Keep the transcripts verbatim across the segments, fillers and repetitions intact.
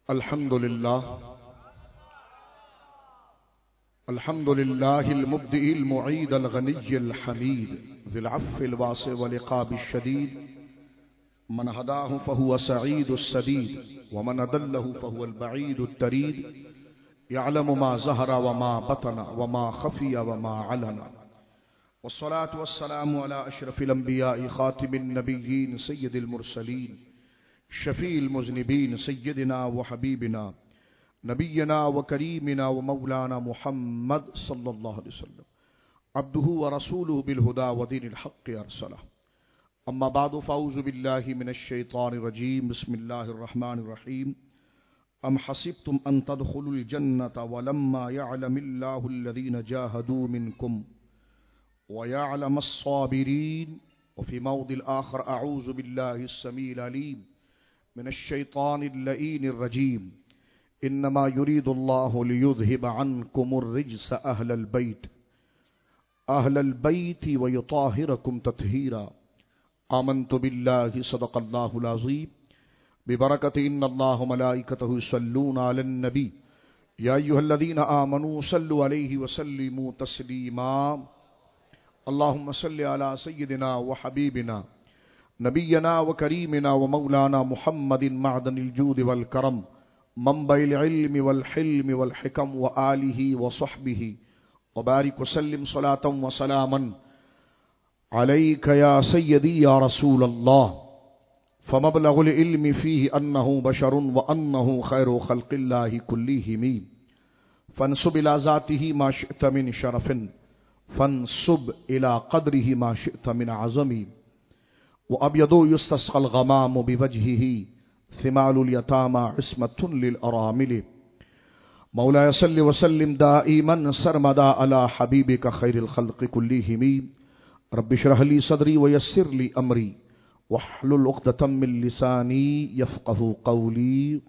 الحمد لله الحمد لله المبدئ المعيد الغني الحميد ذي العفو الواسع والعقاب الشديد من هداه فهو سعيد السديد ومن أضله فهو البعيد التريد يعلم ما ظهر وما بطن وما خفي وما علن والصلاة والسلام على أشرف الأنبياء خاتم النبيين سيد المرسلين شفيع المذنبين سيدنا وحبيبنا نبينا وكريمنا ومولانا محمد صلى الله عليه وسلم عبده ورسوله بالهدى ودين الحق أرسله أما بعد فأعوذ بالله من الشيطان الرجيم بسم الله الرحمن الرحيم أم حسبتم أن تدخلوا الجنة ولما يعلم الله الذين جاهدوا منكم ويعلم الصابرين وفي موضع الآخر أعوذ بالله السميع العليم من الشيطان اللئين الرجيم إنما يريد الله ليذهب عنكم الرجس أهل البيت أهل البيت ويطهركم تطهيرا آمنت بالله صدق الله العظيم ببركة إن الله ملائكته يصلون على النبي يا أيها الذين آمنوا صلوا عليه وسلموا تسليما اللهم صل على سيدنا وحبيبنا نبينا وكريمنا ومولانا محمد معدن الجود والكرم منبع العلم والحلم والحكم وآله وصحبه وبارك وسلم صلاة وسلاما عليك يا سيدي يا رسول الله فمبلغ العلم فيه أنه بشر وأنه خير خلق الله كلهم فانسب إلى ذاته ما شئت من شرف فانسب إلى قدره ما شئت من عظم وأبيض يستسقى الغمام بوجهه ثمال اليتامى عصمة للأرامل مولاي صل وسلم دائما سرمدا على حبيبك خير الخلق كلهم رب اشرح لي صدري ويسر لي أمري واحلل عقدة من لساني يفقه قولي.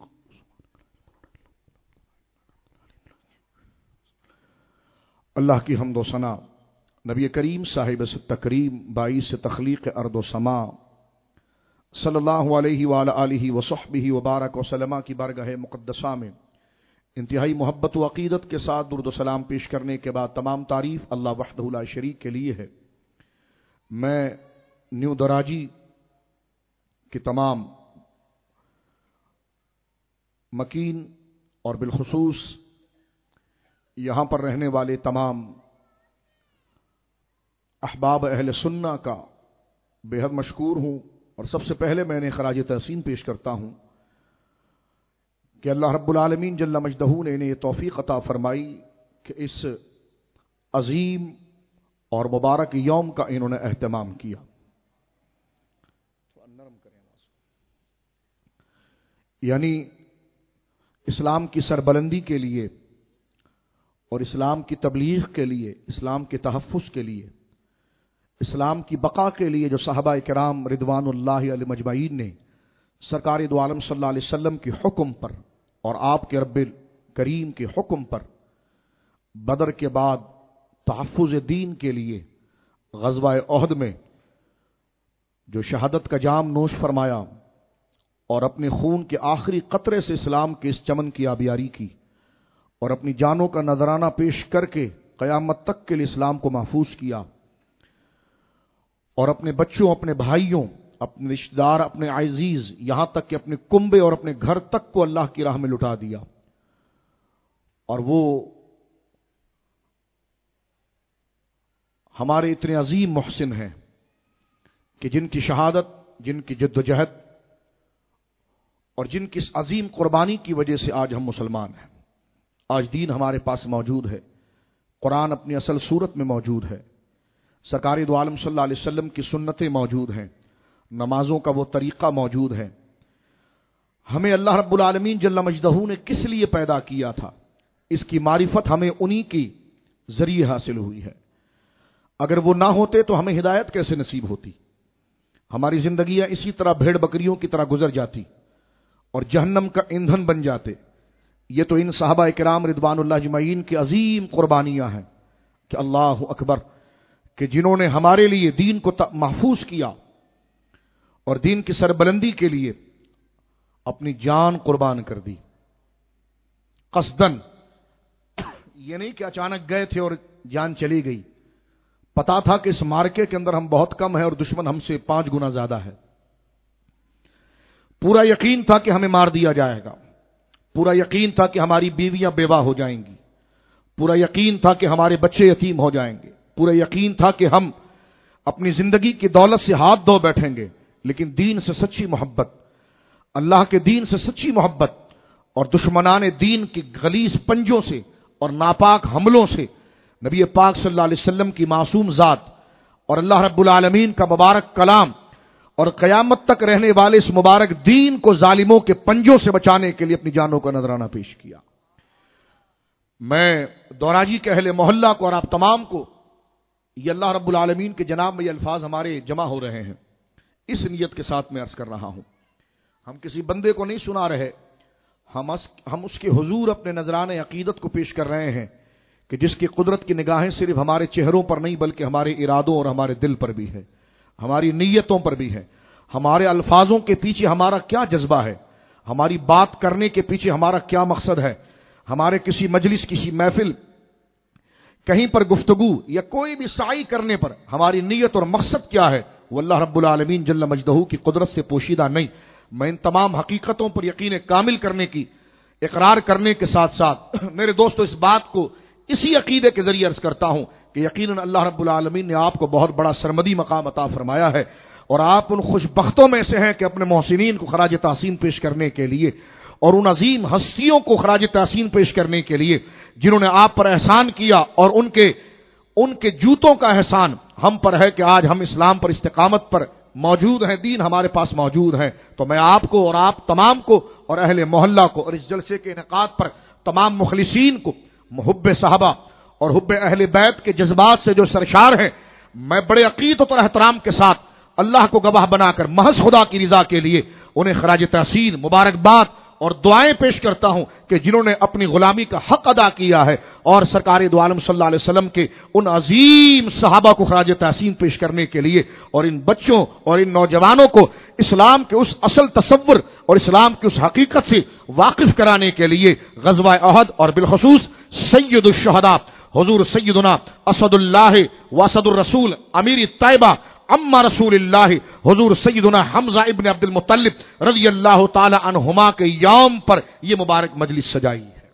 اللہ کی حمد و ثنا نبی کریم صاحب تکریم باعث تخلیق ارض و سما صلی اللہ علیہ وآلہ آلہ وصحبہ وبارک وسلم کی بارگاہ مقدسہ میں انتہائی محبت و عقیدت کے ساتھ درود و سلام پیش کرنے کے بعد تمام تعریف اللہ وحدہ لا شریک کے لیے ہے. میں نیو دراجی کے تمام مکین اور بالخصوص یہاں پر رہنے والے تمام احباب اہل سنہ کا بے حد مشکور ہوں، اور سب سے پہلے میں نے خراج تحسین پیش کرتا ہوں کہ اللہ رب العالمین جل مجدہ نے انہیں یہ توفیق عطا فرمائی کہ اس عظیم اور مبارک یوم کا انہوں نے اہتمام کیا. یعنی اسلام کی سربلندی کے لیے اور اسلام کی تبلیغ کے لیے، اسلام کے تحفظ کے لیے، اسلام کی بقا کے لیے جو صحابہ کرام رضوان اللہ علیہ مجمعین نے سرکار دو عالم صلی اللہ علیہ وسلم کے حکم پر اور آپ کے رب کریم کے حکم پر بدر کے بعد تحفظ دین کے لیے غزوہ احد میں جو شہادت کا جام نوش فرمایا اور اپنے خون کے آخری قطرے سے اسلام کے اس چمن کی آبیاری کی اور اپنی جانوں کا نذرانہ پیش کر کے قیامت تک کے لیے اسلام کو محفوظ کیا، اور اپنے بچوں، اپنے بھائیوں، اپنے رشتہ دار، اپنے عزیز، یہاں تک کہ اپنے کنبے اور اپنے گھر تک کو اللہ کی راہ میں لٹا دیا. اور وہ ہمارے اتنے عظیم محسن ہیں کہ جن کی شہادت، جن کی جد و جہد اور جن کی اس عظیم قربانی کی وجہ سے آج ہم مسلمان ہیں. آج دین ہمارے پاس موجود ہے، قرآن اپنی اصل صورت میں موجود ہے، سرکار دو عالم صلی اللہ علیہ وسلم کی سنتیں موجود ہیں، نمازوں کا وہ طریقہ موجود ہے. ہمیں اللہ رب العالمین جل مجدہ نے کس لیے پیدا کیا تھا، اس کی معرفت ہمیں انہی کی ذریعے حاصل ہوئی ہے. اگر وہ نہ ہوتے تو ہمیں ہدایت کیسے نصیب ہوتی؟ ہماری زندگیاں اسی طرح بھیڑ بکریوں کی طرح گزر جاتی اور جہنم کا ایندھن بن جاتے. یہ تو ان صحابہ کرام رضوان اللہ اجمعین کی عظیم قربانیاں ہیں کہ اللہ اکبر، کہ جنہوں نے ہمارے لیے دین کو محفوظ کیا اور دین کی سربلندی کے لیے اپنی جان قربان کر دی. قصدن، یہ نہیں کہ اچانک گئے تھے اور جان چلی گئی، پتا تھا کہ اس مارکے کے اندر ہم بہت کم ہیں اور دشمن ہم سے پانچ گنا زیادہ ہے، پورا یقین تھا کہ ہمیں مار دیا جائے گا، پورا یقین تھا کہ ہماری بیویاں بیوہ ہو جائیں گی، پورا یقین تھا کہ ہمارے بچے یتیم ہو جائیں گے، پورا یقین تھا کہ ہم اپنی زندگی کی دولت سے ہاتھ دھو بیٹھیں گے، لیکن دین سے سچی محبت، اللہ کے دین سے سچی محبت اور دشمنان دین کی غلیظ پنجوں سے اور ناپاک حملوں سے نبی پاک صلی اللہ علیہ وسلم کی معصوم ذات اور اللہ رب العالمین کا مبارک کلام اور قیامت تک رہنے والے اس مبارک دین کو ظالموں کے پنجوں سے بچانے کے لیے اپنی جانوں کا نذرانہ پیش کیا۔ میں دوراجی کے اہل محلہ کو اور آپ تمام کو یہ اللہ رب العالمین کے جناب میں یہ الفاظ ہمارے جمع ہو رہے ہیں، اس نیت کے ساتھ میں عرض کر رہا ہوں، ہم کسی بندے کو نہیں سنا رہے، ہم اس ہم اس کے حضور اپنے نذران عقیدت کو پیش کر رہے ہیں کہ جس کی قدرت کی نگاہیں صرف ہمارے چہروں پر نہیں بلکہ ہمارے ارادوں اور ہمارے دل پر بھی ہے، ہماری نیتوں پر بھی ہے، ہمارے الفاظوں کے پیچھے ہمارا کیا جذبہ ہے، ہماری بات کرنے کے پیچھے ہمارا کیا مقصد ہے، ہمارے کسی مجلس، کسی محفل، کہیں پر گفتگو یا کوئی بھی سعی کرنے پر ہماری نیت اور مقصد کیا ہے، وہ اللہ رب العالمین جل مجدہ کی قدرت سے پوشیدہ نہیں۔ میں ان تمام حقیقتوں پر یقین کامل کرنے کی اقرار کرنے کے ساتھ ساتھ میرے دوستو اس بات کو اسی عقیدے کے ذریعے عرض کرتا ہوں کہ یقیناً اللہ رب العالمین نے آپ کو بہت بڑا سرمدی مقام عطا فرمایا ہے اور آپ ان خوش بختوں میں سے ہیں کہ اپنے محسنین کو خراج تحسین پیش کرنے کے لیے اور ان عظیم ہستیوں کو خراج تحسین پیش کرنے کے لیے جنہوں نے آپ پر احسان کیا اور ان کے ان کے جوتوں کا احسان ہم پر ہے کہ آج ہم اسلام پر استقامت پر موجود ہیں، دین ہمارے پاس موجود ہے۔ تو میں آپ کو اور آپ تمام کو اور اہل محلہ کو اور اس جلسے کے انعقاد پر تمام مخلصین کو محب صحابہ اور حب اہل بیت کے جذبات سے جو سرشار ہیں، میں بڑے عقیدت اور احترام کے ساتھ اللہ کو گواہ بنا کر محض خدا کی رضا کے لیے انہیں خراج تحسین مبارکباد اور دعائیں پیش کرتا ہوں کہ جنہوں نے اپنی غلامی کا حق ادا کیا ہے اور سرکار دو عالم صلی اللہ علیہ وسلم کے ان عظیم صحابہ کو خراج تحسین پیش کرنے کے لیے اور ان بچوں اور ان نوجوانوں کو اسلام کے اس اصل تصور اور اسلام کی اس حقیقت سے واقف کرانے کے لیے غزوہ احد اور بالخصوص سید الشہداء حضور سیدنا اسد اللہ واسد الرسول امیر طیبہ اما رسول اللہ حضور سیدنا حمزہ ابن عبد المطلب رضی اللہ تعالی عنہما کے یوم پر یہ مبارک مجلس سجائی ہے۔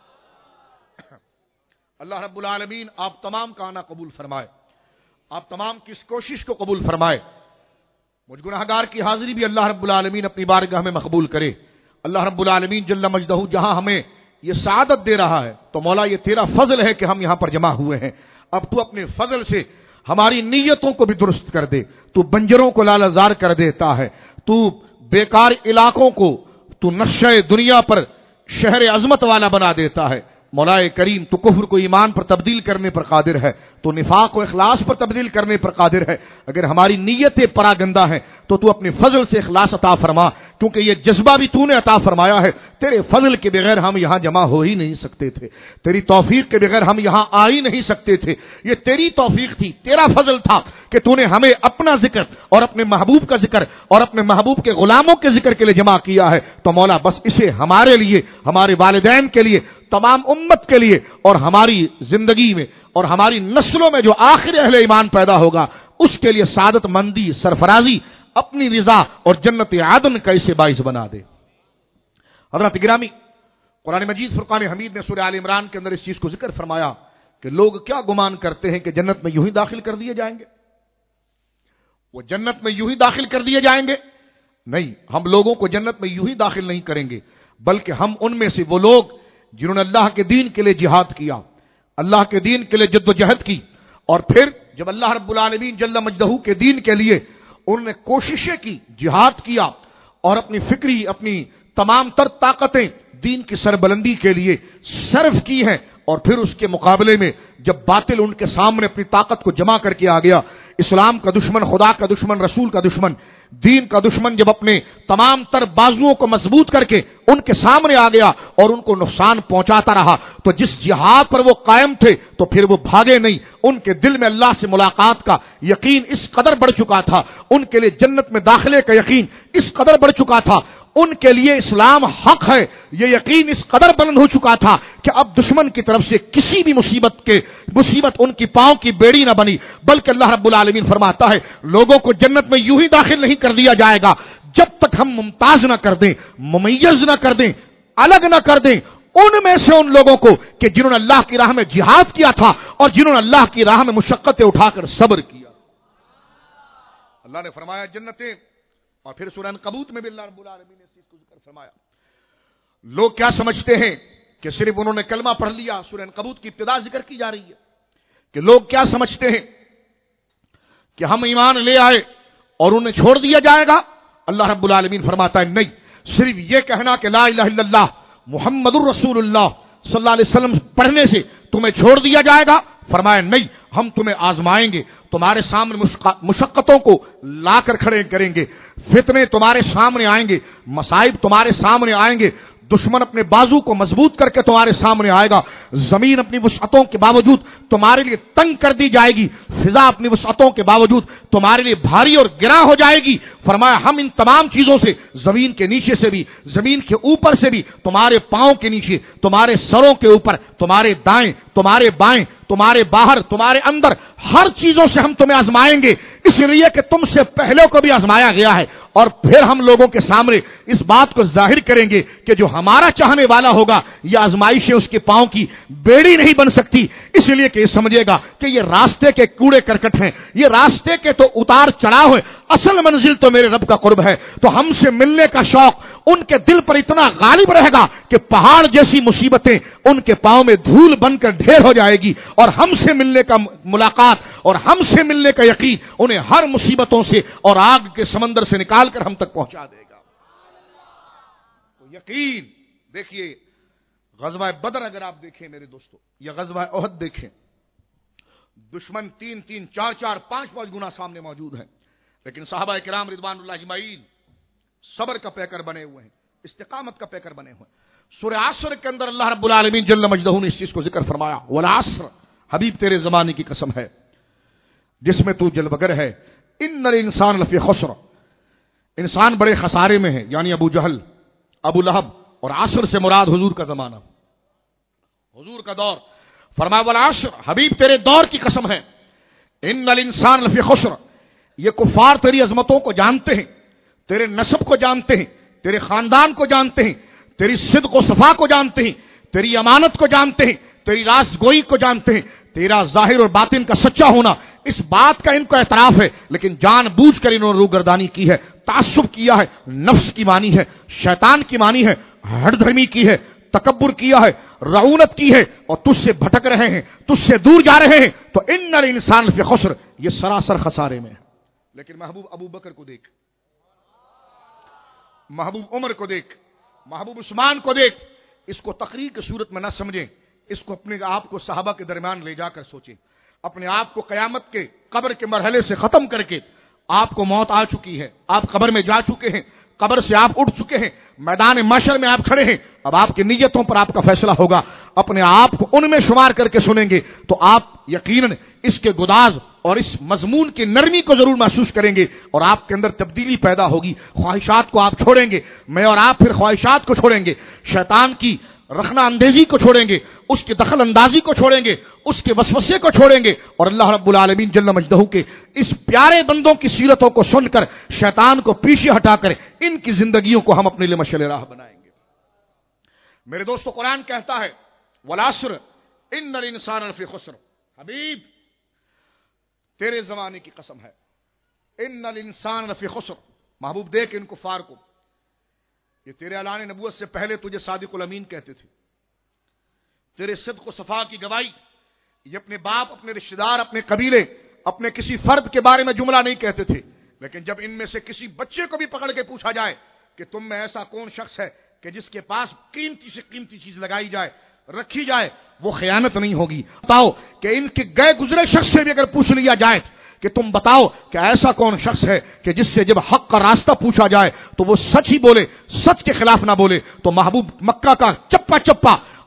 اللہ رب العالمین آپ تمام کا آنا قبول فرمائے، آپ تمام کی اس کوشش کو قبول فرمائے، مجھ گناہگار کی حاضری بھی اللہ رب العالمین اپنی بارگاہ میں مقبول کرے۔ اللہ رب العالمین جل مجدہ جہاں ہمیں یہ سعادت دے رہا ہے تو مولا یہ تیرا فضل ہے کہ ہم یہاں پر جمع ہوئے ہیں، اب تو اپنے فضل سے ہماری نیتوں کو بھی درست کر دے، تو بنجروں کو لالزار کر دیتا ہے، تو بیکار علاقوں کو تو نقشہ دنیا پر شہر عظمت والا بنا دیتا ہے۔ مولا کریم تو کفر کو ایمان پر تبدیل کرنے پر قادر ہے، تو نفاق و اخلاص پر تبدیل کرنے پر قادر ہے۔ اگر ہماری نیتیں پراگندہ ہیں تو تو اپنے فضل سے اخلاص عطا فرما، کیونکہ یہ جذبہ بھی تو نے عطا فرمایا ہے۔ تیرے فضل کے بغیر ہم یہاں جمع ہو ہی نہیں سکتے تھے، تیری توفیق کے بغیر ہم یہاں آ ہی نہیں سکتے تھے۔ یہ تیری توفیق تھی، تیرا فضل تھا کہ تو نے ہمیں اپنا ذکر اور اپنے محبوب کا ذکر اور اپنے محبوب کے غلاموں کے ذکر کے لیے جمع کیا ہے۔ تو مولا بس اسے ہمارے لیے، ہمارے والدین کے لیے، تمام امت کے لیے اور ہماری زندگی میں اور ہماری نسلوں میں جو آخر اہل ایمان پیدا ہوگا اس کے لیے سعادت مندی، سرفرازی، اپنی رضا اور جنت عدن کا اسے باعث بنا دے۔ حضرات گرامی، قرآن مجید فرقان حمید نے سورہ آل عمران کے اندر اس چیز کو ذکر فرمایا کہ لوگ کیا گمان کرتے ہیں کہ جنت میں یوں ہی داخل کر دیے جائیں گے، وہ جنت میں یوں ہی داخل کر دیے جائیں گے؟ نہیں، ہم لوگوں کو جنت میں یوں ہی داخل نہیں کریں گے، بلکہ ہم ان میں سے وہ لوگ جنہوں نے اللہ کے دین کے لیے جہاد کیا، اللہ کے دین کے لیے جد و جہد کی، اور پھر جب اللہ رب العالمین جل مجدہ کے دین کے لیے انہوں نے کوششیں کی، جہاد کیا اور اپنی فکری، اپنی تمام تر طاقتیں دین کی سربلندی کے لیے صرف کی ہیں، اور پھر اس کے مقابلے میں جب باطل ان کے سامنے اپنی طاقت کو جمع کر کے آ گیا، اسلام کا دشمن، خدا کا دشمن، رسول کا دشمن، دین کا دشمن جب اپنے تمام تر بازوؤں کو مضبوط کر کے ان کے سامنے آ گیا اور ان کو نقصان پہنچاتا رہا، تو جس جہاد پر وہ قائم تھے تو پھر وہ بھاگے نہیں، ان کے دل میں اللہ سے ملاقات کا یقین اس قدر بڑھ چکا تھا، ان کے لیے جنت میں داخلے کا یقین اس قدر بڑھ چکا تھا، ان کے لیے اسلام حق ہے، یہ یقین اس قدر بلند ہو چکا تھا کہ اب دشمن کی طرف سے کسی بھی مصیبت کے مصیبت ان کی پاؤں کی بیڑی نہ بنی، بلکہ اللہ رب العالمین فرماتا ہے لوگوں کو جنت میں یوں ہی داخل نہیں کر دیا جائے گا جب تک ہم ممتاز نہ کر دیں، ممیز نہ کر دیں، الگ نہ کر دیں ان میں سے ان لوگوں کو کہ جنہوں نے اللہ کی راہ میں جہاد کیا تھا اور جنہوں نے اللہ کی راہ میں مشقتیں اٹھا کر صبر کیا۔ اللہ نے فرمایا جنتیں، اور پھر سورہ عنکبوت میں بھی اللہ رب العالمین نے اس چیز کو ذکر فرمایا۔ لوگ کیا سمجھتے ہیں کہ صرف انہوں نے کلمہ پڑھ لیا، سورہ عنکبوت کی ابتدا ذکر کی جا رہی ہے کہ لوگ کیا سمجھتے ہیں کہ ہم ایمان لے آئے اور انہیں چھوڑ دیا جائے گا۔ اللہ رب العالمین فرماتا ہے نہیں، صرف یہ کہنا کہ لا الہ الا اللہ محمد الرسول اللہ صلی اللہ علیہ وسلم پڑھنے سے تمہیں چھوڑ دیا جائے گا؟ فرمایا نہیں، ہم تمہیں آزمائیں گے، تمہارے سامنے مشقتوں کو لا کر کھڑے کریں گے، فتنے تمہارے سامنے آئیں گے، مصائب تمہارے سامنے آئیں گے، دشمن اپنے بازو کو مضبوط کر کے تمہارے سامنے آئے گا، زمین اپنی وسعتوں کے باوجود تمہارے لیے تنگ کر دی جائے گی، فضا اپنی وسعتوں کے باوجود تمہارے لیے بھاری اور گراں ہو جائے گی۔ فرمایا ہم ان تمام چیزوں سے، زمین کے نیچے سے بھی، زمین کے اوپر سے بھی، تمہارے پاؤں کے نیچے، تمہارے سروں کے اوپر، تمہارے دائیں، تمہارے بائیں، تمہارے باہر، تمہارے اندر، ہر چیزوں سے ہم تمہیں آزمائیں گے، اس لیے کہ تم سے پہلے کو بھی آزمایا گیا ہے، اور پھر ہم لوگوں کے سامنے اس بات کو ظاہر کریں گے کہ جو ہمارا چاہنے والا ہوگا یہ آزمائشیں اس کے پاؤں کی بیڑی نہیں بن سکتی، اس لیے کہ یہ سمجھے گا کہ یہ راستے کے کوڑے کرکٹ ہیں، یہ راستے کے تو اتار چڑھاؤ ہے، اصل منزل تو میرے رب کا قرب ہے۔ تو ہم سے ملنے کا شوق ان کے دل پر اتنا غالب رہے گا کہ پہاڑ جیسی مصیبتیں ان کے پاؤں میں دھول بن کر ڈھیر ہو جائے گی، اور ہم سے ملنے کا ملاقات اور ہم سے ملنے کا یقین انہیں ہر مصیبتوں سے اور آگ کے سمندر سے نکال کر ہم تک پہنچا دے گا۔ تو یقین دیکھیے، غزوہ بدر اگر آپ دیکھیں میرے دوستو، یا غزوہ احد دیکھیں، دشمن تین تین چار چار پانچ پانچ گنا سامنے موجود ہیں، لیکن صحابہ کرام رضوان اللہ اجمعین صبر کا پیکر بنے ہوئے ہیں، استقامت کا پیکر بنے ہوئے ہیں۔ سورہ عصر کے اندر اللہ رب العالمین جل مجدہ نے اس چیز کو ذکر فرمایا، والعصر، حبیب تیرے زمانے کی قسم ہے جس میں تو جلوگر ہے، ان الانسان لفی خسر، انسان بڑے خسارے میں ہے، یعنی ابو جہل، ابو لہب، اور عصر سے مراد حضور کا زمانہ، حضور کا دور۔ فرمایا والعصر، حبیب تیرے دور کی قسم ہے، ان الانسان لفی خسر، یہ کفار تیری عظمتوں کو جانتے ہیں، تیرے نسب کو جانتے ہیں، تیرے خاندان کو جانتے ہیں، تیری صدق و صفا کو جانتے ہیں، تیری امانت کو جانتے ہیں، تیری راست گوئی کو جانتے ہیں، تیرا ظاہر اور باطن کا سچا ہونا، اس بات کا ان کو اعتراف ہے، لیکن جان بوجھ کر انہوں نے روگردانی کی ہے، تعصب کیا ہے، نفس کی مانی ہے، شیطان کی مانی ہے، ہٹ دھرمی کی ہے، تکبر کیا ہے، رعونت کی ہے، اور تجھ سے بھٹک رہے ہیں، تجھ سے دور جا رہے ہیں، تو ان الانسان فی خسر، یہ سراسر خسارے میں ہے۔ لیکن محبوب ابو بکر کو دیکھ، محبوب عمر کو دیکھ، محبوب عثمان کو دیکھ، اس کو تقریر کی صورت میں نہ سمجھیں، اس کو اپنے آپ کو صحابہ کے درمیان لے جا کر سوچیں، اپنے آپ کو قیامت کے قبر کے مرحلے سے ختم کر کے، آپ کو موت آ چکی ہے، آپ قبر میں جا چکے ہیں، قبر سے آپ اٹھ چکے ہیں، میدان محشر میں آپ کھڑے ہیں، اب آپ کی نیتوں پر آپ کا فیصلہ ہوگا، اپنے آپ کو ان میں شمار کر کے سنیں گے تو آپ یقیناً اس کے گداز اور اس مضمون کی نرمی کو ضرور محسوس کریں گے، اور آپ کے اندر تبدیلی پیدا ہوگی، خواہشات کو آپ چھوڑیں گے، میں اور آپ پھر خواہشات کو چھوڑیں گے، شیطان کی رخنہ اندیزی کو چھوڑیں گے، اس کی دخل اندازی کو چھوڑیں گے، اس کے وسوسے کو چھوڑیں گے، اور اللہ رب العالمین جل مجدہ کے اس پیارے بندوں کی سیرتوں کو سن کر شیطان کو پیچھے ہٹا کر ان کی زندگیوں کو ہم اپنے لیے مشعل راہ بنائیں گے۔ میرے دوستو، قرآن کہتا ہے والعصر ان الانسان لفی خسر، حبیب تیرے زمانے کی قسم ہے، ان الانسان لفی خسر، محبوب دیکھ ان کفار کو، یہ تیرے اعلان نبوت سے پہلے تجھے صادق الامین کہتے تھے، تیرے صدق و صفا کی گواہی یہ اپنے باپ، اپنے رشتہ دار، اپنے قبیلے، اپنے کسی فرد کے بارے میں جملہ نہیں کہتے تھے، لیکن جب ان میں سے کسی بچے کو بھی پکڑ کے پوچھا جائے کہ تم میں ایسا کون شخص ہے کہ جس کے پاس قیمتی سے قیمتی چیز لگائی جائے، رکھی جائے، وہ خیانت نہیں ہوگی، بتاؤ کہ ان کے گئے گزرے شخص سے بھی اگر پوچھ لیا جائے کہ تم بتاؤ کہ ایسا کون شخص ہے کہ جس سے جب حق کا راستہ پوچھا جائے تو وہ سچ ہی بولے، سچ کے خلاف نہ بولے، تو محبوب مکہ کا چپا چپا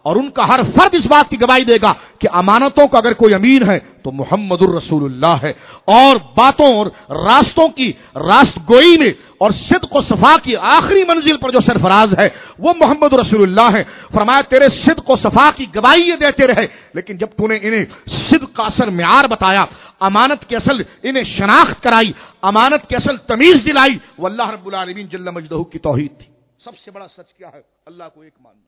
اور ان کا ہر فرد اس بات کی گواہی دے گا کہ امانتوں کا اگر کوئی امین ہے تو محمد الرسول اللہ ہے، اور باتوں اور راستوں کی راست گوئی میں اور صدق و صفا کی آخری منزل پر جو سرفراز ہے وہ محمد رسول اللہ ہے۔ فرمایا تیرے صدق و صفا کی گواہی یہ دیتے رہے، لیکن جب تو نے انہیں صدق کا اصل معیار بتایا، امانت کی اصل انہیں شناخت کرائی، امانت کی اصل تمیز دلائی، وہ اللہ رب العالمین جل مجدہ کی توحید تھی۔ سب سے بڑا سچ کیا ہے؟ اللہ کو ایک ماننا،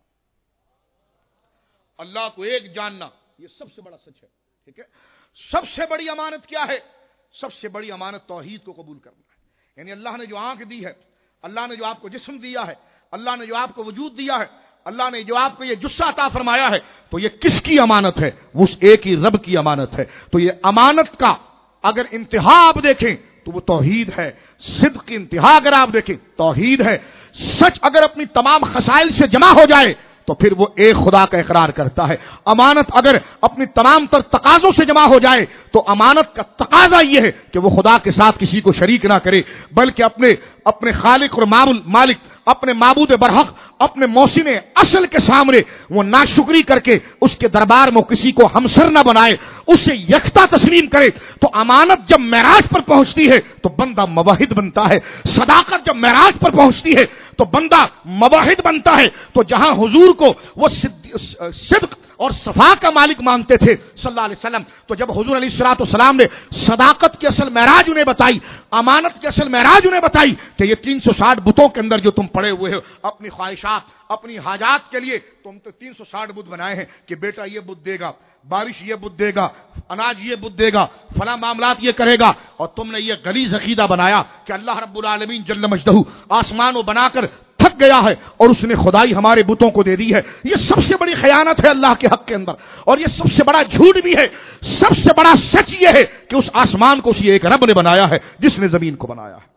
اللہ کو ایک جاننا، یہ سب سے بڑا سچ ہے۔ ٹھیک ہے، سب سے بڑی امانت کیا ہے؟ سب سے بڑی امانت توحید کو قبول کرنا ہے۔ یعنی اللہ نے جو آنکھ دی ہے، اللہ نے جو آپ کو جسم دیا ہے، اللہ نے جو آپ کو وجود دیا ہے، اللہ نے جو آپ کو یہ جسہ عطا فرمایا ہے، تو یہ کس کی امانت ہے؟ وہ اس ایک ہی رب کی امانت ہے۔ تو یہ امانت کا اگر انتہا آپ دیکھیں تو وہ توحید ہے، صدق کی انتہا اگر آپ دیکھیں توحید ہے، سچ اگر اپنی تمام خصائل سے جمع ہو جائے تو پھر وہ ایک خدا کا اقرار کرتا ہے۔ امانت اگر اپنی تمام تر تقاضوں سے جمع ہو جائے تو امانت کا تقاضا یہ ہے کہ وہ خدا کے ساتھ کسی کو شریک نہ کرے، بلکہ اپنے اپنے خالق اور مالک، اپنے معبود برحق، اپنے محسن اصل کے سامنے وہ ناشکری کر کے اس کے دربار میں کسی کو ہمسر نہ بنائے، اسے یکتا تسلیم کرے۔ تو امانت جب معراج پر پہنچتی ہے تو بندہ موحد بنتا ہے، صداقت جب معراج پر پہنچتی ہے تو بندہ موحد بنتا ہے۔ تو جہاں حضور کو وہ صدق اور صفا کا مالک مانتے تھے صلی اللہ علیہ وسلم، تو جب حضور علیہ الصلوۃ والسلام نے صداقت کی اصل معراج انہیں بتائی، امانت کی اصل معراج انہیں بتائی کہ یہ تین سو ساٹھ بتوں کے اندر جو تم پڑے ہوئے ہو اپنی خواہشات، اپنی حاجات کے لیے تم تو تین سو ساٹھ بت بنائے ہیں کہ بیٹا یہ بت دے گا، بارش یہ بت دے گا، اناج یہ بت دے گا، فلاں معاملات یہ کرے گا، اور تم نے یہ غلیظ عقیدہ بنایا کہ اللہ رب العالمین جل مجدہ آسمان و بنا کر تھک گیا ہے اور اس نے خدائی ہمارے بتوں کو دے دی ہے۔ یہ سب سے بڑی خیانت ہے اللہ کے حق کے اندر، اور یہ سب سے بڑا جھوٹ بھی ہے۔ سب سے بڑا سچ یہ ہے کہ اس آسمان کو اسی ایک رب نے بنایا ہے جس نے زمین کو بنایا ہے،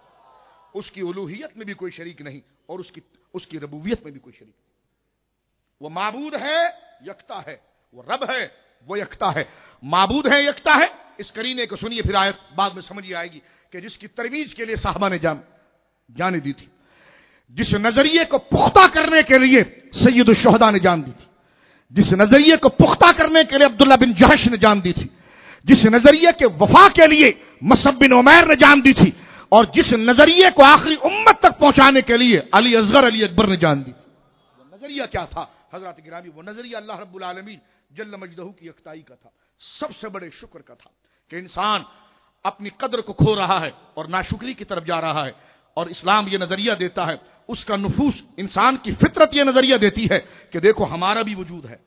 اس کی الوہیت میں بھی کوئی شریک نہیں اور اس کی اس کی ربوبیت میں بھی کوئی شریک نہیں۔ وہ معبود ہے، یکتا ہے، وہ رب ہے، وہ یکتا ہے۔ معبود ہے، یکتا ہے، اس قرینے کو سنیے پھر آیت بعد میں سمجھ آئے گی کہ جس کی ترویج کے لیے صحابہ نے جان جانے دی تھی، جس نظریے کو پختہ کرنے کے لیے سید الشہداء نے جان دی تھی، جس نظریے کو پختہ کرنے کے لیے عبداللہ بن جہش نے جان دی تھی، جس نظریے کے وفا کے لیے مصعب بن عمیر نے جان دی تھی، اور جس نظریے کو آخری امت تک پہنچانے کے لیے علی اصغر علی اکبر نے جان دی تھی۔ وہ نظریہ کیا تھا حضرات گرامی؟ وہ نظریہ اللہ رب العالمین جل مجدہ کی یکتائی کا تھا، سب سے بڑے شکر کا تھا کہ انسان اپنی قدر کو کھو رہا ہے اور ناشکری کی طرف جا رہا ہے، اور اسلام یہ نظریہ دیتا ہے، اس کا نفوس انسان کی فطرت یہ نظریہ دیتی ہے کہ دیکھو ہمارا بھی وجود ہے،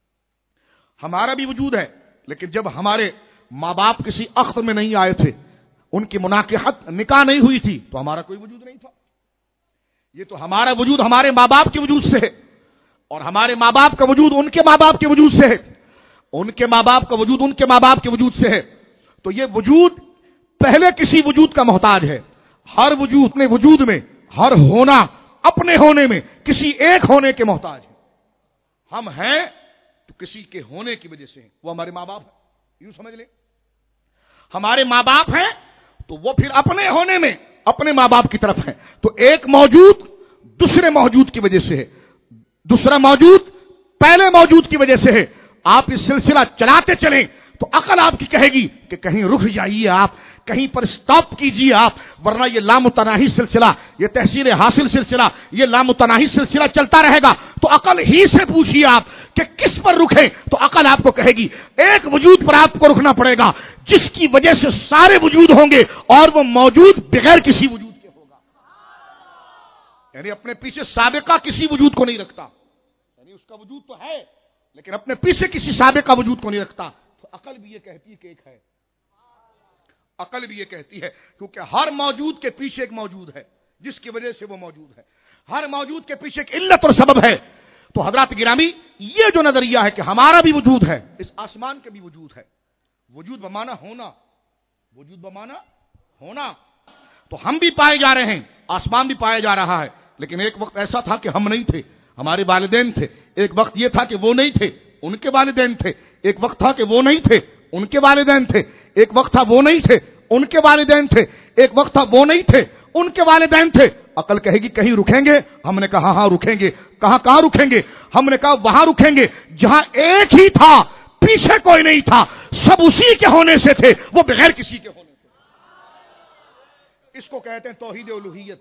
ہمارا بھی وجود ہے، لیکن جب ہمارے ماں باپ کسی عقد میں نہیں آئے تھے، ان کی مناکحت نکاح نہیں ہوئی تھی، تو ہمارا کوئی وجود نہیں تھا۔ یہ تو ہمارا وجود ہمارے ماں باپ کے وجود سے ہے، اور ہمارے ماں باپ کا وجود ان کے ماں باپ کے وجود سے ہے، ان کے ماں باپ کا وجود ان کے ماں باپ کے وجود سے ہے۔ تو یہ وجود پہلے کسی وجود کا محتاج ہے۔ ہر وجود اپنے وجود میں، ہر ہونا اپنے ہونے میں کسی ایک ہونے کے محتاج ہے۔ ہم ہیں تو کسی کے ہونے کی وجہ سے ہیں، وہ ہمارے ماں باپ ہیں، یوں سمجھ لیں ہمارے ماں باپ ہیں تو وہ پھر اپنے ہونے میں اپنے ماں باپ کی طرف ہیں۔ تو ایک موجود دوسرے موجود کی وجہ سے ہے، دوسرا موجود پہلے موجود کی وجہ سے ہے۔ آپ اس سلسلہ چلاتے چلیں تو عقل آپ کی کہے گی کہ کہیں رک جائیے، آپ کہیں پر سٹاپ کیجئے آپ، ورنہ یہ لامتناہی سلسلہ، یہ تحصیل حاصل سلسلہ، یہ لامتناہی سلسلہ چلتا رہے گا۔ تو عقل ہی سے پوچھئے آپ کہ کس پر رکھیں، تو عقل آپ کو کہے گی ایک وجود پر آپ کو رکنا پڑے گا جس کی وجہ سے سارے وجود ہوں گے، اور وہ موجود بغیر کسی وجود کے ہوگا، یعنی اپنے پیچھے سابقہ کسی وجود کو نہیں رکھتا، یعنی اس کا وجود تو ہے لیکن اپنے پیچھے کسی سابقہ وجود کو نہیں رکھتا۔ تو عقل بھی یہ کہتی ہے کہ ایک ہے، عقل بھی یہ کہتی ہے، کیونکہ ہر موجود کے پیچھے ایک موجود ہے جس کی وجہ سے وہ موجود ہے، ہر موجود کے پیچھے ایک علت اور سبب ہے۔ تو حضرات گرامی یہ جو نظریہ ہے کہ ہمارا بھی وجود ہے، اس آسمان کا بھی وجود ہے، وجود بمانا ہونا، وجود بمانا ہونا، تو ہم بھی پائے جا رہے ہیں، آسمان بھی پایا جا رہا ہے، لیکن ایک وقت ایسا تھا کہ ہم نہیں تھے، ہمارے والدین تھے، ایک وقت یہ تھا کہ وہ نہیں تھے، ان کے والدین تھے، ایک وقت تھا کہ وہ نہیں تھے، ان کے والدین تھے، ایک وقت تھا وہ نہیں تھے، ان کے والدین تھے، ایک وقت تھا وہ نہیں تھے، ان کے والدین تھے، عقل کہے گی کہیں رکیں گے؟ ہم نے کہا ہاں رکیں گے. کہاں کہاں رکیں گے؟ ہم نے کہا وہاں رکیں گے جہاں ایک ہی تھا، پیچھے کوئی نہیں تھا، سب اسی کے ہونے سے تھے، وہ بغیر کسی کے ہونے سے. اس کو کہتے ہیں توحید الوہیت.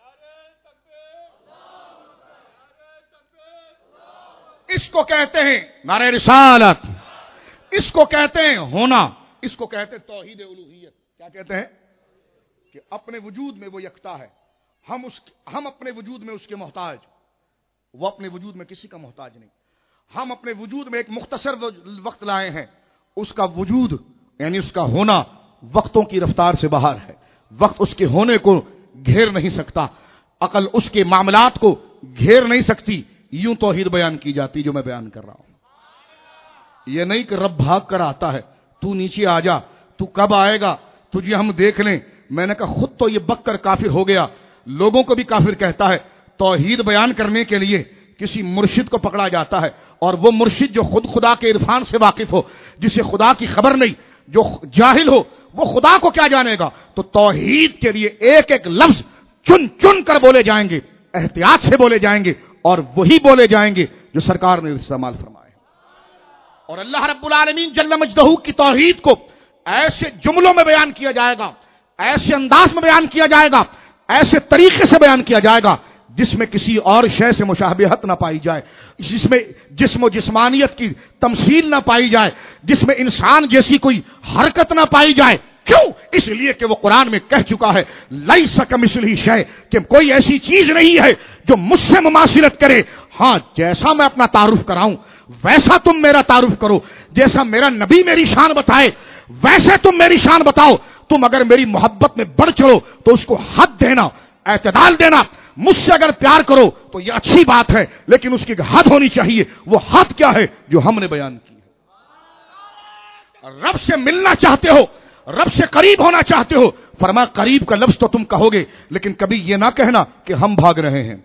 اس کو کہتے ہیں نعرہ رسالت. اس کو کہتے ہیں ہونا. اس کو کہتے ہیں توحید الوہیت. کیا کہتے ہیں؟ کہ اپنے وجود میں وہ یکتا ہے، ہم اس ہم اپنے وجود میں اس کے محتاج، وہ اپنے وجود میں کسی کا محتاج نہیں. ہم اپنے وجود میں ایک مختصر وقت لائے ہیں، اس کا وجود یعنی اس کا ہونا وقتوں کی رفتار سے باہر ہے. وقت اس کے ہونے کو گھیر نہیں سکتا، عقل اس کے معاملات کو گھیر نہیں سکتی. یوں توحید بیان کی جاتی جو میں بیان کر رہا ہوں. یہ نہیں کہ رب بھاگ کر آتا ہے، تو نیچے آ جا، تو کب آئے گا تجھے ہم دیکھ لیں. میں نے کہا خود تو یہ بک کر کافر ہو گیا، لوگوں کو بھی کافر کہتا ہے. توحید بیان کرنے کے لیے کسی مرشد کو پکڑا جاتا ہے، اور وہ مرشد جو خود خدا کے عرفان سے واقف ہو، جسے خدا کی خبر نہیں، جو جاہل ہو، وہ خدا کو کیا جانے گا. تو توحید کے لیے ایک ایک لفظ چن چن کر بولے جائیں گے، احتیاط سے بولے جائیں گے، اور وہی بولے جائیں گے جو سرکار نے استعمال فرمائے. اور اللہ رب العالمین جل مجدہ کی توحید کو ایسے جملوں میں بیان کیا جائے گا، ایسے انداز میں بیان کیا جائے گا، ایسے طریقے سے بیان کیا جائے گا جس میں کسی اور شے سے مشابہت نہ پائی جائے، جس میں جسم و جسمانیت کی تمثیل نہ پائی جائے، جس میں انسان جیسی کوئی حرکت نہ پائی جائے. کیوں؟ اس لیے کہ وہ قرآن میں کہہ چکا ہے لیس کمثلہ شیء، کہ کوئی ایسی چیز نہیں ہے جو مجھ سے مماثلت کرے. ہاں جیسا میں اپنا تعارف کراؤں ویسا تم میرا تعارف کرو، جیسا میرا نبی میری شان بتائے ویسے تم میری شان بتاؤ. تم اگر میری محبت میں بڑھ چڑھو تو اس کو حد دینا، اعتدال دینا. مجھ سے اگر پیار کرو تو یہ اچھی بات ہے، لیکن اس کی حد ہونی چاہیے. وہ حد کیا ہے؟ جو ہم نے بیان کی ہے. رب سے ملنا چاہتے ہو، رب سے قریب ہونا چاہتے ہو، فرمایا قریب کا لفظ تو تم کہو گے، لیکن کبھی یہ نہ کہنا کہ ہم بھاگ رہے ہیں.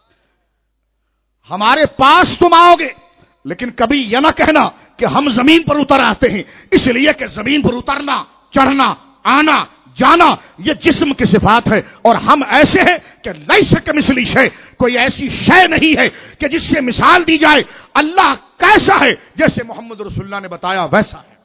ہمارے پاس تم آؤ گے، لیکن کبھی یہ نہ کہنا کہ ہم زمین پر اتر آتے ہیں. اس لیے کہ زمین پر اترنا، چڑھنا، آنا، جانا یہ جسم کی صفات ہے، اور ہم ایسے ہیں کہ لیس کمثلہ شیء، کوئی ایسی شے نہیں ہے کہ جس سے مثال دی جائے. اللہ کیسا ہے؟ جیسے محمد رسول اللہ نے بتایا ویسا ہے.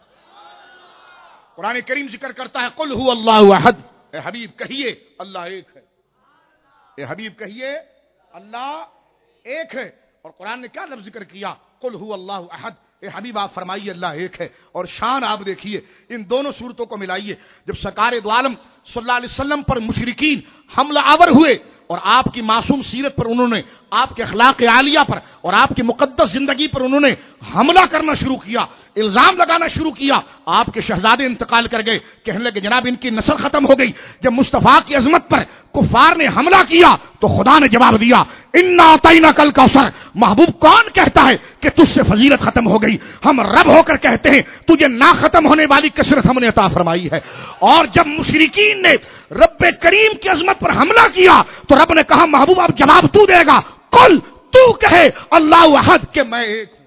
قرآن کریم ذکر کرتا ہے قل هو اللہ احد. اے حبیب کہیے اللہ ایک ہے. اے حبیب کہیے اللہ ایک ہے. اور قرآن نے کیا لفظ ذکر کیا؟ قل هو اللہ احد. اے حبیب آپ فرمائیے اللہ ایک ہے. اور شان آپ دیکھیے، ان دونوں صورتوں کو ملائیے. جب سرکار دو عالم صلی اللہ علیہ وسلم پر مشرکین حملہ آور ہوئے اور آپ کی معصوم سیرت پر انہوں نے، آپ کے اخلاق عالیہ پر اور آپ کی مقدس زندگی پر انہوں نے حملہ کرنا شروع کیا، الزام لگانا شروع کیا. آپ کے شہزادے انتقال کر گئے، کہنے لگے جناب ان کی نسل ختم ہو گئی. جب مصطفیٰ کی عظمت پر کفار نے حملہ کیا تو خدا نے جواب دیا انا اعطیناک الکوثر. محبوب کون کہتا ہے کہ تجھ سے فضیلت ختم ہو گئی؟ ہم رب ہو کر کہتے ہیں تجھے نہ ختم ہونے والی کثرت ہم نے عطا فرمائی ہے. اور جب مشرکین نے رب کریم کی عظمت پر حملہ کیا تو رب نے کہا محبوب اب جواب تو دے گا. قل تو کہے اللہ احد کہ میں ایک ہوں.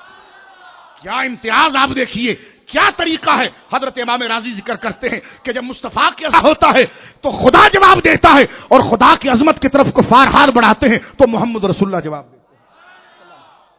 کیا امتیاز آپ دیکھیے، کیا طریقہ ہے. حضرت امام راضی ذکر کرتے ہیں کہ جب مصطفیٰ کے ایسا ہوتا ہے تو خدا جواب دیتا ہے، اور خدا کی عظمت کی طرف کفار ہاتھ بڑھاتے ہیں تو محمد رسول اللہ جواب دیتے ہیں.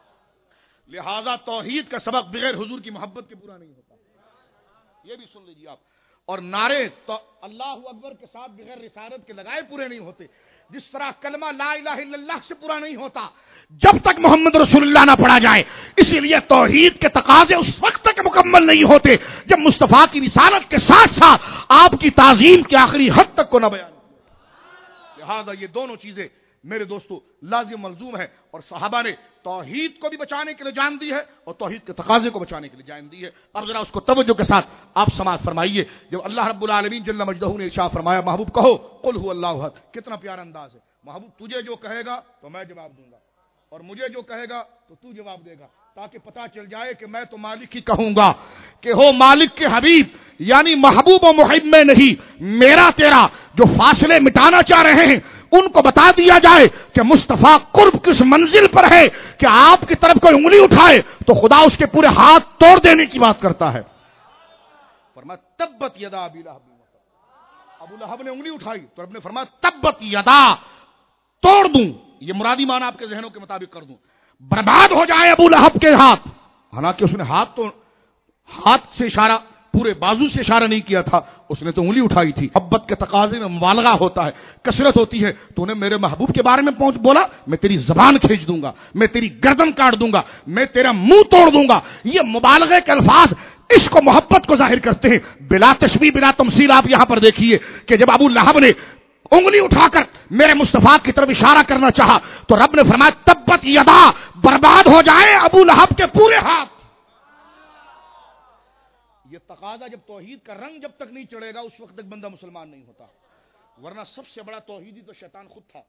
لہذا توحید کا سبق بغیر حضور کی محبت کے پورا نہیں ہوتا. یہ بھی سن لیجیے آپ. اور نعرے تو اللہ اکبر کے ساتھ بغیر رسالت کے لگائے پورے نہیں ہوتے. جس طرح کلمہ لا الہ الا اللہ سے پورا نہیں ہوتا جب تک محمد رسول اللہ نہ پڑھا جائے. اسی لیے توحید کے تقاضے اس وقت تک مکمل نہیں ہوتے جب مصطفیٰ کی رسالت کے ساتھ ساتھ آپ کی تعظیم کے آخری حد تک کو نہ بیان. لہذا یہ دونوں چیزیں میرے دوستو لازم ملزوم ہے. اور صحابہ نے توحید کو بھی بچانے کے لیے جان دی ہے اور توحید کے تقاضے کو بچانے کے لیے جان دی ہے. اب ذرا اس کو توجہ کے ساتھ آپ سماعت فرمائیے. جب اللہ رب العالمین جل مجدہ نے ارشاد فرمایا محبوب کہو قل هو اللہ احد، کتنا پیارا انداز ہے. محبوب تجھے جو کہے گا تو میں جواب دوں گا، اور مجھے جو کہے گا تو تو جواب دے گا، تاکہ پتہ چل جائے کہ میں تو مالک ہی کہوں گا کہ ہو مالک کے حبیب، یعنی محبوب و محب میں نہیں، میرا تیرا جو فاصلے مٹانا چاہ رہے ہیں ان کو بتا دیا جائے کہ مصطفیٰ قرب کس منزل پر ہے کہ آپ کی طرف کوئی انگلی اٹھائے تو خدا اس کے پورے ہاتھ توڑ دینے کی بات کرتا ہے. فرمایا تبت یدا ابی لہب، ابو لہب نے انگلی اٹھائی تو رب نے فرمایا تبت یدا، توڑ دوں، یہ مرادی معنی آپ کے ذہنوں کے مطابق کر دوں، برباد ہو جائے ابو لہب کے ہاتھ. حالانکہ اس نے ہاتھ تو ہاتھ سے اشارہ، پورے بازو سے اشارہ نہیں کیا تھا، اس نے تو انگلی اٹھائی تھی. محبت کے تقاضے میں مبالغہ ہوتا ہے، کثرت ہوتی ہے. تو نے میرے محبوب کے بارے میں پہنچ بولا میں تیری زبان کھینچ دوں گا، میں تیری گردن کاٹ دوں گا، میں تیرا منہ توڑ دوں گا. یہ مبالغے کے الفاظ عشق و محبت کو ظاہر کرتے ہیں، بلا تشبیہ بلا تمثیل. آپ یہاں پر دیکھیے کہ جب ابو لہب نے انگلی اٹھا کر میرے مصطفیٰ کی طرف اشارہ کرنا چاہا تو رب نے فرمایا تبت یدا، برباد ہو جائے ابو لہب کے پورے ہاتھ. یہ تقاضا جب توحید کا رنگ جب تک نہیں چڑھے گا اس وقت تک بندہ مسلمان نہیں ہوتا. ورنہ سب سے بڑا توحیدی تو شیطان خود تھا.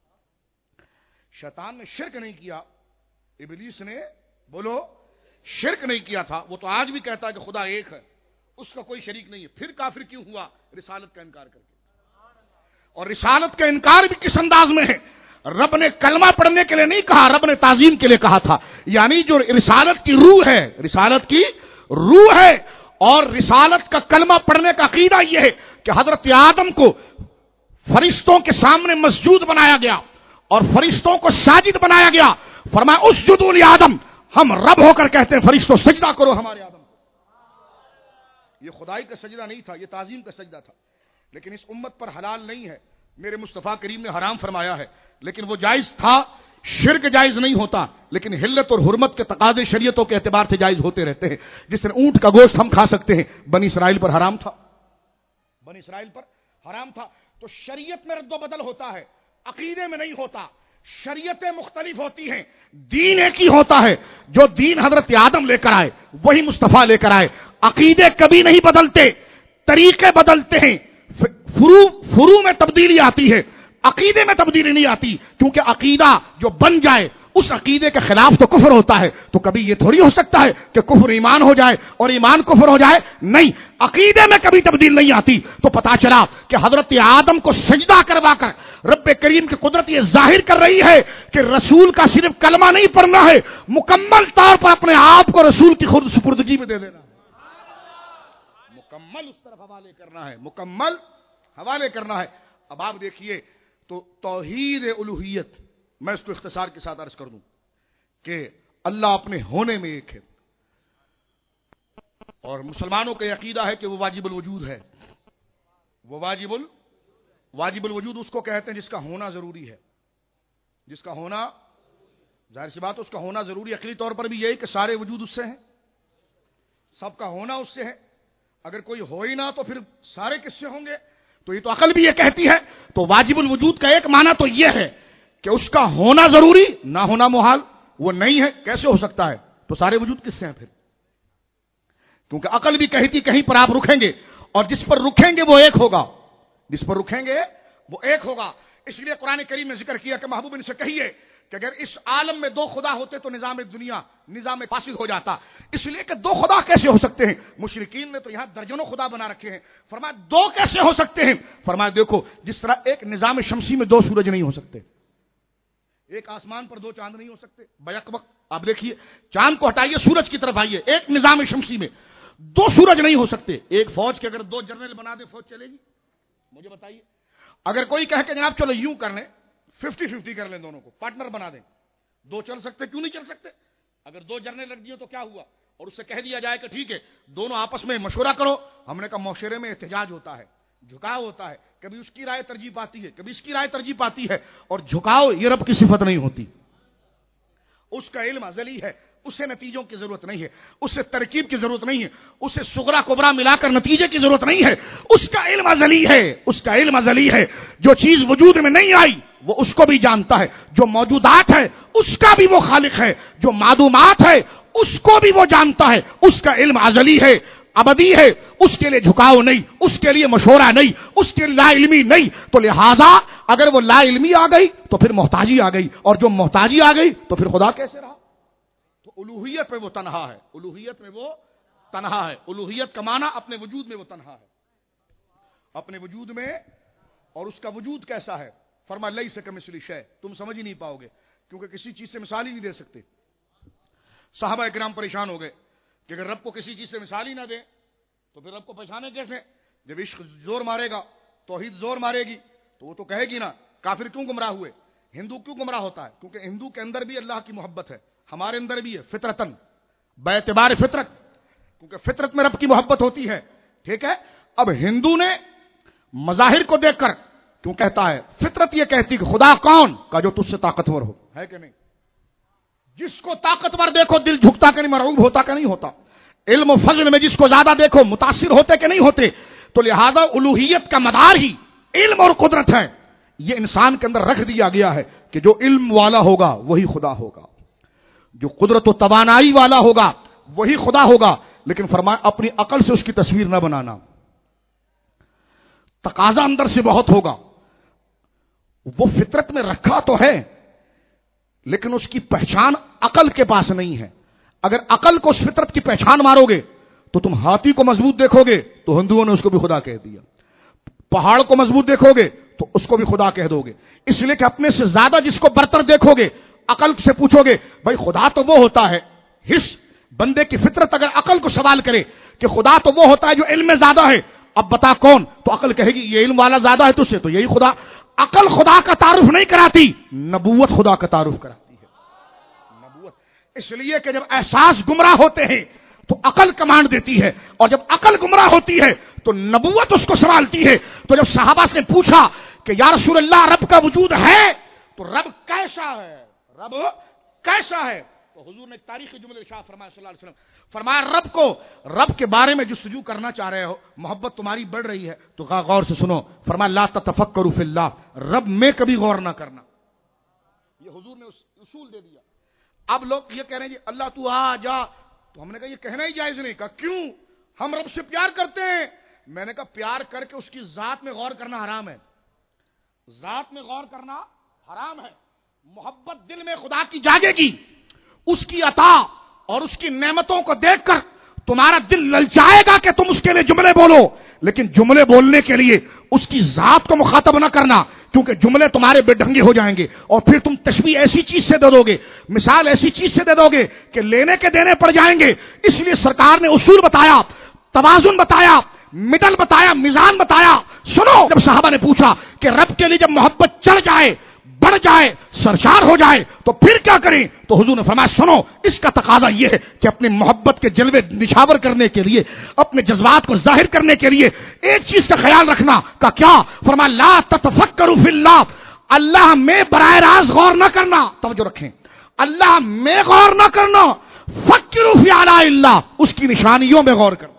شیطان نے شرک نہیں کیا، ابلیس نے بولو شرک نہیں کیا تھا. وہ تو آج بھی کہتا ہے کہ خدا ایک ہے، اس کا کوئی شریک نہیں ہے. پھر کافر کیوں ہوا؟ رسالت کا انکار کر کے. اور رسالت کا انکار بھی کس انداز میں ہے؟ رب نے کلمہ پڑھنے کے لیے نہیں کہا، رب نے تعظیم کے لیے کہا تھا. یعنی جو رسالت کی روح ہے، رسالت کی روح ہے، اور رسالت کا کلمہ پڑھنے کا عقیدہ یہ ہے کہ حضرت آدم کو فرشتوں کے سامنے مسجود بنایا گیا اور فرشتوں کو ساجد بنایا گیا. فرمایا اسجدوا لآدم، ہم رب ہو کر کہتے ہیں فرشتوں سجدہ کرو ہمارے آدم کو. یہ خدائی کا سجدہ نہیں تھا، یہ تعظیم کا سجدہ تھا. لیکن اس امت پر حلال نہیں ہے، میرے مصطفیٰ کریم نے حرام فرمایا ہے. لیکن وہ جائز تھا. شرک جائز نہیں ہوتا، لیکن حلت اور حرمت کے تقاضے شریعتوں کے اعتبار سے جائز ہوتے رہتے ہیں. جس طرح اونٹ کا گوشت ہم کھا سکتے ہیں، بنی اسرائیل پر حرام تھا، بنی اسرائیل پر حرام تھا. تو شریعت میں رد و بدل ہوتا ہے، عقیدے میں نہیں ہوتا. شریعتیں مختلف ہوتی ہیں، دین ایک ہی ہوتا ہے. جو دین حضرت آدم لے کر آئے وہی مصطفیٰ لے کر آئے. عقیدے کبھی نہیں بدلتے، طریقے بدلتے ہیں. فرو فرو میں تبدیلی آتی ہے، عقیدے میں تبدیلی نہیں آتی. کیونکہ عقیدہ جو بن جائے اس عقیدے کے خلاف تو کفر ہوتا ہے. تو کبھی یہ تھوڑی ہو سکتا ہے کہ کفر ایمان ہو جائے اور ایمان کفر ہو جائے. نہیں، عقیدے میں کبھی تبدیل نہیں آتی. تو پتا چلا کہ حضرت آدم کو سجدہ کروا کر رب کریم کی قدرت یہ ظاہر کر رہی ہے کہ رسول کا صرف کلمہ نہیں پڑھنا ہے، مکمل طور پر اپنے آپ کو رسول کی خود سپردگی میں دے دینا، مکمل اس طرف حوالے کرنا ہے، مکمل حوالے کرنا ہے. اب آپ دیکھیے تو توحید الوہیت، میں اس کو اختصار کے ساتھ عرض کر دوں کہ اللہ اپنے ہونے میں ایک ہے، اور مسلمانوں کا عقیدہ ہے کہ وہ واجب الوجود ہے. وہ واجب ال واجب الوجود اس کو کہتے ہیں جس کا ہونا ضروری ہے. جس کا ہونا، ظاہر سی بات اس کا ہونا ضروری. عقلی طور پر بھی یہی کہ سارے وجود اس سے ہیں، سب کا ہونا اس سے ہے. اگر کوئی ہو ہی نہ تو پھر سارے کس سے ہوں گے؟ تو یہ تو عقل بھی یہ کہتی ہے. تو واجب الوجود کا ایک معنی تو یہ ہے کہ اس کا ہونا ضروری، نہ ہونا محال. وہ نہیں ہے کیسے ہو سکتا ہے؟ تو سارے وجود کس سے ہیں پھر؟ کیونکہ عقل بھی کہتی کہیں پر آپ رکھیں گے اور جس پر رکھیں گے وہ ایک ہوگا، جس پر رکھیں گے وہ ایک ہوگا. اس لیے قرآن کریم نے ذکر کیا کہ محبوب ان سے کہیے کہ اگر اس عالم میں دو خدا ہوتے تو نظام دنیا نظام فاسد ہو جاتا. اس لیے کہ دو خدا کیسے ہو سکتے ہیں؟ مشرکین نے تو یہاں درجنوں خدا بنا رکھے ہیں. فرمایا دو کیسے ہو سکتے ہیں؟ فرمایا دیکھو جس طرح ایک نظام شمسی میں دو سورج نہیں ہو سکتے، ایک آسمان پر دو چاند نہیں ہو سکتے بیک وقت. آپ دیکھیے چاند کو ہٹائیے، سورج کی طرف آئیے، ایک نظام شمسی میں دو سورج نہیں ہو سکتے. ایک فوج کے اگر دو جنرل بنا دے فوج چلے گی؟ مجھے بتائیے. اگر کوئی کہے کہ جناب چلو یوں کر لیں، ففٹی ففٹی کر لیں، دونوں کو پارٹنر بنا دیں، دو چل سکتے؟ کیوں نہیں چل سکتے؟ اگر دو جرنیل رکھ دیے تو کیا ہوا؟ اور اس سے کہہ دیا جائے کہ ٹھیک ہے دونوں آپس میں مشورہ کرو. ہم نے کہا معاشرے میں احتجاج ہوتا ہے، جھکاؤ ہوتا ہے، کبھی اس کی رائے ترجیح پاتی ہے، کبھی اس کی رائے ترجیح پاتی ہے. اور جھکاؤ یہ رب کی صفت نہیں ہوتی. اس کا علم ازلی ہے، اسے نتیجوں کی ضرورت نہیں ہے، اسے ترکیب کی ضرورت نہیں ہے، اسے صغرا کبرا ملا کر نتیجے کی ضرورت نہیں ہے. اس کا علم ازلی ہے، اس کا علم ازلی ہے. جو چیز وجود میں نہیں آئی وہ اس کو بھی جانتا ہے، جو موجودات ہے اس کا بھی وہ خالق ہے، جو معدومات ہے اس کو بھی وہ جانتا ہے. اس کا علم ازلی ہے، ابدی ہے. اس کے لیے جھکاؤ نہیں، اس کے لیے مشورہ نہیں، اس کے لیے لا علمی نہیں. تو لہذا اگر وہ لا علمی آ گئی تو پھر محتاجی آ گئی، اور جو محتاجی آ گئی تو پھر خدا کیسے رہا؟ تو الوہیت میں وہ تنہا ہے، الوہیت میں وہ تنہا ہے. الوہیت کا معنی اپنے وجود میں وہ تنہا ہے، اپنے وجود میں. اور اس کا وجود کیسا ہے؟ فرمایا لیس کمثلہ شیء. تم سمجھ ہی نہیں پاؤ گے کیونکہ کسی چیز سے مثال ہی نہیں دے سکتے. صحابہ کرام پریشان ہو گئے کہ اگر رب کو کسی چیز سے مثال ہی نہ دیں تو پھر رب کو پہچانے کیسے؟ جب عشق زور مارے گا توحید زور مارے گی تو وہ تو کہے گی نا کافر کیوں گمراہ ہوئے، ہندو کیوں گمراہ ہوتا ہے؟ کیونکہ ہندو کے اندر بھی اللہ کی محبت ہے، ہمارے اندر بھی ہے فطرتن، باعتبار فطرت، کیونکہ فطرت میں رب کی محبت ہوتی ہے. ٹھیک ہے. اب ہندو نے مظاہر کو دیکھ کر کیوں کہتا ہے، فطرت یہ کہتی کہ خدا کون کا جو تجھ سے طاقتور ہو، ہے کہ نہیں؟ جس کو طاقتور دیکھو دل جھکتا کہ نہیں، مرعوب ہوتا کہ نہیں ہوتا؟ علم و فضل میں جس کو زیادہ دیکھو متاثر ہوتے کہ نہیں ہوتے؟ تو لہذا الوہیت کا مدار ہی علم اور قدرت ہے. یہ انسان کے اندر رکھ دیا گیا ہے کہ جو علم والا ہوگا وہی خدا ہوگا، جو قدرت و توانائی والا ہوگا وہی خدا ہوگا. لیکن فرمایا اپنی عقل سے اس کی تصویر نہ بنانا، تقاضا اندر سے بہت ہوگا. وہ فطرت میں رکھا تو ہے لیکن اس کی پہچان عقل کے پاس نہیں ہے. اگر عقل کو اس فطرت کی پہچان مارو گے تو تم ہاتھی کو مضبوط دیکھو گے تو ہندوؤں نے اس کو بھی خدا کہہ دیا، پہاڑ کو مضبوط دیکھو گے تو اس کو بھی خدا کہہ دو گے. اس لیے کہ اپنے سے زیادہ جس کو برتر دیکھو گے، عقل سے پوچھو گے بھائی خدا تو وہ ہوتا ہے، حس بندے کی فطرت اگر عقل کو سوال کرے کہ خدا تو وہ ہوتا ہے جو علم میں زیادہ ہے، اب بتا کون؟ تو عقل کہے گی یہ علم والا زیادہ ہے تجھ سے تو یہی خدا. عقل خدا کا تعارف نہیں کراتی، نبوت خدا کا تعارف کراتی ہے. نبوت اس لیے کہ جب احساس گمراہ ہوتے ہیں تو عقل کمانڈ دیتی ہے، اور جب عقل گمراہ ہوتی ہے تو نبوت اس کو سنبھالتی ہے. تو جب صحابہ سے پوچھا کہ یا رسول اللہ رب کا وجود ہے تو رب کیسا ہے، رب کیسا ہے، تو حضور نے ایک تاریخی جملے ارشاد فرمایا صلی اللہ علیہ وسلم، فرمایا رب کو، رب کے بارے میں جستجو کرنا چاہ رہے ہو، محبت تمہاری بڑھ رہی ہے تو غور سے سنو، فرمایا لا تتفکروا فی اللہ، رب میں کبھی غور نہ کرنا. یہ حضور نے اصول دے دیا. اب لوگ یہ کہہ رہے ہیں جی اللہ تو آ جا، تو ہم نے کہا یہ کہنا ہی جائز نہیں. کہا کیوں؟ ہم رب سے پیار کرتے ہیں. میں نے کہا پیار کر کے اس کی ذات میں غور کرنا حرام ہے، ذات میں غور کرنا حرام ہے. محبت دل میں خدا کی جاگے گی، اس کی عطا اور اس کی نعمتوں کو دیکھ کر تمہارا دل للچائے گا کہ تم اس کے لیے جملے بولو، لیکن جملے بولنے کے لیے اس کی ذات کو مخاطب نہ کرنا، کیونکہ جملے تمہارے بے ڈھنگے ہو جائیں گے اور پھر تم تشبیہ ایسی چیز سے دے دو گے، مثال ایسی چیز سے دے دو گے کہ لینے کے دینے پڑ جائیں گے. اس لیے سرکار نے اصول بتایا، توازن بتایا، مڈل بتایا، میزان بتایا. سنو، جب صحابہ نے پوچھا کہ رب کے لیے جب محبت چڑھ جائے، بڑھ جائے، سرشار ہو جائے تو پھر کیا کریں؟ تو حضور نے فرمایا سنو، اس کا تقاضا یہ ہے کہ اپنی محبت کے جلوے نشاور کرنے کے لیے، اپنے جذبات کو ظاہر کرنے کے لیے ایک چیز کا خیال رکھنا. کا کیا؟ فرمایا لا تتفکروا فی اللہ، اللہ میں براہ راست غور نہ کرنا. توجہ رکھیں، اللہ میں غور نہ کرنا، فکروا فی آلاء اللہ، اس کی نشانیوں میں غور کرنا.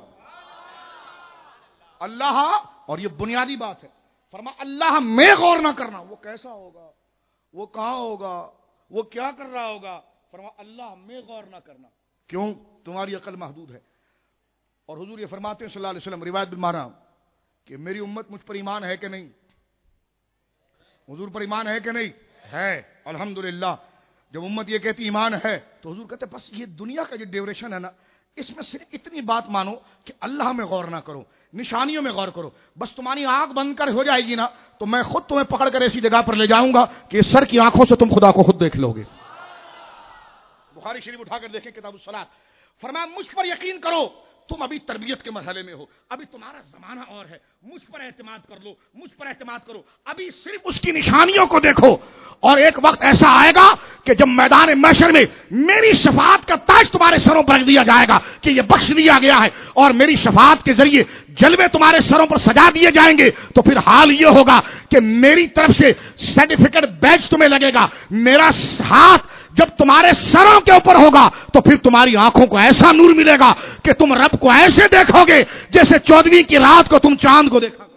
اللہ، اور یہ بنیادی بات ہے، فرمایا اللہ میں غور نہ کرنا. وہ کیسا ہوگا، وہ کہاں ہوگا، وہ کیا کر رہا ہوگا؟ فرمایا اللہ میں غور نہ کرنا. کیوں؟ تمہاری عقل محدود ہے. اور حضور یہ فرماتے ہیں صلی اللہ علیہ وسلم، روایت بالمعنی، کہ میری امت مجھ پر ایمان ہے کہ نہیں؟ حضور پر ایمان ہے کہ نہیں؟ ہے، الحمدللہ. جب امت یہ کہتی ایمان ہے تو حضور کہتے بس یہ دنیا کا جو ڈیوریشن ہے نا، اس میں صرف اتنی بات مانو کہ اللہ میں غور نہ کرو، نشانیوں میں غور کرو. بس تمہاری آنکھ بند کر ہو جائے گی نا تو میں خود تمہیں پکڑ کر ایسی جگہ پر لے جاؤں گا کہ سر کی آنکھوں سے تم خدا کو خود دیکھ لو گے. بخاری شریف اٹھا کر دیکھیں کتاب الصلاۃ. فرمایا مجھ پر یقین کرو، تم ابھی تربیت کے مرحلے میں ہو، ابھی تمہارا زمانہ اور ہے، مجھ پر اعتماد کر لو، مجھ پر اعتماد کرو، ابھی صرف اس کی نشانیوں کو دیکھو. اور ایک وقت ایسا آئے گا کہ جب میدان محشر میں میری شفاعت کا تاج تمہارے سروں پر رکھ دیا جائے گا کہ یہ بخش دیا گیا ہے، اور میری شفاعت کے ذریعے جلوے تمہارے سروں پر سجا دیے جائیں گے، تو پھر حال یہ ہوگا کہ میری طرف سے سرٹیفکیٹ بیچ تمہیں لگے گا. میرا ہاتھ جب تمہارے سروں کے اوپر ہوگا تو پھر تمہاری آنکھوں کو ایسا نور ملے گا کہ تم رب کو ایسے دیکھو گے جیسے چودہویں کی رات کو تم چاند کو دیکھا.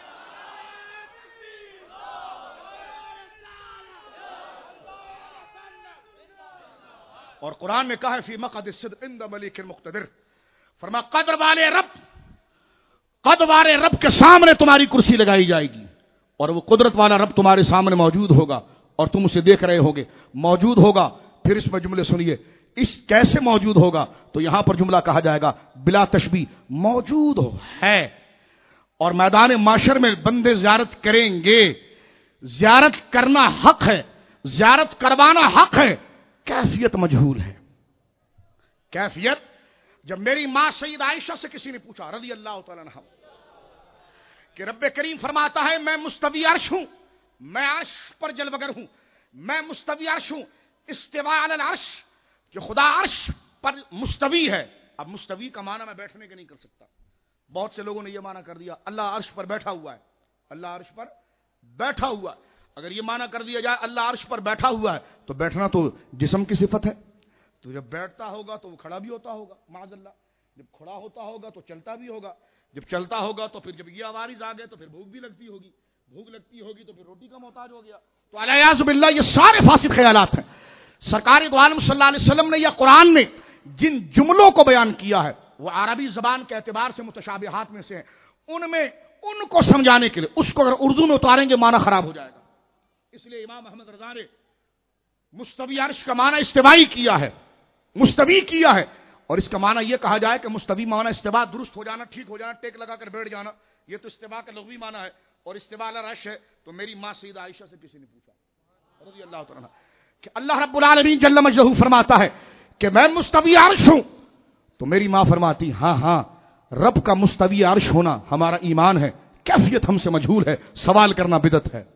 اور قرآن میں کہا ہے فی مقعد الصدق عند ملیک مقتدر، فرمایا قدر والے رب، قدر والے رب کے سامنے تمہاری کرسی لگائی جائے گی اور وہ قدرت والا رب تمہارے سامنے موجود ہوگا اور تم اسے دیکھ رہے ہوگے. موجود ہوگا، پھر اس میں جملے سنیے، اس کیسے موجود ہوگا؟ تو یہاں پر جملہ کہا جائے گا بلا تشبیہ، موجود ہو ہے. اور میدان معاشر میں بندے زیارت کریں گے. زیارت کرنا حق ہے، زیارت کروانا حق ہے، کیفیت مجہول ہے. کیفیت، جب میری ماں سید عائشہ سے کسی نے پوچھا رضی اللہ تعالیٰ عنہا کہ کہ رب کریم فرماتا ہے میں مستوی عرش ہوں، میں عرش پر جلوگر ہوں، میں مستوی عرش ہوں، استواء علی العرش، کہ خدا عرش پر مستوی ہے. اب مستوی کا معنی میں بیٹھنے کے نہیں کر سکتا. بہت سے لوگوں نے یہ معنی کر دیا اللہ عرش پر بیٹھا ہوا ہے، اللہ عرش پر بیٹھا ہوا ہے. اگر یہ معنی کر دیا جائے اللہ عرش پر بیٹھا ہوا ہے تو بیٹھنا تو جسم کی صفت ہے، تو جب بیٹھتا ہوگا تو وہ کھڑا بھی ہوتا ہوگا معاذ اللہ، جب کھڑا ہوتا ہوگا تو چلتا بھی ہوگا، جب چلتا ہوگا تو پھر جب یہ عوارض آ گئے تو پھر بھوک بھی لگتی ہوگی، بھوک لگتی ہوگی تو پھر روٹی کا محتاج ہو گیا. تو الیاذ باللہ یہ سارے فاسد خیالات ہیں. سرکار دو عالم صلی اللہ علیہ وسلم نے یا قرآن نے جن جملوں کو بیان کیا ہے وہ عربی زبان کے اعتبار سے متشابہات میں سے ہیں. ان میں ان کو سمجھانے کے لیے اس کو اگر اردو میں اتاریں گے معنی خراب ہو جائے گا. اس لیے امام احمد رضا نے مستوی عرش کا معنی استوائی کیا ہے، مستوی کیا ہے. اور اس کا معنی یہ کہا جائے کہ مستوی معنی استوا درست ہو جانا، ٹھیک ہو جانا، ٹیک لگا کر بیٹھ جانا، یہ تو استوا کا لغوی معنی ہے. اور استواء علی العرش ہے تو میری ماں سیدہ عائشہ سے کسی نے پوچھا رضی اللہ تعالیٰ کہ اللہ رب العالمین جل مجدہ فرماتا ہے کہ میں مستوی عرش ہوں، تو میری ماں فرماتی ہاں ہاں رب کا مستوی عرش ہونا ہمارا ایمان ہے، کیفیت ہم سے مجہول ہے، سوال کرنا بدعت ہے.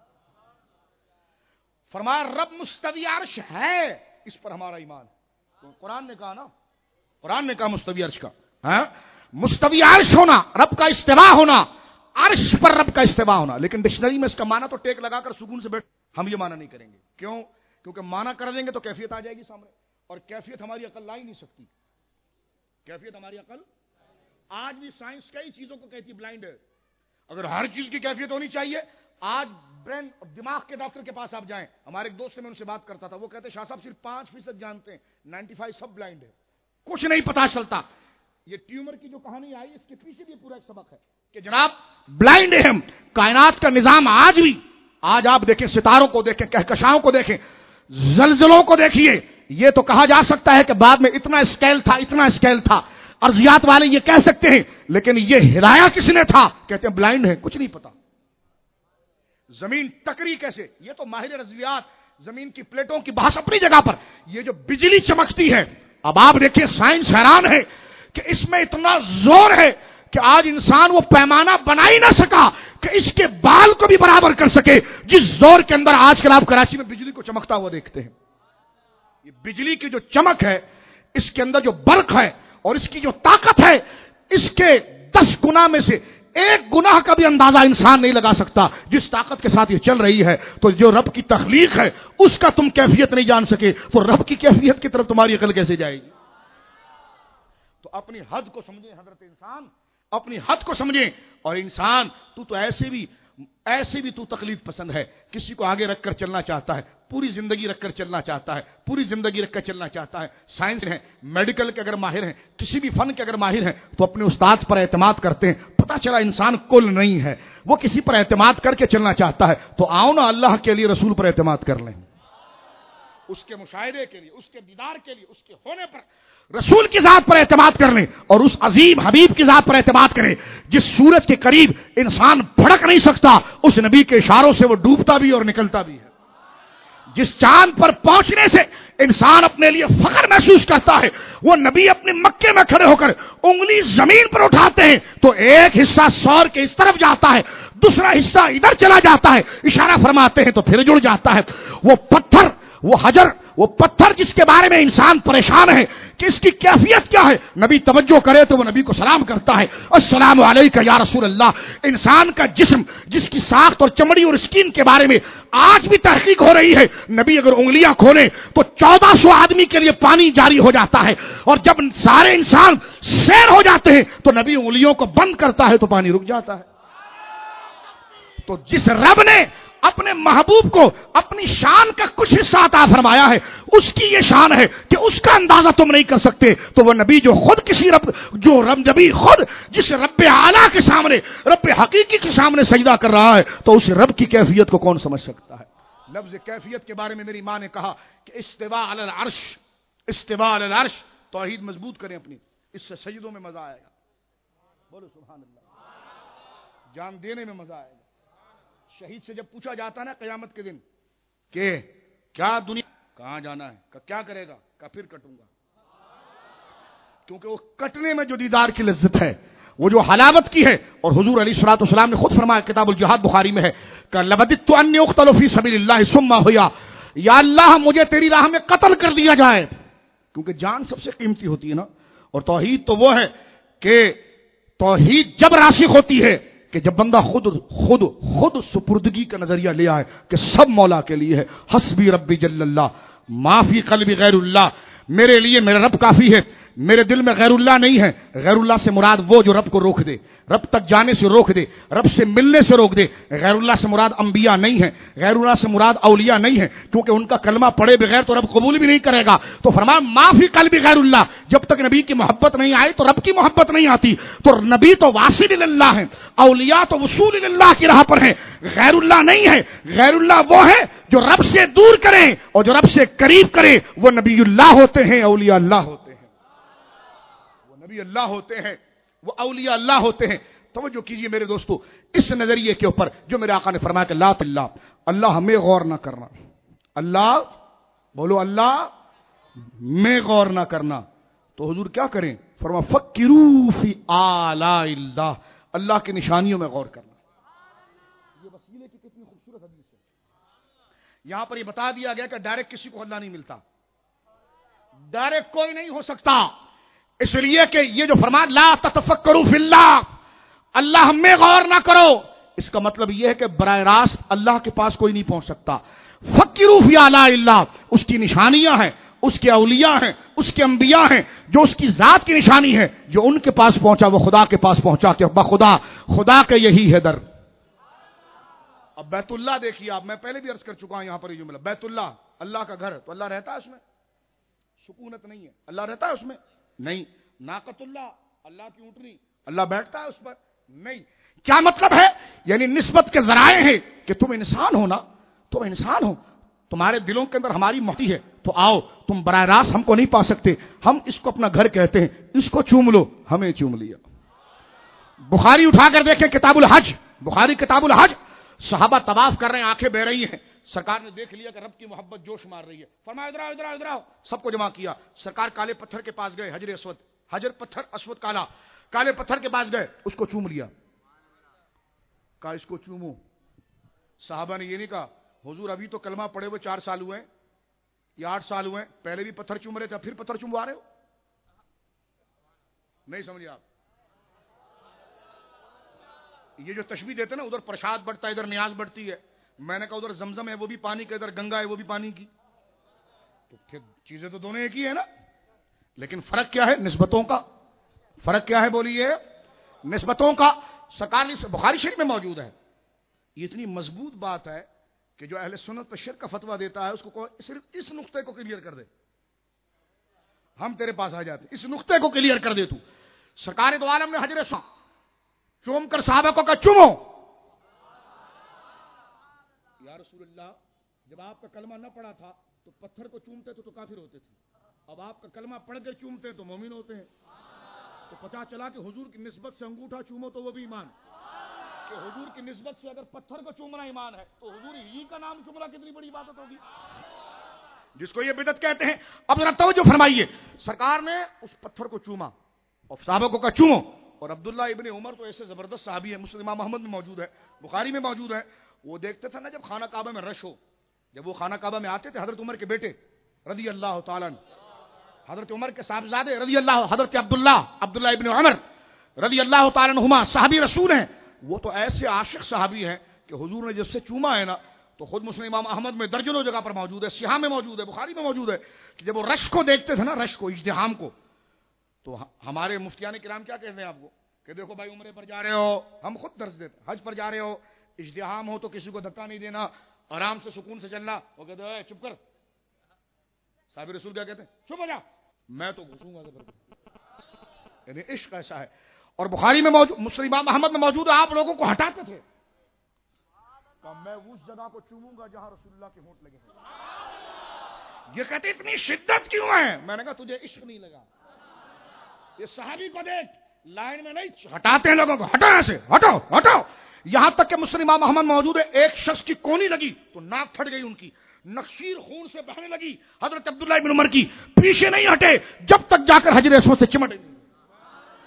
فرمایا رب مستوی عرش ہے، اس پر ہمارا ایمان ہے. تو قرآن نے کہا نا، قرآن نے کہا مستوی عرش کا، ہاں مستوی عرش ہونا، رب کا استواء ہونا، عرش پر رب کا استواء ہونا. لیکن ڈکشنری میں اس کا معنی تو ٹیک لگا کر سکون سے بیٹھ، ہم یہ معنی نہیں کریں گے. کیوں؟ کیونکہ معنی کر دیں گے تو کیفیت آ جائے گی سامنے، اور کیفیت ہماری عقل لا ہی نہیں سکتی. کیفیت ہماری عقل آج بھی سائنس کئی چیزوں کو کہتی بلائنڈ ہے. اگر ہر چیز کی کیفیت ہونی چاہیے، آج برین دماغ کے ڈاکٹر کے پاس آپ جائیں، ہمارے ایک دوست سے میں ان سے بات کرتا تھا، وہ کہتے ہیں شاہ صاحب صرف پانچ فیصد جانتے ہیں، نائنٹی فائیو سب بلائنڈ ہے، کچھ نہیں پتا چلتا. یہ ٹیومر کی جو کہانی آئی اس کے پیچھے بھی پورا ایک سبق ہے کہ جناب بلائنڈ ہے ہم. کائنات کا نظام آج بھی، آج آپ دیکھیں ستاروں کو دیکھیں، کہکشاؤں کو دیکھیں، زلزلوں کو دیکھیے، یہ تو کہا جا سکتا ہے کہ بعد میں اتنا اسکیل تھا، اتنا اسکیل تھا، ارضیات والے یہ کہہ سکتے ہیں، لیکن یہ ہلایا کس نے تھا؟ کہتے ہیں بلائنڈ ہے، کچھ نہیں پتا. زمین ٹکری کیسے؟ یہ تو ماہر رضویات، زمین کی پلیٹوں کی بحث اپنی جگہ پر. یہ جو بجلی چمکتی ہے، اب آپ دیکھیں سائنس حیران ہے کہ اس میں اتنا زور ہے کہ آج انسان وہ پیمانہ بنا ہی نہ سکا کہ اس کے بال کو بھی برابر کر سکے جس زور کے اندر آج کل آپ کراچی میں بجلی کو چمکتا ہوا دیکھتے ہیں. یہ بجلی کی جو چمک ہے، اس کے اندر جو برق ہے اور اس کی جو طاقت ہے، اس کے دس گنا میں سے ایک گناہ کا بھی اندازہ انسان نہیں لگا سکتا جس طاقت کے ساتھ یہ چل رہی ہے. تو جو رب کی تخلیق ہے اس کا تم کیفیت نہیں جان سکے تو رب کی کیفیت کی طرف تمہاری عقل کیسے جائے گی؟ تو اپنی حد کو سمجھیں حضرت انسان، اپنی حد کو سمجھیں. اور انسان تو تو ایسے بھی ایسے بھی تو تقلید پسند ہے، کسی کو آگے رکھ کر چلنا چاہتا ہے، پوری زندگی رکھ کر چلنا چاہتا ہے، پوری زندگی رکھ کر چلنا چاہتا ہے. سائنس ہیں، میڈیکل کے اگر ماہر ہیں، کسی بھی فن کے اگر ماہر ہیں تو اپنے استاد پر اعتماد کرتے ہیں. پتہ چلا انسان کل نہیں ہے، وہ کسی پر اعتماد کر کے چلنا چاہتا ہے. تو آؤ نا اللہ کے لیے رسول پر اعتماد کر لیں، اس کے مشاہدے کے لیے، اس کے دیدار کے لیے، اس کے ہونے پر رسول کی ذات پر اعتماد کر لیں اور اس عظیم حبیب کی ذات پر اعتماد کریں جس سورج کے قریب انسان بھڑک نہیں سکتا، اس نبی کے اشاروں سے وہ ڈوبتا بھی اور نکلتا بھی ہے. جس چاند پر پہنچنے سے انسان اپنے لیے فخر محسوس کرتا ہے، وہ نبی اپنے مکے میں کھڑے ہو کر انگلی زمین پر اٹھاتے ہیں تو ایک حصہ سور کے اس طرف جاتا ہے، دوسرا حصہ ادھر چلا جاتا ہے، اشارہ فرماتے ہیں تو پھر جڑ جاتا ہے. وہ پتھر، وہ حجر، وہ پتھر جس کے بارے میں انسان پریشان ہے کہ اس کی کیفیت کیا ہے، نبی توجہ کرے تو وہ نبی کو سلام کرتا ہے، السلام علیکہ یا رسول اللہ. انسان کا جسم جس کی ساخت اور چمڑی اور اسکن کے بارے میں آج بھی تحقیق ہو رہی ہے، نبی اگر انگلیاں کھولے تو چودہ سو آدمی کے لیے پانی جاری ہو جاتا ہے، اور جب سارے انسان سیر ہو جاتے ہیں تو نبی انگلیوں کو بند کرتا ہے تو پانی رک جاتا ہے. تو جس رب نے اپنے محبوب کو اپنی شان کا کچھ حصہ عطا فرمایا ہے، اس کی یہ شان ہے کہ اس کا اندازہ تم نہیں کر سکتے. تو وہ نبی جو خود کسی رب جو رب نبی خود جس رب اعلیٰ کے سامنے، رب حقیقی کے سامنے سجدہ کر رہا ہے، تو اس رب کی کیفیت کو کون سمجھ سکتا ہے؟ لفظ کیفیت کے بارے میں میری ماں نے کہا کہ استواء علی العرش، استواء علی العرش. توحید مضبوط کریں اپنی، اس سے سجدوں میں مزہ آئے گا. بولو سبحان اللہ. جان دینے میں مزہ آئے گا. شہید سے جب پوچھا جاتا ہے نا قیامت کے دن کہ کیا دنیا کہاں جانا ہے، کہ کیا کرے گا، کہ پھر کٹوں گا. کیونکہ وہ کٹنے میں جو دیدار کی لذت ہے وہ جو حلاوت کی ہے. اور حضور علیہ الصلوۃ والسلام نے خود فرمایا, کتاب الجہاد بخاری میں ہے, کہ لبدت انی اقتل فی سبیل اللہ ثم احیا, یا اللہ مجھے تیری راہ میں قتل کر دیا جائے, کیونکہ جان سب سے قیمتی ہوتی ہے نا. اور توحید تو وہ ہے کہ توحید جب راسخ ہوتی ہے کہ جب بندہ خود خود خود سپردگی کا نظریہ لے آئے کہ سب مولا کے لیے ہے. حسبی ربی جل اللہ ما فی قلبی غیر اللہ, میرے لیے میرا رب کافی ہے, میرے دل میں غیر اللہ نہیں ہے. غیر اللہ سے مراد وہ جو رب کو روک دے, رب تک جانے سے روک دے, رب سے ملنے سے روک دے. غیر اللہ سے مراد انبیاء نہیں ہے, غیر اللہ سے مراد اولیاء نہیں ہے, کیونکہ ان کا کلمہ پڑھے بغیر تو رب قبول بھی نہیں کرے گا. تو فرمایا معافی قلبی غیر اللہ, جب تک نبی کی محبت نہیں آئی تو رب کی محبت نہیں آتی. تو نبی تو واصل اللہ ہے, اولیاء تو وصول اللہ کی راہ پر ہیں, غیر اللہ نہیں ہے. غیر اللہ وہ ہے جو رب سے دور کریں, اور جو رب سے قریب کریں وہ نبی اللہ ہوتے ہیں, اولیاء اللہ ہوتے ہیں. نبی اللہ ہوتے ہیں, وہ اولیاء اللہ ہوتے ہیں. توجہ کیجئے میرے دوستو اس نظریے کے اوپر جو میرے آقا نے فرمایا کہ لا اللہ, اللہ ہمیں غور نہ کرنا, اللہ بولو اللہ میں غور نہ کرنا. تو حضور کیا کریں؟ فرما فکروا فی آلاء اللہ, اللہ کی نشانیوں میں غور کرنا. یہ وسیلے کی کتنی خوبصورت حدیث ہے. یہاں پر یہ بتا دیا گیا کہ ڈائریکٹ کسی کو اللہ نہیں ملتا, ڈائریکٹ کوئی نہیں ہو سکتا. اس لیے کہ یہ جو فرمان لا تتفکروا فی اللہ, اللہ میں غور نہ کرو, اس کا مطلب یہ ہے کہ براہ راست اللہ کے پاس کوئی نہیں پہنچ سکتا. فکروا فی آلاء اللہ, اس کی نشانیاں ہیں, اس کے اولیاء ہیں, اس کے انبیاء ہیں, جو اس کی ذات کی نشانی ہے, جو ان کے پاس پہنچا وہ خدا کے پاس پہنچا کہ بخدا خدا کے یہی ہے در. اب بیت اللہ دیکھیے آپ, میں پہلے بھی عرض کر چکا ہوں یہاں پر یہ جملہ, بیت اللہ اللہ کا گھر, تو اللہ رہتا ہے اس میں؟ سکونت نہیں ہے, اللہ رہتا ہے اس میں؟ نہیں. ناقۃ اللہ, اللہ کی اونٹنی, اللہ بیٹھتا ہے اس پر؟ نہیں. کیا مطلب ہے؟ یعنی نسبت کے ذرائع ہیں کہ تم انسان ہو نا, تم انسان ہو, تمہارے دلوں کے اندر ہماری محتی ہے, تو آؤ تم براہ راست ہم کو نہیں پا سکتے, ہم اس کو اپنا گھر کہتے ہیں, اس کو چوم لو, ہمیں چوم لیا. بخاری اٹھا کر دیکھیں کتاب الحج, بخاری کتاب الحج, صحابہ طواف کر رہے ہیں, آنکھیں بہ رہی ہیں, سرکار نے دیکھ لیا کہ رب کی محبت جوش مار رہی ہے, فرمایا ادھر آؤ ادھر آؤ ادھر آؤ, سب کو جمع کیا. سرکار کالے پتھر کے پاس گئے, حجر اسود, حجر پتھر اسود کالا, کالے پتھر کے پاس گئے, اس کو چوم لیا, کہا اس کو چومو. صحابہ نے یہ نہیں کہا حضور ابھی تو کلمہ پڑے ہوئے چار سال ہوئے یا آٹھ سال ہوئے, پہلے بھی پتھر چوم رہے تھے, پھر پتھر چوموا رہے ہو. نہیں سمجھے آپ؟ یہ جو تشبیہ دیتے نا, ادھر پرساد بڑھتا ہے ادھر نیاز بڑھتی ہے, میں نے کہا ادھر زمزم ہے وہ بھی پانی کا, ادھر گنگا ہے وہ بھی پانی کی, تو پھر چیزیں تو دونوں ایک ہی ہے نا. لیکن فرق کیا ہے؟ نسبتوں کا. فرق کیا ہے بولیے؟ نسبتوں کا. سرکار بخاری شریف میں موجود ہے. یہ اتنی مضبوط بات ہے کہ جو اہل سنت پر شرک کا فتویٰ دیتا ہے اس کو صرف اس نقطے کو کلیئر کر دے, ہم تیرے پاس آ جاتے, اس نقطے کو کلیئر کر دے تو. سرکار دو عالم نے حجر اسود چوم کر صحابہ کو کہا چومو. یا رسول اللہ جب آپ کا کلمہ نہ پڑا تھا تو پتھر کو چومتے تھے تو کافر ہوتے تھے, اب آپ کا کلمہ پڑھ کے چومتے تو مومن ہوتے ہیں. تو پتہ چلا کہ حضور کی نسبت سے انگوٹھا چومو تو وہ بھی ایمان, کہ حضور کی نسبت سے اگر پتھر کو چومنا ایمان ہے تو حضور ہی کا نام چومنا کتنی بڑی بات ہوگی, جس کو یہ بدعت کہتے ہیں. اب ذرا توجہ فرمائیے, سرکار نے اس پتھر کو چوما اور صحابہ کو کہا چومو. اور عبداللہ ابن عمر تو ایسے زبردست صحابی ہے, مسلم امام محمد میں موجود ہے, بخاری میں موجود ہے, وہ دیکھتے تھے نا جب خانہ کعبہ میں رش ہو, جب وہ خانہ کعبہ میں آتے تھے, حضرت عمر کے بیٹے رضی اللہ تعالیٰ عنہ, حضرت عمر کے صاحبزادے رضی اللہ, حضرت عبداللہ عبداللہ ابن عمر رضی اللہ تعالیٰ عنہما صحابی رسول ہیں, وہ تو ایسے عاشق صحابی ہیں کہ حضور نے جب سے چوما ہے نا تو خود مسلم امام احمد میں درجنوں جگہ پر موجود ہے, سیاہ میں موجود ہے, بخاری میں موجود ہے, کہ جب وہ رش کو دیکھتے تھے نا, رش کو, اجتحام کو, تو ہمارے مفتیان کرام کیا کہتے ہیں آپ کو کہ دیکھو بھائی عمرے پر جا رہے ہو, ہم خود درس دیتے, حج پر جا رہے ہو, اجتحام ہو تو کسی کو دھکا نہیں دینا, آرام سے سکون سے چلنا. وہ کہتے ہیں چپ کر, صحابی رسول کیا کہتے ہیں, چپ ہو جا, میں تو گھسوں گا زبردست. یعنی عشق ایسا ہے. اور بخاری میں موجود, مسلم امام احمد میں موجود ہے, آپ لوگوں کو ہٹاتے تھے, کہ میں اس جگہ کو چوموں گا جہاں رسول اللہ کے ہونٹ لگے ہیں. یہ کہتے اتنی شدت کیوں ہے؟ میں نے کہا تجھے عشق نہیں لگا. یہ صحابی کو دیکھ, لائن میں نہیں, ہٹاتے ہیں لوگوں کو, ہٹو ایسے, ہٹو ہٹو. یہاں تک کہ مسلم امام احمد موجود ہے, ایک شخص کی کونی لگی تو ناک پھٹ گئی ان کی, نخشیر خون سے بہنے لگی. حضرت عبداللہ ابن عمر کی پیچھے نہیں ہٹے جب تک جا کر حجر اسود سے چمٹ گئی.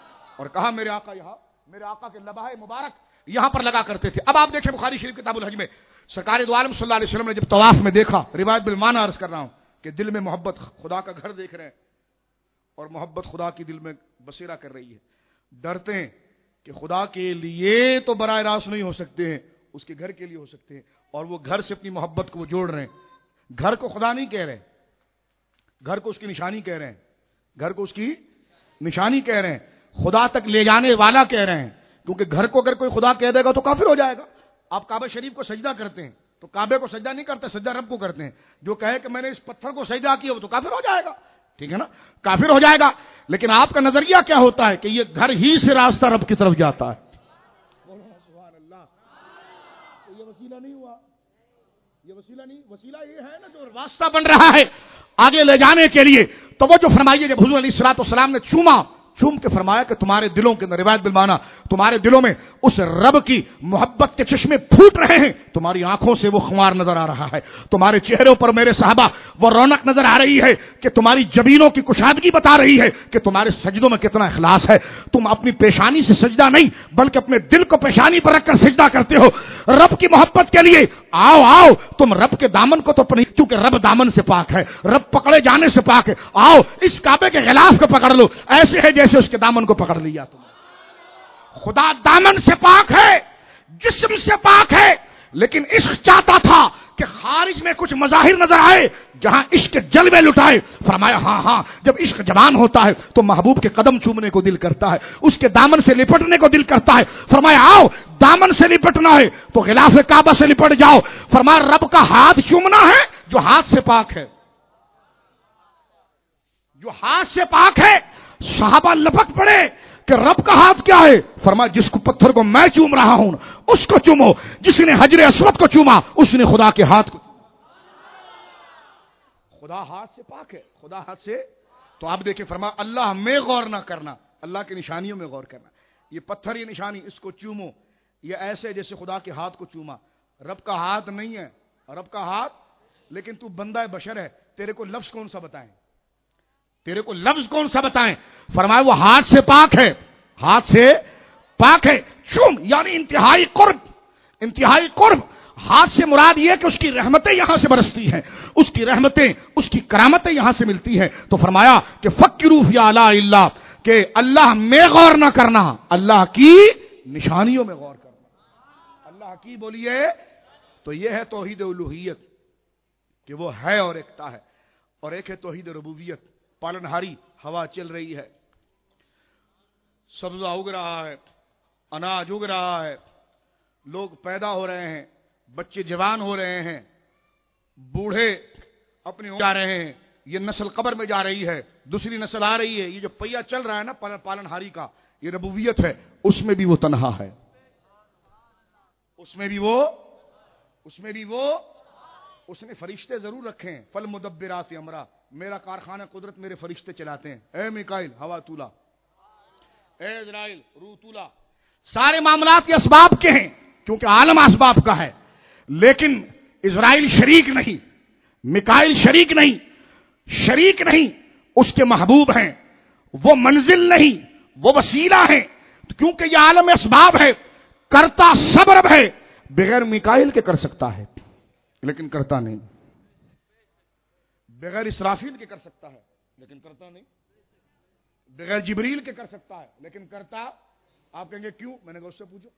اور کہا میرے آقا یہاں میرے آقا کے لبائے مبارک یہاں پر لگا کرتے تھے. اب آپ دیکھیں بخاری شریف کتاب الحج میں سرکار دو عالم صلی اللہ علیہ وسلم نے جب طواف میں دیکھا, روایت بالمعنی عرض کر رہا ہوں کہ دل میں محبت, خدا کا گھر دیکھ رہے ہیں اور محبت خدا کی دل میں بسیرا کر رہی ہے, ڈرتے ہیں کہ خدا کے لیے تو براہ راست نہیں ہو سکتے ہیں, اس کے گھر کے لیے ہو سکتے ہیں, اور وہ گھر سے اپنی محبت کو وہ جوڑ رہے ہیں. گھر کو خدا نہیں کہہ رہے, گھر کو اس کی نشانی کہہ رہے ہیں, گھر کو اس کی نشانی کہہ رہے ہیں, خدا تک لے جانے والا کہہ رہے ہیں, کیونکہ گھر کو اگر کوئی خدا کہہ دے گا تو کافر ہو جائے گا. آپ کعبہ شریف کو سجدہ کرتے ہیں تو کعبے کو سجدہ نہیں کرتے, سجدہ رب کو کرتے ہیں. جو کہے کہ میں نے اس پتھر کو سجدہ کیا وہ تو کافر ہو جائے گا, ٹھیک ہے نا, کافر ہو جائے گا. لیکن آپ کا نظریہ کیا ہوتا ہے کہ یہ گھر ہی سے راستہ رب کی طرف جاتا ہے. سبحان اللہ. یہ وسیلہ نہیں ہوا, یہ وسیلہ نہیں, وسیلہ یہ ہے نا جو راستہ بن رہا ہے آگے لے جانے کے لیے. تو وہ جو فرمائیے جب حضور علیہ الصلوۃ والسلام نے چوما, چوم کے فرمایا کہ تمہارے دلوں کے اندر, روایت بالمعنی تمہارے دلوں میں اس رب کی محبت کے چشمے پھوٹ رہے ہیں, تمہاری آنکھوں سے وہ خمار نظر آ رہا ہے, تمہارے چہروں پر میرے صحابہ وہ رونق نظر آ رہی ہے کہ تمہاری جبینوں کی کشادگی بتا رہی ہے کہ تمہارے سجدوں میں کتنا اخلاص ہے. تم اپنی پیشانی سے سجدہ نہیں بلکہ اپنے دل کو پیشانی پر رکھ کر سجدہ کرتے ہو رب کی محبت کے لیے. آؤ آؤ تم رب کے دامن کو تو نہیں, کیونکہ رب دامن سے پاک ہے, رب پکڑے جانے سے پاک ہے. آؤ اس کعبے کے غلاف کو پکڑ لو, ایسے ہے جیسے اس کے دامن کو پکڑ لیا تم. خدا دامن سے پاک ہے, جسم سے پاک ہے, لیکن عشق چاہتا تھا کہ خارج میں کچھ مظاہر نظر آئے جہاں عشق جلوے لٹائے. فرمایا ہاں ہاں جب عشق جوان ہوتا ہے تو محبوب کے قدم چومنے کو دل کرتا ہے, اس کے دامن سے لپٹنے کو دل کرتا ہے. فرمایا آؤ دامن سے لپٹنا ہے تو غلاف کعبہ سے لپٹ جاؤ. فرمایا رب کا ہاتھ چومنا ہے جو ہاتھ سے پاک ہے, جو ہاتھ سے پاک ہے. صحابہ لپک پڑے کہ رب کا ہاتھ کیا ہے؟ فرمایا جس کو پتھر کو میں چوم رہا ہوں اس کو چومو, جس نے حجر اسود کو چوما اس نے خدا کے ہاتھ کو. خدا ہاتھ سے پاک ہے, خدا ہاتھ سے. تو آپ دیکھیں فرمایا اللہ میں غور نہ کرنا, اللہ کی نشانیوں میں غور کرنا. یہ پتھر یہ نشانی اس کو چومو, یہ ایسے جیسے خدا کے ہاتھ کو چوما. رب کا ہاتھ نہیں ہے, رب کا ہاتھ, لیکن تو بندہ بشر ہے, تیرے کو لفظ کون سا بتائیں, تیرے کو لفظ کون سا بتائیں. فرمایا وہ ہاتھ سے پاک ہے, ہاتھ سے پاک ہے. چوم یعنی انتہائی قرب, انتہائی قرب. ہاتھ سے مراد یہ کہ اس کی رحمتیں یہاں سے برستی ہیں, اس کی رحمتیں اس کی کرامتیں یہاں سے ملتی ہیں. تو فرمایا کہ فکروا فی آلاء اللہ, کہ اللہ میں غور نہ کرنا, اللہ کی نشانیوں میں غور کرنا. اللہ کی بولیے تو یہ ہے توحید الوہیت کہ وہ ہے اور ایکتا ہے, اور ایک ہے توحید ربوبیت. پالنہاری ہوا چل رہی ہے, سبزہ اگ رہا ہے, اناج اگ رہا ہے, لوگ پیدا ہو رہے ہیں, بچے جوان ہو رہے ہیں, بوڑھے اپنے جا رہے ہیں, یہ نسل قبر میں جا رہی ہے, دوسری نسل آ رہی ہے. یہ جو پہیا چل رہا ہے نا پالنہاری کا, یہ ربوبیت ہے. اس میں بھی وہ تنہا ہے, اس میں بھی وہ اس میں بھی وہ اس نے فرشتے ضرور رکھے ہیں. فل مدبرات امرا, میرا کارخانہ قدرت میرے فرشتے چلاتے ہیں. اے میکائیل ہوا تولا, اے عزرائیل روح تولا. سارے معاملات کے اسباب کے ہیں کیونکہ عالم اسباب کا ہے, لیکن عزرائیل شریک نہیں, میکائیل شریک نہیں, شریک نہیں, اس کے محبوب ہیں. وہ منزل نہیں, وہ وسیلہ ہیں, کیونکہ یہ عالم اسباب ہے. کرتا سب رب ہے, بغیر میکائیل کے کر سکتا ہے لیکن کرتا نہیں, بغیر اسرافیل کے کر سکتا ہے لیکن کرتا نہیں, بغیر جبریل کے کر سکتا ہے لیکن کرتا. آپ کہیں گے کیوں؟ میں نے کہا اس سے پوچھو,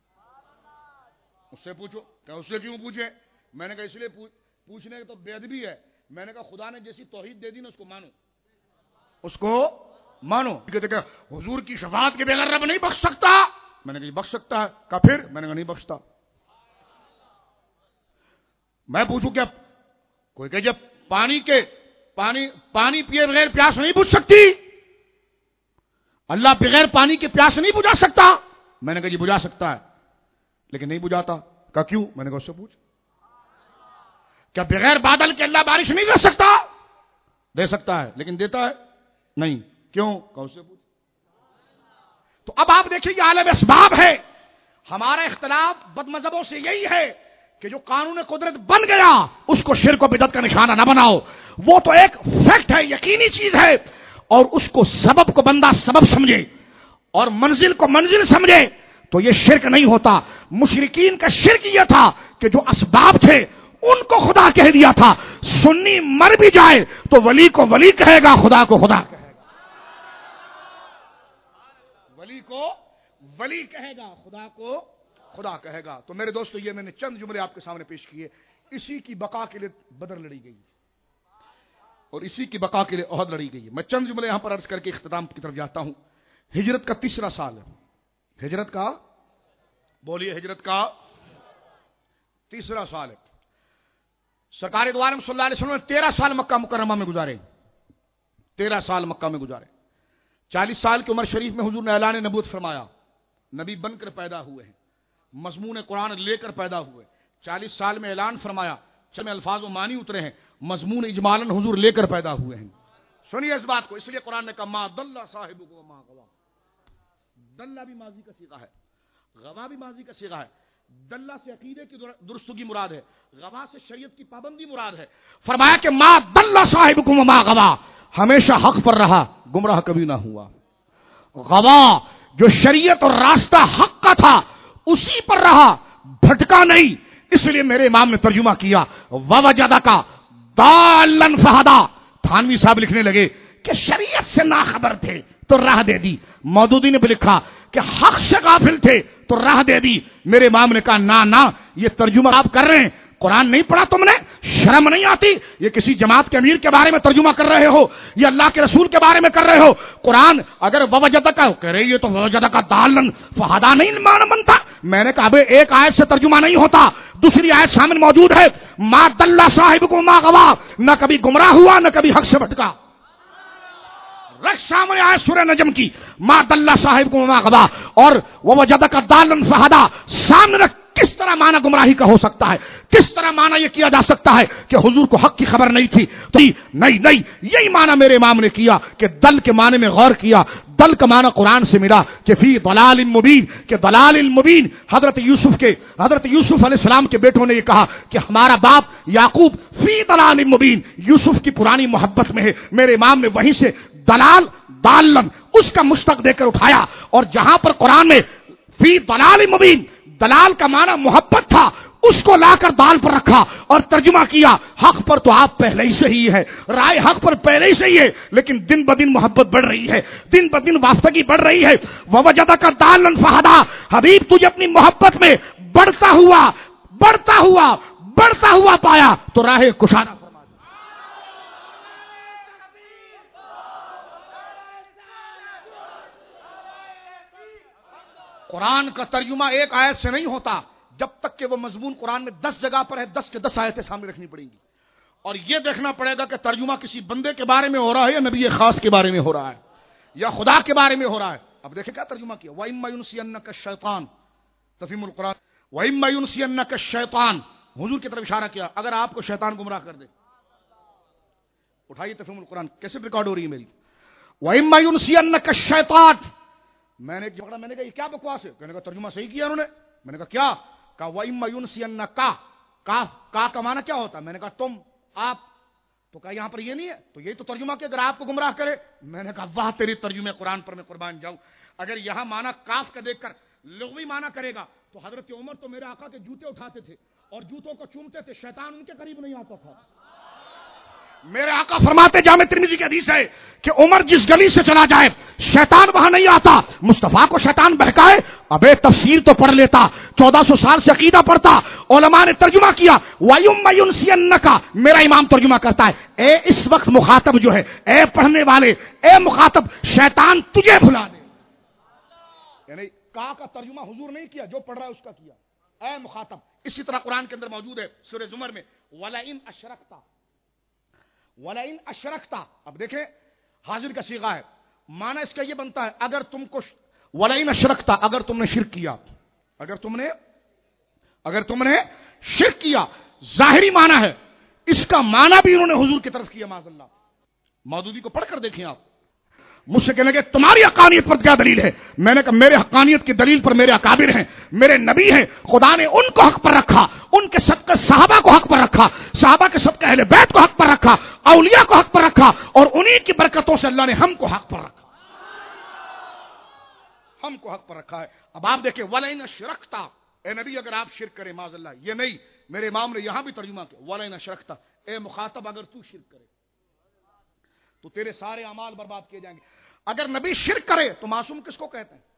اس سے پوچھو. کہ اس سے کیوں پوچھے؟ میں نے کہا اس لیے پوچھنے کا تو بے ادبی ہے. میں نے کہا خدا نے جیسی توحید دے دی نا اس کو مانو, اس کو مانو. کہتے کہ حضور کی شفاعت کے بغیر رب نہیں بخش سکتا. میں نے کہا بخش سکتا ہے. کہا پھر؟ میں نے کہا نہیں بخشتا. میں پوچھوں کیا کوئی کہ جب پانی کے پانی پانی پیے بغیر پیاس نہیں بجھ سکتی, اللہ بغیر پانی کے پیاس نہیں بجھا سکتا. میں نے کہا جی بجھا سکتا ہے لیکن نہیں بجھاتا. کہا کیوں؟ میں نے کہا اس سے پوچھ. کیا بغیر بادل کے اللہ بارش نہیں دے سکتا؟ دے سکتا ہے لیکن دیتا ہے نہیں. کیوں؟ کہا اس سے پوچھ. تو اب آپ دیکھیں یہ عالم اسباب ہے. ہمارا اختلاف بد مذہبوں سے یہی ہے کہ جو قانون قدرت بن گیا اس کو شرک و بدعت کا نشانہ نہ بناؤ. وہ تو ایک فیکٹ ہے, یقینی چیز ہے, اور اس کو سبب کو بندہ سبب سمجھے اور منزل کو منزل سمجھے تو یہ شرک نہیں ہوتا. مشرکین کا شرک یہ تھا کہ جو اسباب تھے ان کو خدا کہہ دیا تھا. سنی مر بھی جائے تو ولی کو ولی کہے گا, خدا کو خدا کہے گا. ولی کو ولی کہے گا, خدا کو خدا کہے گا. تو میرے دوستو یہ میں نے چند جملے آپ کے سامنے پیش کیے. اسی کی بقا کے لیے بدر لڑی گئی اور اسی کی بقا کے لیے احد لڑی گئی. میں چند جملے یہاں پر عرض کر کے اختتام کی طرف جاتا ہوں. ہجرت کا تیسرا سال ہے. ہجرت کا بولیے ہجرت کا تیسرا سال ہے. سرکار دو عالم صلی اللہ علیہ وسلم نے تیرہ سال مکہ مکرمہ میں گزارے. تیرہ سال مکہ میں گزارے. چالیس سال کی عمر شریف میں حضور نے اعلان نبوت فرمایا. نبی بن کر پیدا ہوئے ہیں, مضمون قرآن لے کر پیدا ہوئے. چالیس سال میں اعلان فرمایا, چند الفاظ و معنی اترے ہیں, مضمون اجمالاً حضور لے کر پیدا ہوئے ہیں. سنیے اس بات کو, اس لیے قرآن نے کہا ما ضل صاحبکم وما غوی. دلہ بھی ماضی کا صیغہ ہے, غوا بھی ماضی کا صیغہ ہے. دلہ سے عقیدے کی درستگی مراد ہے, غوا سے شریعت کی پابندی مراد ہے. فرمایا کہ ما ضل صاحبکم وما غوی, ہمیشہ حق پر رہا, گمراہ کبھی نہ ہوا. غوا جو شریعت اور راستہ حق کا تھا اسی پر رہا, بھٹکا نہیں. اس لیے میرے امام نے ترجمہ کیا ووجدک ضالا فہدی. تھانوی صاحب لکھنے لگے کہ شریعت سے ناخبر تھے تو راہ دے دی. مودودی نے بھی لکھا کہ حق سے غافل تھے تو راہ دے دی. میرے امام نے کہا نا نا, یہ ترجمہ آپ کر رہے ہیں, قرآن نہیں پڑھا تم نے, شرم نہیں آتی؟ یہ کسی جماعت کے امیر کے بارے میں ترجمہ کر رہے ہو یا اللہ کے رسول کے بارے میں کر رہے ہو. قرآن اگر ووجدک کہہ رہی ہے تو ووجدک ضالا فہدی نہیں معنی بنتا. میں نے کہا ابے ایک آیت سے ترجمہ نہیں ہوتا, دوسری آیت سامنے موجود ہے, ما ضل صاحبکم وما غوی, نہ کبھی گمراہ ہوا نہ کبھی حق سے بھٹکا. رکھ سامنے آیت سورہ نجم کی, ما ضل صاحبکم وما غوی, اور ووجدک ضالا فہدی سامنے رکھ. کس طرح معنی گمراہی کا ہو سکتا ہے؟ کس طرح معنی یہ کیا جا سکتا ہے کہ حضور کو حق کی خبر نہیں تھی؟ تو نہیں نہیں, یہی معنی میرے امام نے کیا کہ دل کے معنی میں غور کیا. دل کا معنی قرآن سے ملا کہ فی ضلال مبین, کہ ضلال مبین. حضرت یوسف کے حضرت یوسف علیہ السلام کے بیٹوں نے یہ کہا کہ ہمارا باپ یعقوب فی ضلال مبین, یوسف کی پرانی محبت میں ہے. میرے امام نے وہیں سے دلال دالن اس کا مشتق دے کر اٹھایا, اور جہاں پر قرآن میں فی ضلال مبین دلال کا معنی محبت تھا اس کو لا کر دال پر رکھا اور ترجمہ کیا حق پر تو آپ پہلے ہی سے ہی ہے, رائے حق پر پہلے ہی سے ہی ہے, لیکن دن بدن محبت بڑھ رہی ہے, دن بدن وابستگی بڑھ رہی ہے. ووجدک ضالا فہدی, حبیب تجھے اپنی محبت میں بڑھتا ہوا بڑھتا ہوا بڑھتا ہوا پایا تو راہ کشادہ. قرآن کا ترجمہ ایک آیت سے نہیں ہوتا جب تک کہ وہ مضمون قرآن میں دس جگہ پر ہے, دس کے دس آیتیں سامنے رکھنی پڑیں گی, اور یہ دیکھنا پڑے گا کہ ترجمہ کسی بندے کے بارے میں ہو رہا ہے یا نبی خاص کے بارے میں ہو رہا ہے یا خدا کے بارے میں ہو رہا ہے. اب دیکھیں کیا ترجمہ کیا, وَإِمَّا يُنْسِيَنَّكَ الشَّيْطَانُ, تفہیم القرآن, وَإِمَّا يُنْسِيَنَّكَ الشَّيْطَانُ, حضور کی طرف اشارہ کیا اگر آپ کو شیطان گمراہ کر دے. اٹھائیے تفہیم القرآن, کیسے ریکارڈ ہو رہی ہے میری. وَإِمَّا يُنْسِيَنَّكَ الشَّيْطَانُ, میں نے جھگڑا, میں نے کہا یہ کیا بکواس ہے, کہنے کا ترجمہ صحیح کیا انہوں نے. میں نے کہا کیا, کہا وَإِمَّا يُنْسِيَنَّكَ, کا کا کا معنی کیا ہوتا ہے؟ میں نے کہا تم, آپ, تو کہا یہاں پر یہ نہیں ہے, تو یہی تو ترجمہ کہ اگر آپ کو گمراہ کرے. میں نے کہا واہ تیری ترجمے قرآن پر میں قربان جاؤں. اگر یہاں معنی کاف کا دیکھ کر لغوی معنی کرے گا تو حضرت عمر تو میرے آقا کے جوتے اٹھاتے تھے اور جوتوں کو چومتے تھے, شیطان ان کے قریب نہیں آتا تھا. میرے آقا فرماتے, جامع ترمذی کی حدیث ہے کہ عمر جس گلی سے چلا جائے شیطان وہاں نہیں آتا. مصطفیٰ کو شیطان بہکائے, ابے تفسیر تو پڑھ لیتا, چودہ سو سال سے عقیدہ پڑھتا. علماء نے ترجمہ کیا وَإِمَّا يُنْسِيَنَّكَ, میرا امام ترجمہ کرتا ہے اے اس وقت مخاطب جو ہے, اے پڑھنے والے, اے مخاطب, شیطان تجھے بھلا دے. یعنی کا کا ترجمہ حضور نہیں کیا, جو پڑھ رہا ہے اس کا کیا, اے مخاطب. اسی طرح قرآن کے اندر موجود ہے سورہ زمر میں وَلَئِنْ أَشْرَكْتَ, وَلَئِنْ أَشْرَكْتَ. اب دیکھیں حاضر کا صیغہ ہے, معنی اس کا یہ بنتا ہے اگر تم کو, وَلَئِنْ أَشْرَكْتَ, اگر تم نے شرک کیا, اگر تم نے اگر تم نے شرک کیا. ظاہری معنی ہے, اس کا معنی بھی انہوں نے حضور کی طرف کیا معاذ اللہ. مودودی کو پڑھ کر دیکھیں آپ. مجھ سے کہنے لگے تمہاری حقانیت پر کیا دلیل ہے؟ میں نے کہا میرے حقانیت کی دلیل پر میرے اکابر ہیں, میرے نبی ہیں, خدا نے ان کو حق پر رکھا, ان کے صدقہ صحابہ کو حق پر رکھا, صحابہ کے صدقہ اہل بیت کو حق پر رکھا, اولیاء کو حق پر رکھا, اور انہی کی برکتوں سے اللہ نے ہم کو حق پر رکھا. ہم کو حق پر رکھا ہے. اب آپ دیکھیں وَلَئِنْ أَشْرَكْتَ، اے نبی اگر آپ شرک کریں معاذ اللہ، یہ نہیں، میرے امام نے یہاں بھی ترجمہ کیا وَلَئِنْ أَشْرَكْتَ، اے مخاطب اگر تو شرک کرے تو تیرے سارے اعمال برباد کیے جائیں گے. اگر نبی شرک کرے تو معصوم کس کو کہتے ہیں؟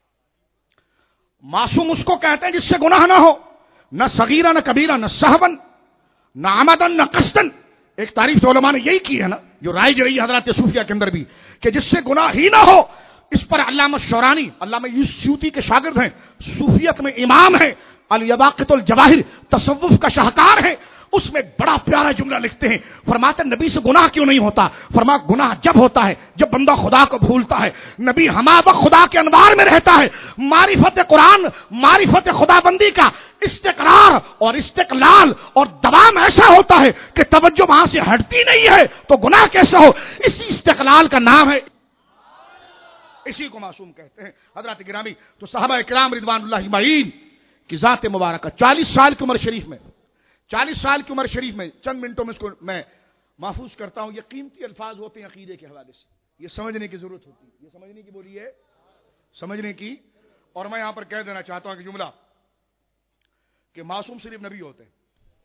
معصوم اس کو کہتے ہیں جس سے گناہ نہ ہو، نہ صغیرہ نہ کبیرہ، نہ سہون نہ عمدن نہ قصدن. ایک تعریف تو علماء نے یہی کی ہے نا، جو رائج رہی حضرات صوفیہ کے اندر بھی، کہ جس سے گناہ ہی نہ ہو. اس پر علامہ شورانی، علامہ سیوطی کے شاگرد ہیں، صوفیت میں امام ہیں، الیواقت الجواہر تصوف کا شاہکار ہے. اس میں بڑا پیارا جملہ لکھتے ہیں، فرماتے ہیں نبی سے گناہ کیوں نہیں ہوتا؟ فرما گناہ جب ہوتا ہے جب بندہ خدا کو بھولتا ہے. نبی ہما وقت خدا کے انوار میں رہتا ہے. معرفت قرآن، معرفت خدا بندی کا استقرار اور استقلال اور دوام ایسا ہوتا ہے کہ توجہ وہاں سے ہٹتی نہیں ہے، تو گناہ کیسا ہو؟ اسی استقلال کا نام ہے، اسی کو معصوم کہتے ہیں. حضرات گرامی، تو صحابہ کرام رضوان اللہ اجمعین کی ذات مبارکہ چالیس سال کی عمر شریف میں چالیس سال کی عمر شریف میں چند منٹوں میں اس کو میں محفوظ کرتا ہوں. یہ قیمتی الفاظ ہوتے ہیں عقیدے کے حوالے سے، یہ سمجھنے کی ضرورت ہوتی ہے، یہ سمجھنے کی بولیے سمجھنے کی. اور میں یہاں پر کہہ دینا چاہتا ہوں کہ جملہ کہ معصوم صرف نبی ہوتے ہیں،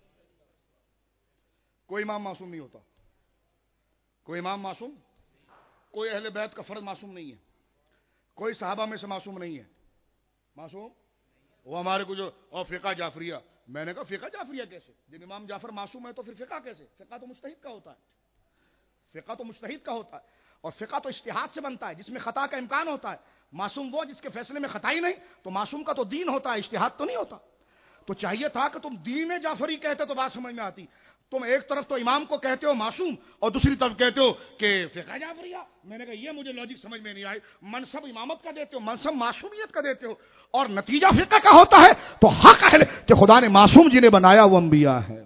کوئی امام معصوم نہیں ہوتا. کوئی امام معصوم، کوئی اہل بیت کا فرد معصوم نہیں ہے، کوئی صحابہ میں سے معصوم نہیں ہے. معصوم وہ ہمارے کو جو اور فقہ جعفریہ، میں نے کہا فقہ جعفریہ کیسے؟ جب امام جعفر معصوم ہے تو پھر فقہ کیسے؟ فقہ تو مجتہد کا ہوتا ہے، فقہ تو مجتہد کا ہوتا ہے، اور فقہ تو اجتہاد سے بنتا ہے جس میں خطا کا امکان ہوتا ہے. معصوم وہ جس کے فیصلے میں خطا ہی نہیں. تو معصوم کا تو دین ہوتا ہے، اجتہاد تو نہیں ہوتا. تو چاہیے تھا کہ تم دین جعفری کہتے تو بات سمجھ میں آتی. تم ایک طرف تو امام کو کہتے ہو معصوم اور دوسری طرف کہتے ہو کہ فقہ جعفریہ. میں نے کہا یہ مجھے لاجک سمجھ میں نہیں آئی. منصب امامت کا دیتے ہو، منصب معصومیت کا دیتے ہو، اور نتیجہ فقہ کا ہوتا ہے. تو حق ہے کہ خدا نے معصوم جنہیں بنایا وہ انبیاء ہیں.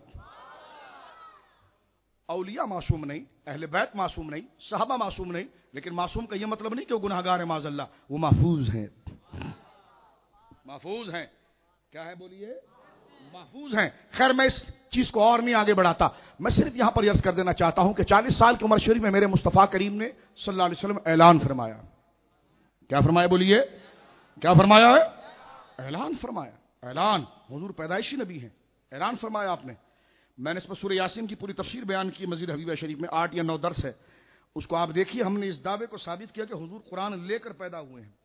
اولیاء معصوم نہیں، اہل بیت معصوم نہیں، صحابہ معصوم نہیں. لیکن معصوم کا یہ مطلب نہیں کہ وہ گناہگار ہیں معاذ اللہ، وہ محفوظ ہیں. محفوظ ہیں. کیا ہے بولیے؟ محفوظ ہیں. خیر میں اس چیز کو اور نہیں آگے بڑھاتا، میں صرف یہاں پر عرض کر دینا چاہتا ہوں کہ چالیس سال کی عمر شریف میں میرے مصطفیٰ کریم نے صلی اللہ علیہ وسلم اعلان فرمایا. کیا فرمایا بولیے؟ کیا فرمایا ہے؟ اعلان فرمایا. اعلان، حضور پیدائشی نبی ہیں، اعلان فرمایا آپ نے. میں نے اس پر سورہ یاسین کی پوری تفسیر بیان کی مزید حبیبہ شریف میں، آٹھ یا نو درس ہے، اس کو آپ دیکھیے. ہم نے اس دعوے کو ثابت کیا کہ حضور قرآن لے کر پیدا ہوئے ہیں،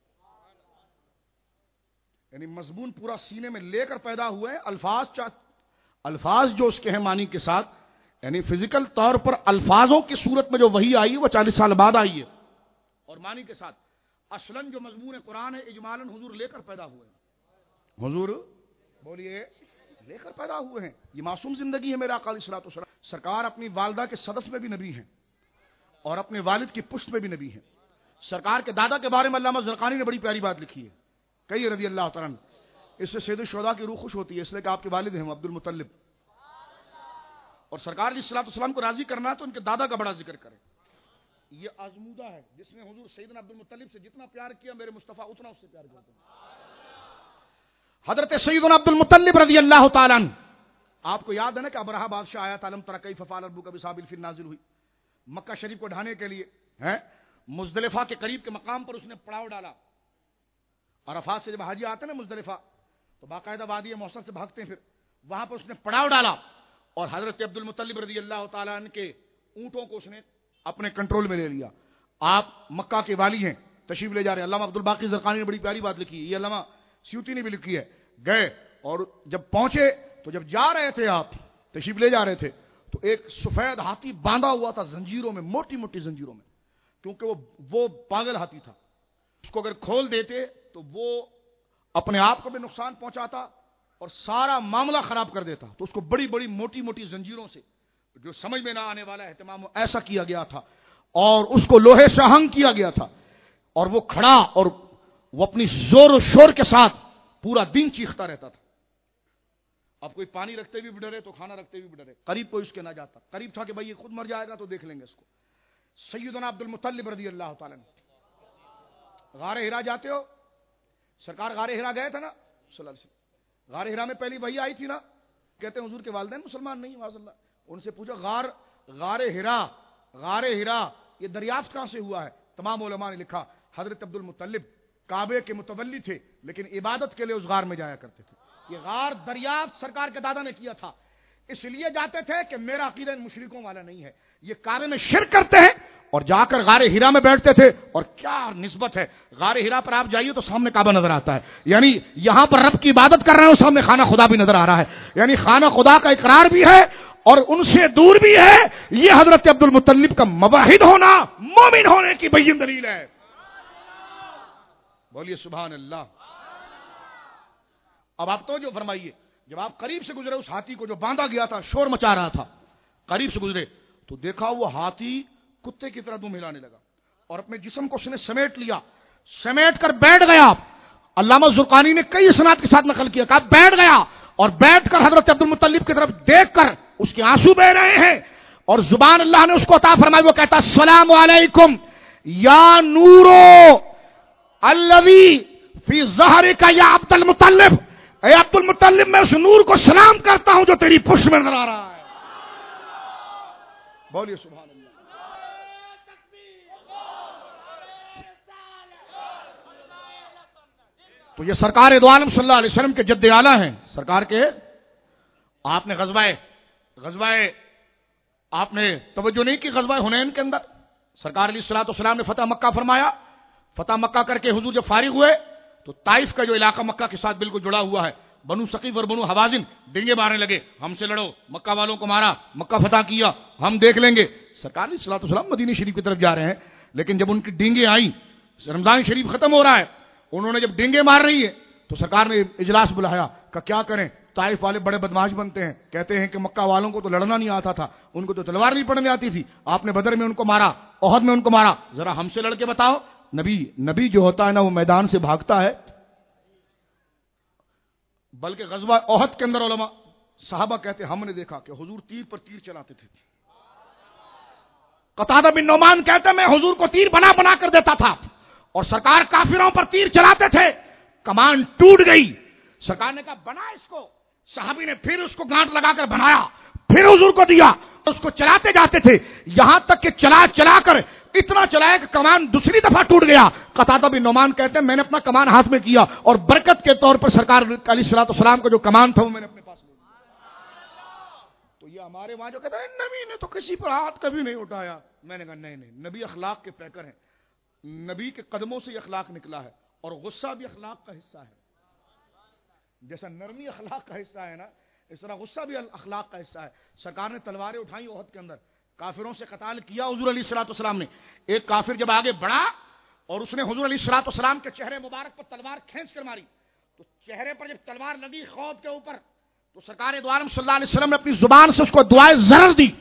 یعنی مضمون پورا سینے میں لے کر پیدا ہوئے ہیں. الفاظ الفاظ جو اس کے ہیں معنی کے ساتھ، یعنی فزیکل طور پر الفاظوں کی صورت میں جو وحی آئی وہ چالیس سال بعد آئی ہے، اور معنی کے ساتھ اصلاً جو مضمون قرآن ہے اجمالاً حضور لے کر پیدا ہوئے ہیں. حضور بولیے لے کر پیدا ہوئے ہیں. یہ معصوم زندگی ہے میرا آقا علیہ الصلوۃ والسلام. سرکار اپنی والدہ کے صدف میں بھی نبی ہیں اور اپنے والد کی پشت میں بھی نبی ہیں. سرکار کے دادا کے بارے میں علامہ زرقانی نے بڑی پیاری بات لکھی ہے، کہیے رضی اللہ تعالیٰ عنہ. اس سے سید الشہداء کی روح خوش ہوتی ہے، اس لیے کہ آپ کے والد ہیں عبد المطلب، اور سرکار علیہ الصلوۃ والسلام کو راضی کرنا ہے تو ان کے دادا کا بڑا ذکر کرے. یہ آزمودہ ہے جس نے حضور سیدنا عبد المطلب سے جتنا پیار کیا میرے مصطفیٰ اتنا اس سے پیار کرتے ہیں. حضرت سیدنا عبد المطلب رضی اللہ تعالیٰ عنہ، آپ کو یاد ہے نا کہ ابرہہ بادشاہ آیا تھا، لم تر کیف فعل ربک بأصحاب الفیل نازل ہوئی مکہ شریف کو ڈھانے کے لیے، ہیں مزدلفہ کے قریب کے مقام پر اس نے پڑاؤ ڈالا. عرفات سے جب حاجی آتے ہیں نا مزدلفہ تو باقاعدہ وادی محصر سے بھاگتے ہیں، پھر وہاں پر اس نے پڑاؤ ڈالا اور حضرت عبد المطلب رضی اللہ تعالیٰ عنہ کے اونٹوں کو اس نے اپنے کنٹرول میں لے لیا. آپ مکہ کے والی ہیں، تشریف لے جا رہے ہیں. علامہ عبد الباقی زرقانی نے بڑی پیاری بات لکھی ہے، یہ علامہ سیوطی نے بھی لکھی ہے. گئے اور جب پہنچے تو جب جا رہے تھے، آپ تشریف لے جا رہے تھے، تو ایک سفید ہاتھی باندھا ہوا تھا زنجیروں میں، موٹی موٹی زنجیروں میں، کیونکہ وہ وہ پاگل ہاتھی تھا. اس کو اگر کھول دیتے تو وہ اپنے آپ کو بھی نقصان پہنچاتا اور سارا معاملہ خراب کر دیتا. تو اس کو بڑی بڑی موٹی موٹی زنجیروں سے، جو سمجھ میں نہ آنے والا اہتمام ایسا کیا گیا تھا، اور اس کو لوہے شہنگ کیا گیا تھا، اور وہ کھڑا اور وہ اپنی زور و شور کے ساتھ پورا دن چیختا رہتا تھا. اب کوئی پانی رکھتے بھی ڈرے تو کھانا رکھتے بھی ڈرے. قریب کوئی اس کے نہ جاتا، قریب تھا کہ بھائی یہ خود مر جائے گا تو دیکھ لیں گے اس کو. سیدنا عبد المطلب رضی اللہ تعالیٰ عنہ، غار ہرا جاتے ہو، سرکار غار ہرا گئے تھے نا صلی اللہ علیہ وسلم. غار ہرا میں پہلی وحی آئی تھی نا، کہتے ہیں حضور کے والدین مسلمان نہیں معاذ اللہ. ان سے پوچھا غار غار ہرا غار ہرا یہ دریافت کہاں سے ہوا ہے؟ تمام علماء نے لکھا حضرت عبد المطلب کعبے کے متولی تھے لیکن عبادت کے لیے اس غار میں جایا کرتے تھے. یہ غار دریافت سرکار کے دادا نے کیا تھا, اس لیے جاتے تھے کہ میرا عقیدہ ان مشرکوں والا نہیں ہے, یہ کعبے میں شرک کرتے ہیں, اور جا کر غار ہیرا میں بیٹھتے تھے. اور کیا نسبت ہے, غار ہیرا پر آپ جائیے تو سامنے کعبہ نظر آتا ہے, یعنی یہاں پر رب کی عبادت کر رہے ہیں اور سامنے خانہ خدا بھی نظر آ رہا ہے, یعنی خانہ خدا کا اقرار بھی ہے اور ان سے دور بھی ہے. یہ حضرت عبد المطلب کا موحد ہونا, مومن ہونے کی بین دلیل ہے. بولیے سبحان اللہ. اب آپ تو جو فرمائیے, جب آپ قریب سے گزرے اس ہاتھی کو جو باندھا گیا تھا, شور مچا رہا تھا, قریب سے گزرے تو دیکھا وہ ہاتھی کتے کی طرح دم ہلانے لگا اور اپنے جسم کو اس نے سمیٹ لیا, سمیٹ کر بیٹھ گیا. علامہ زرقانی نے کئی اسناد کے ساتھ نقل کیا, کہا بیٹھ گیا اور بیٹھ کر حضرت عبد المطلب کی طرف دیکھ کر اس کے آنسو بہ رہے ہیں, اور زبان اللہ نے اس کو عطا فرمائی. وہ کہتا السلام علیکم یا نورو الذی فی ظہرک یا عبد المطلب, اے عبد المطلب میں اس نور کو سلام کرتا ہوں جو تیری پشت میں نظر آ رہا ہے. بولیے سبحان اللہ. تو یہ سرکار دو عالم صلی اللہ علیہ وسلم کے جد اعلیٰ ہیں, سرکار کے. آپ نے غزوہ غزوہ آپ نے توجہ نہیں کی, غزوہ حنین کے اندر سرکار علیہ الصلوۃ والسلام نے فتح مکہ فرمایا. فتح مکہ کر کے حضور جب فارغ ہوئے تو طائف کا جو علاقہ مکہ کے ساتھ بالکل جڑا ہوا ہے, بنو ثقیف اور بنو حوازن ڈنگے مارنے لگے, ہم سے لڑو, مکہ والوں کو مارا, مکہ فتح کیا, ہم دیکھ لیں گے. سرکار علیہ الصلوۃ والسلام مدینہ شریف کی طرف جا رہے ہیں, لیکن جب ان کی ڈنگیں آئیں, رمضان شریف ختم ہو رہا ہے, انہوں نے جب ڈنگیں مار رہی ہے تو سرکار نے اجلاس بلایا کہ کیا کریں, طائف والے بڑے بدماش بنتے ہیں, کہتے ہیں کہ مکہ والوں کو تو لڑنا نہیں آتا تھا, ان کو تو تلوار نہیں پڑھنے آتی تھی, آپ نے بدر میں ان کو مارا, احد میں ان کو مارا, ذرا ہم سے لڑ کے بتاؤ. نبی نبی جو ہوتا ہے نا وہ میدان سے بھاگتا ہے, بلکہ غزوہ احد کے اندر علماء صحابہ کہتے ہیں ہم نے دیکھا کہ حضور تیر پر تیر چلاتے تھے. قتادہ بن نعمان کہتے ہیں میں حضور کو تیر بنا بنا کر دیتا تھا اور سرکار کافروں پر تیر چلاتے تھے, کمان ٹوٹ گئی. سرکار نے کہا بنا اس کو, صحابی نے پھر اس کو گانٹ لگا کر بنایا, پھر حضور کو دیا, اس کو چلاتے جاتے تھے یہاں تک کہ چلا چلا کر اتنا چلایا کہ کمان دوسری دفعہ ٹوٹ گیا. قتادہ بن نعمان کہتے ہیں میں نے اپنا کمان ہاتھ میں کیا اور برکت کے طور پر سرکار علیہ الصلوۃ والسلام کا جو کمان تھا وہ میں نے اپنے پاس لے لیا. تو یہ ہمارے وہاں جو کہتے ہیں نبی نے تو کسی پر ہاتھ کبھی نہیں اٹھایا, میں نے کہا نہیں نہیں, نبی اخلاق کے پیکر ہیں, نبی کے قدموں سے اخلاق نکلا ہے, اور غصہ بھی اخلاق کا حصہ ہے. جیسا نرمی اخلاق کا حصہ ہے نا, اس طرح غصہ بھی اخلاق کا حصہ ہے. سرکار نے تلواریں اٹھائیں احد کے اندر, کافروں سے قتال کیا حضور علیہ الصلوۃ والسلام نے. ایک کافر جب آگے بڑھا اور اس نے حضور علیہ الصلوۃ والسلام کے چہرے مبارک پر تلوار کھینچ کر ماری, تو چہرے پر جب تلوار لگی خوف کے اوپر, تو سرکار دو عالم صلی اللہ علیہ وسلم نے اپنی زبان سے اس کو دعائے ضرر دی,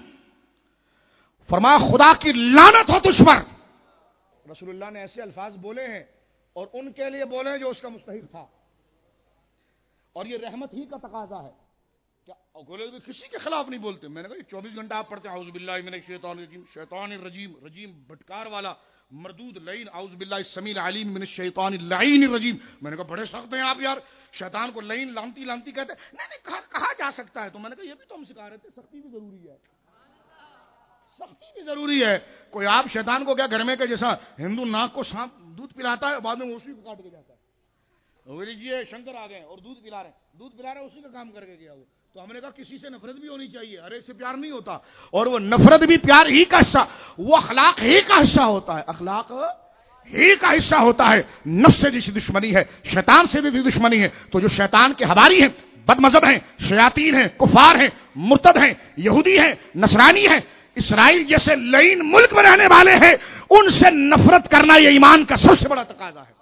فرمایا خدا کی لعنت ہو تجھ پر. رسول اللہ نے ایسے الفاظ بولے ہیں اور ان کے لیے بولے ہیں جو اس کا مستحق تھا, اور یہ رحمت ہی کا تقاضا ہے. کیا بھی کسی کے خلاف نہیں بولتے. میں نے کہا یہ چوبیس گھنٹہ آپ پڑھتے ہیں اعوذ باللہ من الشیطان الرجیم, شیطان الرجیم, رجیم بھٹکار والا, مردود لعین, اعوذ باللہ السمیع العلیم من الشیطان اللعین الرجیم. میں نے کہا بڑے سخت ہیں آپ یار, شیطان کو لعین لانتی لانتی کہتے ہیں. نہیں نہیں کہا, کہا جا سکتا ہے. تو میں نے کہا یہ بھی تو ہم سکھا رہے تھے, سختی بھی ضروری ہے, سختی بھی ضروری ہے. کوئی آپ شیطان کو کیا گھر میں کہ جیسا ہندو ناک کو سانپ دودھ پلاتا ہے بعد میں اسی کو کاٹ کے جاتا ہے, یہ شنکر آ گئے اور دودھ پلا رہے ہیں, دودھ پلا رہے ہیں اسی کا کام کر کے گیا وہ. تو ہم نے کہا کسی سے نفرت بھی ہونی چاہیے, ہر ایک سے پیار نہیں ہوتا, اور وہ نفرت بھی پیار ہی کا حصہ, وہ اخلاق ہی کا حصہ ہوتا ہے, اخلاق ہی کا حصہ ہوتا ہے. نفس سے جس دشمنی ہے, شیطان سے بھی دشمنی ہے. تو جو شیطان کے حواری ہیں, بد مذہب ہیں, شیاطین ہیں, کفار ہیں, مرتد ہیں, یہودی ہیں, نصرانی ہیں, اسرائیل جیسے لعین ملک میں رہنے والے ہیں, ان سے نفرت کرنا یہ ایمان کا سب سے بڑا تقاضا ہے.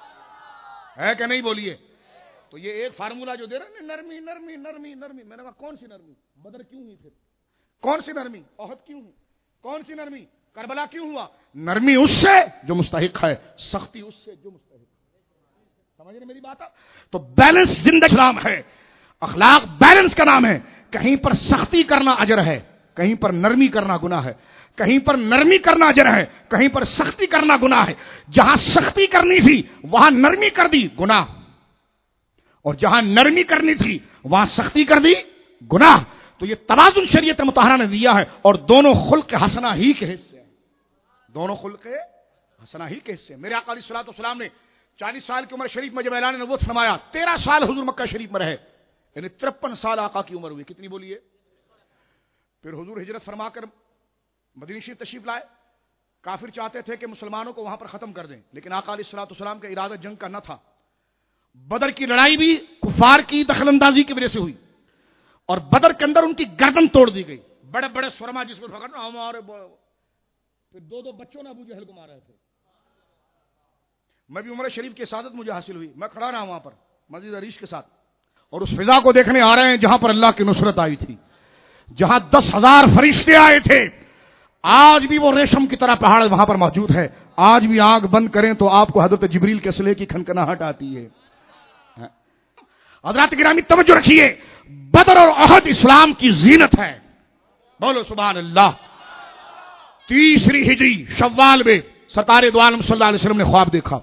ہے کہ نہیں بولیے. تو یہ ایک فارمولا جو دے رہے ہیں نرمی نرمی نرمی نرمی, میں نے کہا کون سی نرمی؟ بدر کیوں ہوئی پھر؟ کون سی نرمی؟ احد کیوں ہوئی؟ کون سی نرمی؟ کربلا کیوں ہوا؟ نرمی اس سے جو مستحق ہے, سختی اس سے جو مستحق ہے. سمجھ رہے میری بات؟ تو بیلنس زندہ اسلام ہے, اخلاق بیلنس کا نام ہے. کہیں پر سختی کرنا اجر ہے, کہیں پر نرمی کرنا گناہ ہے. کہیں پر نرمی کرنا اجر ہے, کہیں پر سختی کرنا گناہ ہے. جہاں سختی کرنی تھی وہاں نرمی کر دی, گناہ, اور جہاں نرمی کرنی تھی وہاں سختی کر دی, گناہ. تو یہ توازن شریعت مطہرہ نے دیا ہے, اور دونوں خلق حسنہ ہی کے حصے ہیں, دونوں خلق حسنہ ہی کے حصے ہیں. میرے آقا علیہ الصلوۃ والسلام نے چالیس سال کی عمر شریف میں جب اعلان نبوت فرمایا، تیرہ سال حضور مکہ شریف میں رہے، یعنی ترپن سال آقا کی عمر ہوئی. کتنی بولیے؟ پھر حضور ہجرت فرما کر مدینہ شریف تشریف لائے. کافر چاہتے تھے کہ مسلمانوں کو وہاں پر ختم کر دیں، لیکن آقا علیہ الصلوۃ والسلام کا ارادہ جنگ کا نہ تھا. بدر کی لڑائی بھی کفار کی دخل اندازی کی وجہ سے ہوئی، اور بدر کے اندر ان کی گردن توڑ دی گئی. بڑے بڑے سرما جس کو پکڑنا ہمارے، پھر دو دو بچوں نے ابو جہل کو مارا تھے. میں بھی عمر شریف کی سعادت مجھے حاصل ہوئی، میں کھڑا رہا وہاں پر مسجد عریش کے ساتھ، اور اس فضا کو دیکھنے آ رہے ہیں جہاں پر اللہ کی نصرت آئی تھی، جہاں دس ہزار فرشتے آئے تھے. آج بھی وہ ریشم کی طرح پہاڑ وہاں پر موجود ہے. آج بھی آنکھ بند کریں تو آپ کو حضرت جبریل کے اسلحے کی کھنکھناہٹ آتی ہے. حضرات گرامی توجہ رکھیے، بدر اور احد اسلام کی زینت ہے. بولو سبحان اللہ. تیسری ہجری شوال میں سرکار دو عالم صلی اللہ علیہ وسلم نے خواب دیکھا.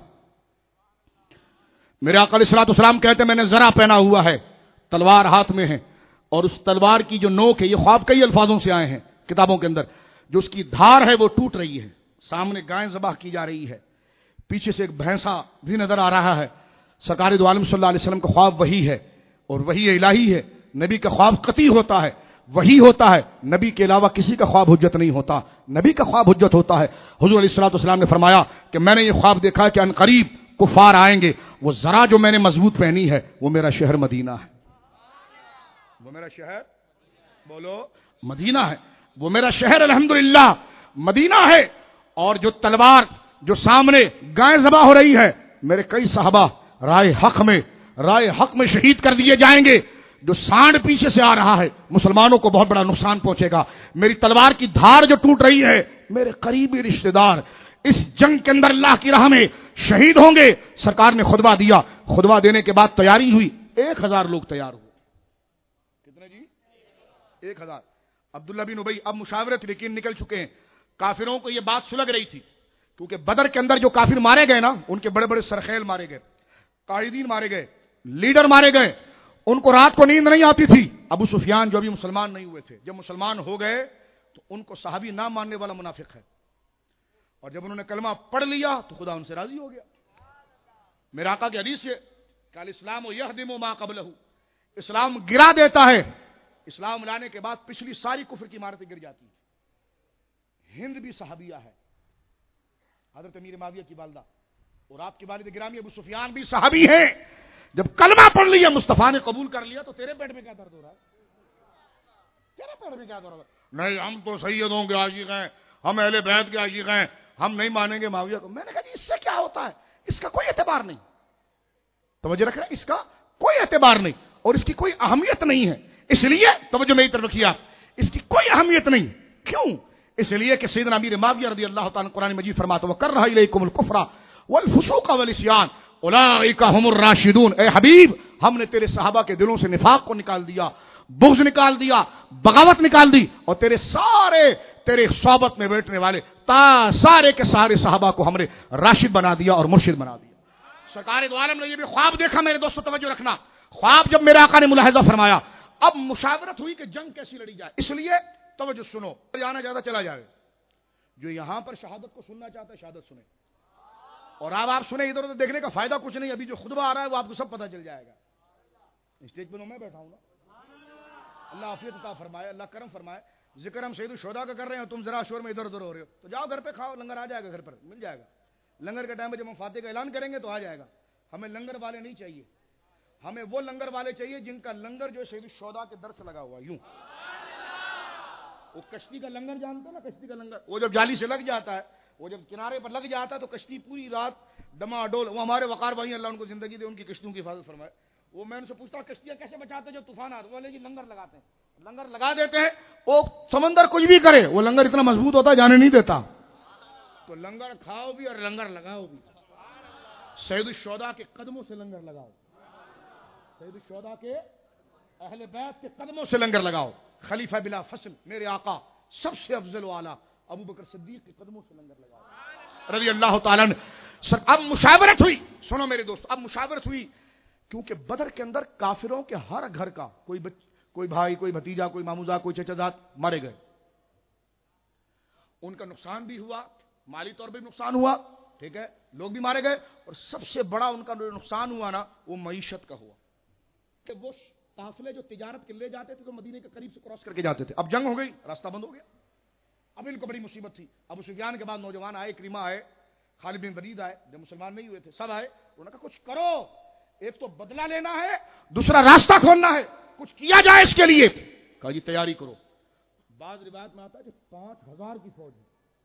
میرے آقا علیہ الصلوۃ والسلام کہتے ہیں میں نے زرہ پہنا ہوا ہے، تلوار ہاتھ میں ہے، اور اس تلوار کی جو نوک ہے، یہ خواب کئی الفاظوں سے آئے ہیں کتابوں کے اندر، جو اس کی دھار ہے وہ ٹوٹ رہی ہے. سامنے گائے ذبح کی جا رہی ہے، پیچھے سے ایک بھینسا بھی نظر آ رہا ہے. سرکار دو عالم صلی اللہ علیہ وسلم کا خواب وہی ہے، اور وہی الہی ہے. نبی کا خواب قطعی ہوتا ہے، وہی ہوتا ہے. نبی کے علاوہ کسی کا خواب حجت نہیں ہوتا، نبی کا خواب حجت ہوتا ہے. حضور علیہ الصلوۃ والسلام نے فرمایا کہ میں نے یہ خواب دیکھا کہ ان قریب کفار آئیں گے. وہ ذرا جو میں نے مضبوط پہنی ہے وہ میرا شہر مدینہ ہے. وہ میرا شہر، بولو مدینہ ہے. وہ میرا شہر الحمدللہ مدینہ ہے. اور جو تلوار جو سامنے گائے ذبح ہو رہی ہے، میرے کئی صحابہ رائے حق میں رائے حق میں شہید کر دیے جائیں گے. جو سانڈ پیچھے سے آ رہا ہے، مسلمانوں کو بہت بڑا نقصان پہنچے گا. میری تلوار کی دھار جو ٹوٹ رہی ہے، میرے قریبی رشتہ دار اس جنگ کے اندر اللہ کی راہ میں شہید ہوں گے. سرکار نے خطبہ دیا. خطبہ دینے کے بعد تیاری ہوئی. ایک ہزار لوگ تیار ہوئے. کتنے جی؟ ایک ہزار. عبداللہ بن ابی اب مشاورت لیکن نکل چکے ہیں. کافروں کو یہ بات سلگ رہی تھی، کیونکہ بدر کے اندر جو کافر مارے گئے نا، ان کے بڑے بڑے سرخیل مارے گئے، قائدین مارے گئے، لیڈر مارے گئے. ان کو رات کو نیند نہیں آتی تھی. ابو سفیان جو ابھی مسلمان نہیں ہوئے تھے، جب مسلمان ہو گئے تو ان کو صحابی نہ ماننے والا منافق ہے، اور جب انہوں نے کلمہ پڑھ لیا تو خدا ان سے راضی ہو گیا. میرے آقا کی حدیث ہے کہ الاسلام یہدم ما قبلہ، اسلام گرا دیتا ہے. اسلام لانے کے بعد پچھلی ساری کفر کی عمارتیں گر جاتی ہیں. ہند بھی صحابیہ ہے، حضرت امیر معاویہ کی والدہ، اور آپ کے والد گرامی ابو سفیان بھی صحابی ہیں. جب کلمہ پڑھ لیا، مصطفیٰ نے قبول کر لیا، تو تیرے پیٹ میں کیا درد ہو رہا ہے؟ تیرے پیٹ میں کیا درد ہو رہا ہے؟ نہیں ہم تو سیدوں کے عاشق ہیں، ہم اہل بیت کے عاشق ہیں، ہم نہیں مانیں گے معاویہ کو. میں نے کہا جی اس سے کیا ہوتا ہے؟ اس کا کوئی اعتبار نہیں. توجہ رکھ رہے ہیں، اس کا کوئی اعتبار نہیں اور اس کی کوئی اہمیت نہیں ہے. اس لیے توجہ میری طرف رکھیے، اس کی کوئی اہمیت نہیں. کیوں؟ اس لیے کہ سیدنا امیر معاویہ رضی اللہ تعالیٰ قرآن مجید فرماتا ہے وَكَرَّهَ إِلَيْكُمُ الْكُفْرَ وَالْفُسُوقَ وَالْعِصْيَانَ اولئک هم الراشدون. اے حبیب، ہم نے تیرے صحابہ کے دلوں سے نفاق کو نکال دیا، بغض نکال دیا، بغاوت نکال دی، اور تیرے سارے تیرے صحبت میں بیٹھنے والے تا سارے کے سارے صحابہ کو ہم نے راشد بنا دیا اور مرشد بنا دیا. سرکار دو عالم نے یہ بھی خواب دیکھا. میرے دوستو توجہ رکھنا، خواب جب میرے آقا نے ملاحظہ فرمایا، اب مشاورت ہوئی کہ جنگ کیسی لڑی جائے. اس لیے توجہ سنو، جانا زیادہ چلا جائے. جو یہاں پر شہادت کو سننا چاہتا ہے شہادت سنے، اور اب آپ سنیں، ادھر ادھر دیکھنے کا فائدہ کچھ نہیں. ابھی جو خطبہ آ رہا ہے وہ آپ کو سب پتہ چل جائے گا. اسٹیج پہ میں بیٹھا ہوں نا. اللہ عافیت عطا فرمائے، اللہ کرم فرمائے. ذکر ہم سید الشہداء کا کر رہے ہیں، تم ذرا شور میں ادھر ادھر ہو رہے ہو، تو جاؤ گھر پہ کھاؤ، لنگر آ جائے گا، گھر پر مل جائے گا. لنگر کے ٹائم پہ جب ہم فاتح کا اعلان کریں گے تو آ جائے گا. ہمیں لنگر والے نہیں چاہیے، ہمیں وہ لنگر والے چاہیے جن کا لنگر جو سید الشہداء کے در سے لگا ہوا. یوں وہ کشتی کا لنگر جانتے نا، کشتی کا لنگر، وہ جب جالی سے لگ جاتا ہے، وہ جب کنارے پر لگ جاتا ہے تو کشتی پوری رات ڈما ڈول. وہ ہمارے وقار بھائی اللہ ان کو زندگی دے، ان کی کشتیوں کی حفاظت فرمائے. وہ میں ان سے پوچھتا ہوں کشتیاں کیسے بچاتے جب طوفان آتے؟ وہ بولے جی لنگر لگاتے ہیں. لنگر لگا دیتے ہیں، وہ سمندر کچھ بھی کرے وہ لنگر اتنا مضبوط ہوتا ہے جانے نہیں دیتا. تو لنگر کھاؤ بھی اور لنگر لگاؤ بھی. سید الشہداء کے قدموں سے لنگر لگاؤ، سید الشہداء کے اہل بیت کے قدموں سے لنگر لگاؤ. خلیفہ بلا فصل میرے آقا سب سے افضل و اعلیٰ ابو بکر صدیق کے قدموں سے لنگر لگاؤ رضی اللہ تعالیٰ نے. اب مشاورت ہوئی، سنو میرے دوست، اب مشاورت ہوئی کیونکہ بدر کے اندر کافروں کے ہر گھر کا کوئی بچ کوئی بھائی، کوئی بھتیجا، کوئی ماموزا، کوئی چچا زاد مارے گئے. ان کا نقصان بھی ہوا، مالی طور پہ بھی نقصان ہوا ٹھیک ہے، لوگ بھی مارے گئے، اور سب سے بڑا ان کا نقصان ہوا نا وہ معیشت کا ہوا، کہ وہ قافلے جو تجارت کے لے جاتے تھے تو مدینے کے قریب سے کراس کر کے جاتے تھے، اب جنگ ہو گئی، راستہ بند ہو گیا، اب ان کو بڑی مصیبت تھی۔ ابو سفیان کے بعد نوجوان آئے، کریمہ آئے، خالد بن ولید آئے، جب مسلمان نہیں ہوئے تھے سب آئے، انہوں نے کہا کچھ کرو، ایک تو بدلہ لینا ہے، دوسرا راستہ کھولنا ہے، کچھ کیا جائے اس کے لیے۔ کہا جی تیاری کرو۔ بعض روایت میں آتا ہے کہ پانچ ہزار کی فوج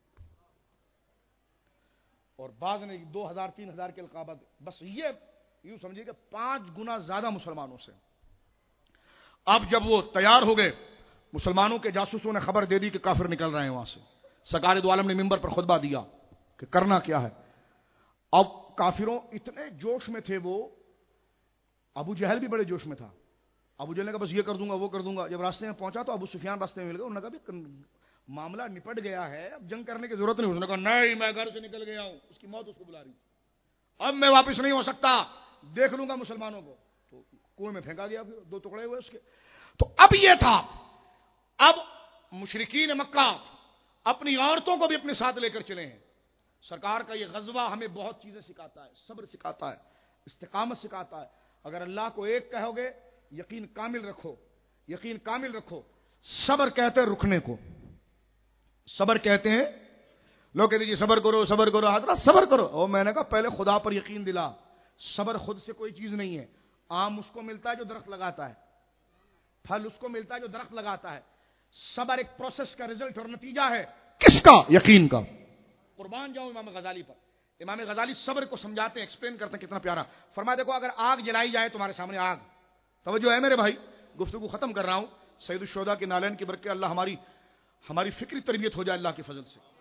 اور بعض نے دو ہزار تین ہزار کے القابہ، بس یہ یوں سمجھیے کہ پانچ گنا زیادہ مسلمانوں سے۔ اب جب وہ تیار ہو گئے، مسلمانوں کے جاسوسوں نے خبر دے دی کہ کافر نکل رہے ہیں وہاں سے، سرکار دو عالم نے منبر پر خطبہ دیا کہ کرنا کیا ہے۔ اب کافروں اتنے جوش میں تھے، وہ ابو جہل بھی بڑے جوش میں تھا۔ ابو جہل نے کہا بس یہ کر دوں گا وہ کر دوں گا۔ جب راستے میں پہنچا تو ابو سفیان راستے میں مل گئے، انہوں نے کہا معاملہ نپٹ گیا ہے، اب جنگ کرنے کی ضرورت نہیں۔ انہوں نے کہا نہیں، میں گھر سے نکل گیا ہوں، اس کی موت اس کو بلا رہی تھی، اب میں واپس نہیں ہو سکتا، دیکھ لوں گا مسلمانوں کو۔ تو کنویں میں پھینکا گیا، پھر دو ٹکڑے ہوئے اس کے۔ تو اب یہ تھا، اب مشرکین مکہ اپنی عورتوں کو بھی اپنے ساتھ لے کر چلے ہیں۔ سرکار کا یہ غزوہ ہمیں بہت چیزیں سکھاتا ہے، صبر سکھاتا ہے، استقامت سکھاتا ہے۔ اگر اللہ کو ایک کہو گے، یقین کامل رکھو، یقین کامل رکھو۔ صبر کہتے ہیں رکنے کو، صبر کہتے ہیں، لوگ کہتے ہیں جی صبر کرو صبر کرو، حضرت صبر کرو، اور میں نے کہا پہلے خدا پر یقین دلا، صبر خود سے کوئی چیز نہیں ہے۔ آم اس کو ملتا ہے جو درخت لگاتا ہے، پھل اس کو ملتا ہے جو درخت لگاتا ہے۔ صبر ایک پروسیس کا رزلٹ اور نتیجہ ہے، کس کا؟ یقین کا۔ قربان جاؤں امام غزالی پر۔ امام غزالی صبر کو سمجھاتے ہیں، ایکسپلین کرتے ہیں، کتنا پیارا۔ فرمایا دیکھو اگر آگ جلائی جائے تمہارے سامنے، آگ، توجہ ہے میرے بھائی، گفتگو ختم کر رہا ہوں۔ سید الشہداء کے نالین کی برکت، اللہ ہماری ہماری فکری تربیت ہو جائے اللہ کے فضل سے۔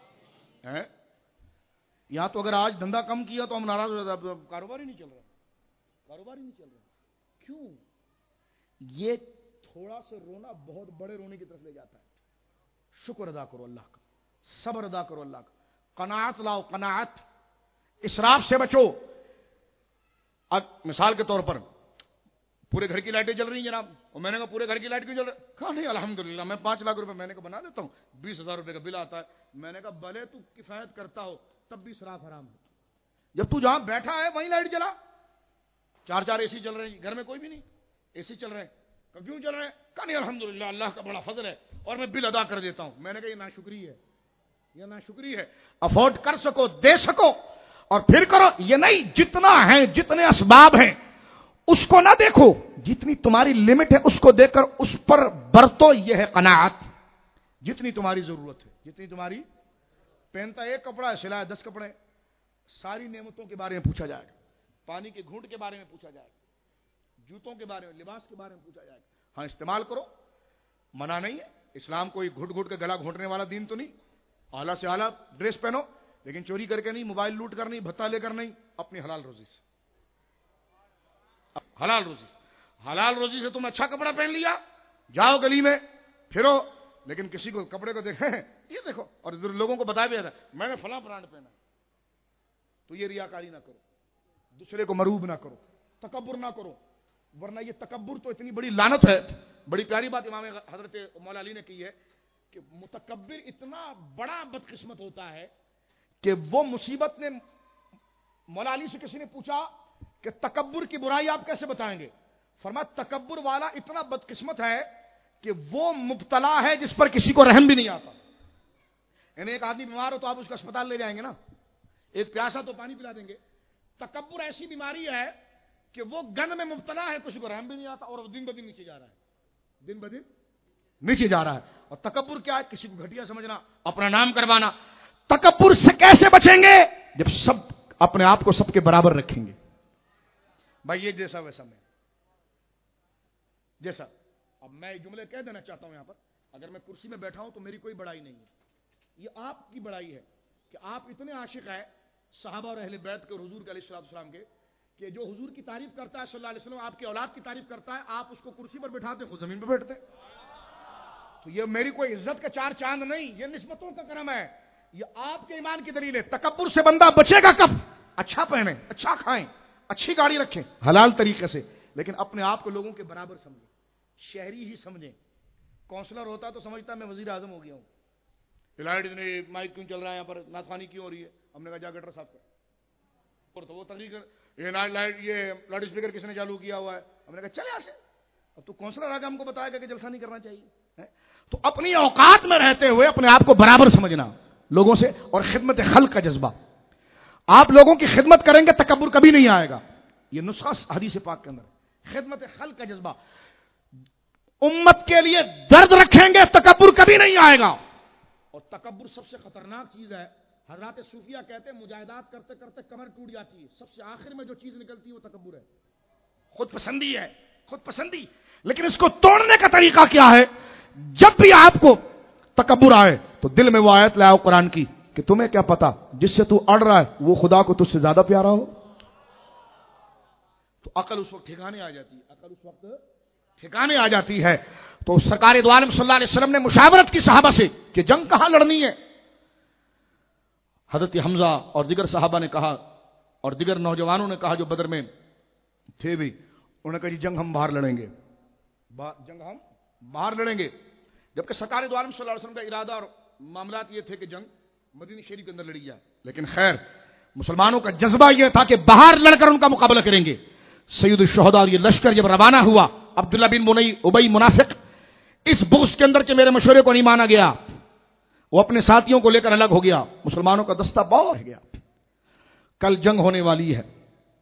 یہاں تو اگر آج دھندا کم کیا تو ہم ناراض ہو جاتے، کاروبار ہی نہیں چل رہا، کاروبار ہی نہیں چل رہا۔ کیوں؟ یہ تھوڑا سے رونا بہت بڑے رونے کی طرف لے جاتا ہے۔ شکر ادا کرو اللہ کا، صبر ادا کرو اللہ کا، قناعت لاؤ، قناعت، اسراف سے بچو۔ اب مثال کے طور پر پورے گھر کی لائٹیں جل رہی ہیں جناب، اور میں نے کہا پورے گھر کی لائٹ کیوں جل رہی؟ کہا نہیں الحمدللہ میں پانچ لاکھ روپے میں نے کہا بنا لیتا ہوں، بیس ہزار روپے کا بل آتا ہے۔ میں نے کہا بھلے تو کفایت کرتا ہو تب بھی اسراف حرام ہے۔ جب تو جہاں بیٹھا ہے وہیں لائٹ جلا، چار چار اے سی چل رہے ہیں، گھر میں کوئی بھی نہیں، اے سی چل رہے ہیں، کہ کیوں چل رہے ہیں؟ کہا نہیں الحمدللہ اللہ کا بڑا فضل ہے اور میں بل ادا کر دیتا ہوں۔ میں نے کہا یہ ناشکری ہے، یہ ناشکری ہے۔ افورڈ کر سکو، دے سکو اور پھر کرو، یہ نہیں جتنا ہے، جتنے اسباب ہیں اس کو نہ دیکھو، جتنی تمہاری لمٹ ہے اس کو دیکھ کر اس پر برتو، یہ ہے قناعت۔ جتنی تمہاری ضرورت ہے، جتنی تمہاری، پہنتا ایک کپڑا ہے سلائے دس کپڑے، ساری نعمتوں کے بارے میں پوچھا جائے گا، پانی کے گھونٹ کے بارے میں پوچھا جائے گا، جوتوں کے بارے میں، لباس کے بارے میں پوچھا جائے گا۔ ہاں استعمال کرو، منع نہیں ہے، اسلام کوئی گھٹ گھٹ کے گلا گھونٹنے والا دین تو نہیں۔ اعلیٰ سے اعلیٰ ڈریس پہنو، لیکن چوری کر کے نہیں، موبائل لوٹ کر نہیں، بھتہ لے کر نہیں، اپنی حلال روزی سے، حلال روزی سے۔ حلال روزی سے تم اچھا کپڑا پہن لیا، جاؤ گلی میں پھرو، لیکن کسی کو کپڑے کو دیکھیں یہ دیکھو، اور لوگوں کو بتایا بھی جاتا ہے میں نے فلاں برانڈ پہنا، تو یہ ریاکاری نہ کرو، دوسرے کو مروب نہ کرو، تکبر نہ کرو، ورنہ یہ تکبر تو اتنی بڑی لعنت ہے۔ بڑی پیاری بات امام حضرت مولا علی نے کی ہے کہ متکبر اتنا بڑا بدقسمت ہوتا ہے کہ وہ مصیبت نے، مولا علی سے کسی نے پوچھا کہ تکبر کی برائی آپ کیسے بتائیں گے؟ فرمایا تکبر والا اتنا بدقسمت ہے کہ وہ مبتلا ہے جس پر کسی کو رحم بھی نہیں آتا۔ یعنی ایک آدمی بیمار ہو تو آپ اس کو اسپتال لے جائیں گے نا، ایک پیاسا تو پانی پلا دیں گے۔ تکبر ایسی بیماری ہے کہ وہ گن میں مبتلا ہے، کسی کو رحم بھی نہیں آتا، اور وہ دن بدن نیچے جا رہا ہے، دن بدن نیچے جا رہا ہے۔ اور تکبر کیا ہے؟ کسی کو گھٹیا سمجھنا، اپنا نام کروانا۔ تکبر سے کیسے بچیں گے؟ جب سب اپنے آپ کو سب کے برابر رکھیں گے۔ بھائی یہ جیسا ویسا میں جیسا، اب میں جملے کہہ دینا چاہتا ہوں یہاں پر، اگر میں کرسی میں بیٹھا ہوں تو میری کوئی بڑائی نہیں ہے، یہ آپ کی بڑائی ہے کہ آپ اتنے عاشق ہیں صحابہ اور اہل بیت کے اور حضور کے علیہ الصلوۃ والسلام کے، کہ جو حضور کی تعریف کرتا ہے صلی اللہ علیہ وسلم، آپ کی اولاد کی تعریف کرتا ہے، آپ اس کو کرسی پر بٹھاتے خود زمین پہ بیٹھتے۔ تو یہ میری کوئی عزت کا چار چاند نہیں، یہ نسبتوں کا کرم ہے، یہ آپ کے ایمان کی دلیل ہے۔ تکبر سے بندہ بچے گا کب؟ اچھا پہنیں، اچھا کھائیں، اچھی گاڑی رکھیں حلال طریقے سے، لیکن اپنے آپ کو لوگوں کے برابر سمجھیں، شہری ہی سمجھیں۔ کونسلر ہوتا تو سمجھتا میں وزیر اعظم ہو گیا ہوں، لائٹ اتنے مائک کیوں چل رہا ہے یہاں پر، ناطخوانی کیوں ہو رہی ہے؟ ہم نے کہا جا گٹر صاف کر، اور تو وہ تقریر کر یہ لائٹ یہ لاؤڈ اسپیکر کس نے چالو کیا ہوا ہے. ہم نے کہا چلے یہاں سے, اب تو کونسلر آ کے ہم کو بتایا گا کہ جلسہ نہیں کرنا چاہیے. تو اپنی اوقات میں رہتے ہوئے اپنے آپ کو برابر سمجھنا لوگوں سے, اور خدمت خلق کا جذبہ. آپ لوگوں کی خدمت کریں گے تکبر کبھی نہیں آئے گا. یہ نسخہ حدیث پاک کے اندر خدمت خلق کا جذبہ. امت کے لیے درد رکھیں گے تکبر کبھی نہیں آئے گا. اور تکبر سب سے خطرناک چیز ہے. حضرات صوفیہ کہتے ہیں مجاہدات کرتے کرتے کمر ٹوٹ جاتی ہے, سب سے آخر میں جو چیز نکلتی ہے وہ تکبر ہے, خود پسندی ہے, خود پسندی. لیکن اس کو توڑنے کا طریقہ کیا ہے؟ جب بھی آپ کو تکبر آئے تو دل میں وہ آیت لاؤ قرآن کی کہ تمہیں کیا پتا جس سے تو اڑ رہا ہے وہ خدا کو تجھ سے زیادہ پیارا ہو. تو عقل اس وقت ٹھکانے آ جاتی ہے, عقل اس وقت ٹھکانے آ جاتی ہے. تو سرکار دو عالم صلی اللہ علیہ وسلم نے مشاورت کی صحابہ سے کہ جنگ کہاں لڑنی ہے. حضرت حمزہ اور دیگر صحابہ نے کہا اور دیگر نوجوانوں نے کہا جو بدر میں تھے بھی, انہوں نے کہا جی جنگ ہم باہر لڑیں گے, جنگ ہم باہر لڑیں گے. جبکہ سرکار دو عالم صلی اللہ علیہ وسلم کا ارادہ اور معاملات یہ تھے کہ جنگ مدینہ شریف کے اندر لڑی جائے. لیکن خیر مسلمانوں کا جذبہ یہ تھا کہ باہر لڑ کر ان کا مقابلہ کریں گے. سید الشہداء اور یہ لشکر جب روانہ ہوا, عبداللہ بن منی ابی منافق اس بغض کے اندر کہ میرے مشورے کو نہیں مانا گیا, وہ اپنے ساتھیوں کو لے کر الگ ہو گیا. مسلمانوں کا دستہ بہت رہ گیا. کل جنگ ہونے والی ہے,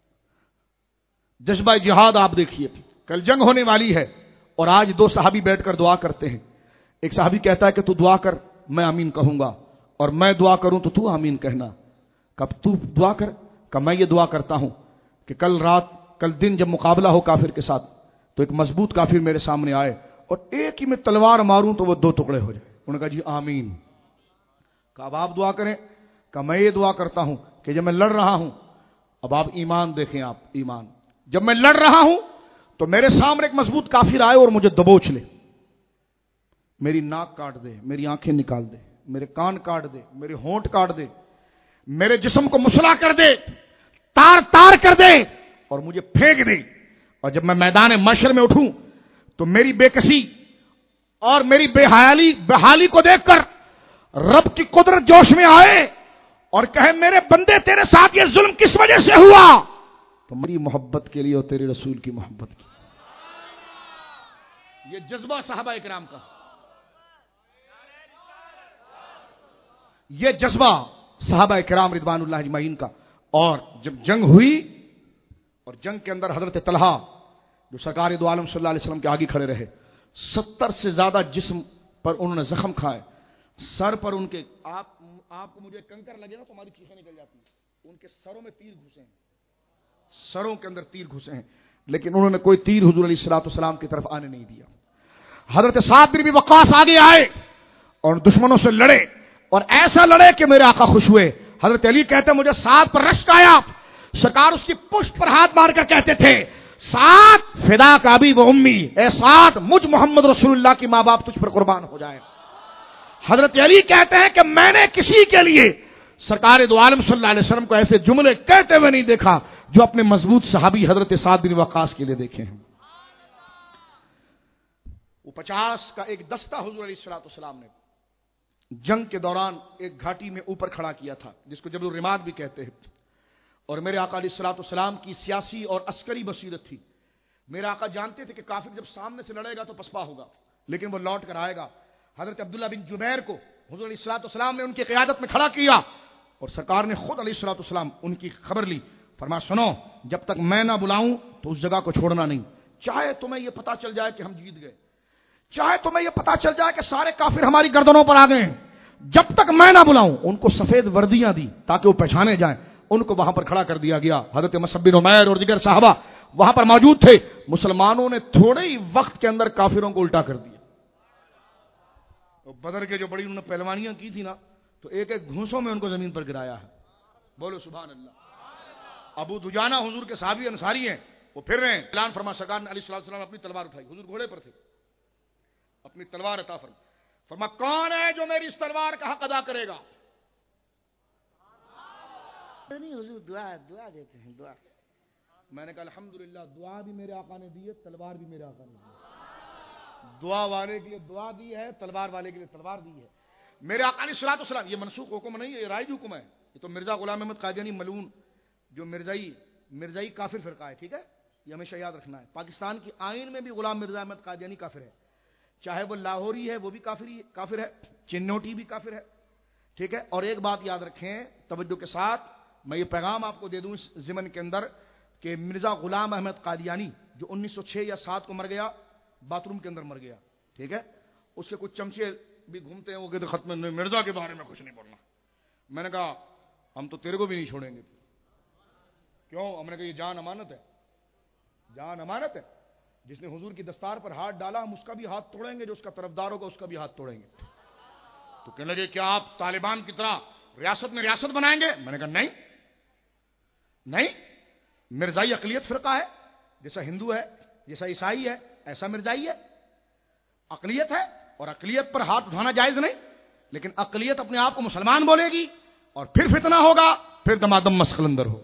جذبہ جہاد آپ دیکھیے, کل جنگ ہونے والی ہے. اور آج دو صحابی بیٹھ کر دعا کرتے ہیں. ایک صحابی کہتا ہے کہ تو دعا کر میں آمین کہوں گا, اور میں دعا کروں تو تو آمین کہنا. کب تو دعا کر, کہ میں یہ دعا کرتا ہوں کہ کل رات کل دن جب مقابلہ ہو کافر کے ساتھ تو ایک مضبوط کافر میرے سامنے آئے اور ایک ہی میں تلوار ماروں تو وہ دو ٹکڑے ہو جائے. انہوں نے کہا جی آمین. کہ اب آپ دعا کریں, کہ میں یہ دعا کرتا ہوں کہ جب میں لڑ رہا ہوں, اب آپ ایمان دیکھیں, آپ ایمان, جب میں لڑ رہا ہوں تو میرے سامنے ایک مضبوط کافر آئے اور مجھے دبوچ لے, میری ناک کاٹ دے, میری آنکھیں نکال دے, میرے کان کاٹ دے, میرے ہونٹ کاٹ دے, میرے جسم کو مسلا کر دے, تار تار کر دے اور مجھے پھینک دے. اور جب میں میدان محشر میں اٹھوں تو میری بے کسی اور میری بے حالی بحالی کو دیکھ کر رب کی قدرت جوش میں آئے اور کہے میرے بندے تیرے ساتھ یہ ظلم کس وجہ سے ہوا؟ تو میری محبت کے لیے اور تیرے رسول کی محبت کی. یہ جذبہ صحابہ کرام کا, یہ جذبہ صحابہ کرام رضوان اللہ اجمعین کا. اور جب جنگ ہوئی اور جنگ کے اندر حضرت طلحہ جو سرکار دو عالم صلی اللہ علیہ وسلم کے آگے کھڑے رہے, ستر سے زیادہ جسم پر انہوں نے زخم کھائے, سر پر ان کے, آپ آپ کو مجھے کنکر لگے نا تو ہماری چیخیں نکل جاتی ہیں, ان کے سروں میں تیر گھسے ہیں, سروں کے اندر تیر گھسے ہیں, لیکن انہوں نے کوئی تیر حضور علیہ الصلوۃ والسلام کی طرف آنے نہیں دیا. حضرت سعد بن ابی وقاص آگے آئے اور دشمنوں سے لڑے, اور ایسا لڑے کہ میرے آقا خوش ہوئے. حضرت علی کہتے ہیں مجھے سعد پر رشک آیا, سرکار اس کی پشت پر ہاتھ مار کر کہتے تھے سعد فدا کا ابی و امی, اے سعد مجھ محمد رسول اللہ کی ماں باپ تجھ پر قربان ہو جائے. حضرت علی کہتے ہیں کہ میں نے کسی کے لیے سرکار دو عالم صلی اللہ علیہ وسلم کو ایسے جملے کہتے ہوئے نہیں دیکھا جو اپنے مضبوط صحابی حضرت سعد بن وقاص کے لیے دیکھے ہیں. وہ پچاس کا ایک دستہ حضور علیہ الصلوۃ والسلام نے جنگ کے دوران ایک گھاٹی میں اوپر کھڑا کیا تھا جس کو جبل الرماد بھی کہتے ہیں. اور میرے آقا علیہ الصلوۃ والسلام کی سیاسی اور عسکری بصیرت تھی. میرے آقا جانتے تھے کہ کافر جب سامنے سے لڑے گا تو پسپا ہوگا, لیکن وہ لوٹ کر آئے گا. حضرت عبداللہ بن جبیر کو حضور علیہ الصلوۃ والسلام نے ان کی قیادت میں کھڑا کیا, اور سرکار نے خود علیہ الصلوۃ والسلام ان کی خبر لی. فرمایا سنو, جب تک میں نہ بلاؤں تو اس جگہ کو چھوڑنا نہیں, چاہے تمہیں یہ پتا چل جائے کہ ہم جیت گئے, چاہے تمہیں یہ پتا چل جائے کہ سارے کافر ہماری گردنوں پر آ گئے ہیں, جب تک میں نہ بلاؤں. ان کو سفید وردیاں دی تاکہ وہ پہچانے جائیں. ان کو وہاں پر کھڑا کر دیا گیا. حضرت مصعب بن عمیر اور دیگر صحابہ وہاں پر موجود تھے. مسلمانوں نے تھوڑے ہی وقت کے اندر کافروں کو الٹا کر دیا. بدر کے جو بڑی انہوں نے پہلوانیاں کی تھی نا, تو ایک ایک گھونسوں میں ان کو زمین پر گرایا ہے. بولو سبحان اللہ. ابو دجانہ حضور کے صحابی انصاری ہیں, وہ پھر رہے ہیں. اعلان فرما سرکار نے علیہ الصلوۃ والسلام اپنی تلوار اٹھائی, حضور گھوڑے پر تھے, اپنی تلوار عطا فرما. فرما کون ہے جو میری اس تلوار کا حق ادا کرے گا؟ نہیں حضور دعا دعا دیتے ہیں, دعا. میں نے کہا الحمدللہ, دعا بھی میرے آقا نے دی ہے, تلوار بھی میرے آقا نے دی ہے. دعا والے کے لیے دعا دی ہے, تلوار والے کے لیے تلوار دی ہے. میرے آقا علیہ الصلوۃ والسلام, یہ منسوخ حکم نہیں ہے, یہ رائج حکم ہے. یہ تو مرزا غلام احمد قادیانی ملعون جو مرزائی مرزائی کافر فرقہ ہے، ٹھیک ہے، یہ ہمیشہ یاد رکھنا ہے. پاکستان کی آئین میں بھی غلام مرزا احمد قادیانی کافر ہے، چاہے وہ لاہوری ہے وہ بھی کافری کافر ہے، چنوٹی بھی کافر ہے، ٹھیک ہے. اور ایک بات یاد رکھیں توجہ کے ساتھ، میں یہ پیغام آپ کو دے دوں اس ضمن کے اندر کہ مرزا غلام احمد قادیانی جو انیس سو چھ یا سات کو مر گیا، باتھ روم کے اندر مر گیا، ٹھیک ہے. اس کے کچھ چمچے بھی گھومتے ہیں، وہ کہتے ختم نہیں، مرزا کے بارے میں کچھ نہیں بولنا. میں نے کہا ہم تو تیرے کو بھی نہیں چھوڑیں گے. کیوں؟ ہم نے کہا یہ جان امانت ہے، جان امانت ہے. جس نے حضور کی دستار پر ہاتھ ڈالا ہم اس کا بھی ہاتھ توڑیں گے، جو اس کا طرفدار ہوگا اس کا بھی ہاتھ توڑیں گے. تو کہنے لگے کیا آپ طالبان کی طرح ریاست میں ریاست بنائیں گے؟ میں نے کہا نہیں نہیں، مرزائی اقلیت فرقہ ہے، جیسا ہندو ہے جیسا عیسائی ہے ایسا مرزائی ہے، اقلیت ہے، اور اقلیت پر ہاتھ اٹھانا جائز نہیں. لیکن اقلیت اپنے آپ کو مسلمان بولے گی اور پھر فتنہ ہوگا، پھر دمادم مسخلندر ہو.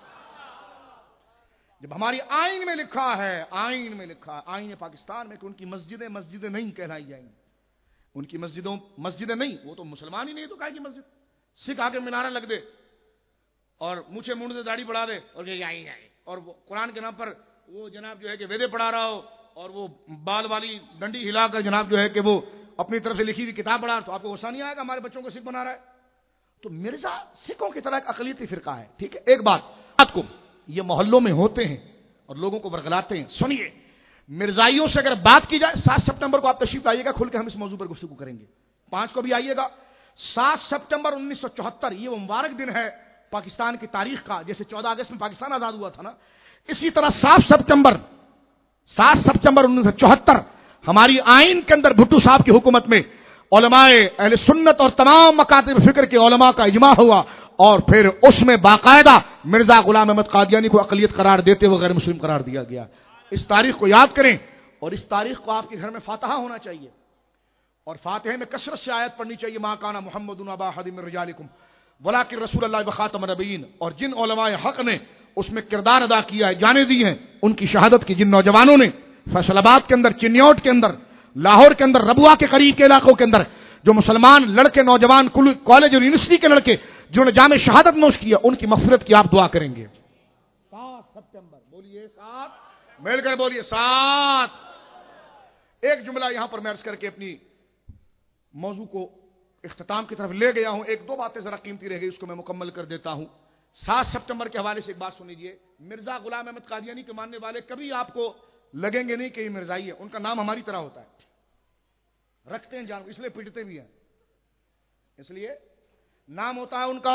جب ہماری آئین میں لکھا ہے، آئین میں لکھا ہے، آئین پاکستان میں کہ ان کی مسجدیں مسجدیں نہیں کہلائی جائیں گی، ان کی مسجدوں مسجدیں نہیں، وہ تو مسلمان ہی نہیں تو کہے گی مسجد. سکھ آ کے مینارہ لگ دے اور مونچھے مونڈ دے داڑھی بڑھا دے اور کہ آئی جائے، اور وہ قرآن کے نام پر وہ جناب جو ہے کہ ویدے پڑھا رہا ہو اور وہ بال والی ڈنڈی ہلا کر جناب جو ہے کہ وہ اپنی طرف سے لکھی ہوئی کتاب پڑھا، تو آپ کو غصہ نہیں آئے گا ہمارے بچوں کو سکھ بنا رہا ہے؟ تو مرزا سکھوں کی طرح ایک اقلیتی فرقہ ہے، ٹھیک ہے. ایک بات آپ کو، یہ محلوں میں ہوتے ہیں اور لوگوں کو برگلاتے ہیں. سنیے، مرزائیوں سے اگر بات کی جائے، سات ستمبر کو آپ تشریف لائیے گا، کھل کے ہم اس موضوع پر گفتگو کریں گے. پانچ کو بھی آئیے گا. سات ستمبر انیس سو چوہتر یہ وہ مبارک دن ہے پاکستان کی تاریخ کا، جیسے چودہ اگست میں پاکستان آزاد ہوا تھا نا، اسی طرح سات ستمبر سات ستمبر انیس سو چوہتر ہماری آئین کے اندر بھٹو صاحب کی حکومت میں علماء اہل سنت اور تمام مکاتب فکر کے علماء کا اجماع ہوا، اور پھر اس میں باقاعدہ مرزا غلام احمد قادیانی کو اقلیت قرار دیتے ہوئے غیر مسلم قرار دیا گیا. اس تاریخ کو یاد کریں، اور اس تاریخ کو آپ کے گھر میں فاتحہ ہونا چاہیے، اور فاتحہ میں کثرت سے آیت پڑھنی چاہیے، ما کان محمد ابا احد من رجالکم ولکن رسول اللہ وخاتم النبیین. اور جن علماء حق نے اس میں کردار ادا کیا ہے، جانے دی ہیں، ان کی شہادت کی جن نوجوانوں نے فیصل آباد کے اندر، چنیوٹ کے اندر، لاہور کے اندر، ربوا کے قریب کے علاقوں کے اندر جو مسلمان لڑکے، نوجوان، کالج اور یونیورسٹی کے لڑکے جنہوں نے جامع شہادت نوش کیا، ان کی مغفرت کی آپ دعا کریں گے. سات ستمبر بولیے، سات مل کر بولیے، سات. ایک جملہ یہاں پر میں عرض کر کے اپنی موضوع کو اختتام کی طرف لے گیا ہوں. ایک دو باتیں ذرا قیمتی رہ گئی، اس کو میں مکمل کر دیتا ہوں. سات ستمبر کے حوالے سے ایک بات سن لیجیے. مرزا غلام احمد قادیانی کے ماننے والے کبھی آپ کو لگیں گے نہیں کہ یہ مرزائی ہے، ان کا نام ہماری طرح ہوتا ہے، رکھتے ہیں جان، اس لیے پیٹتے بھی ہیں، اس لیے نام ہوتا ہے ان کا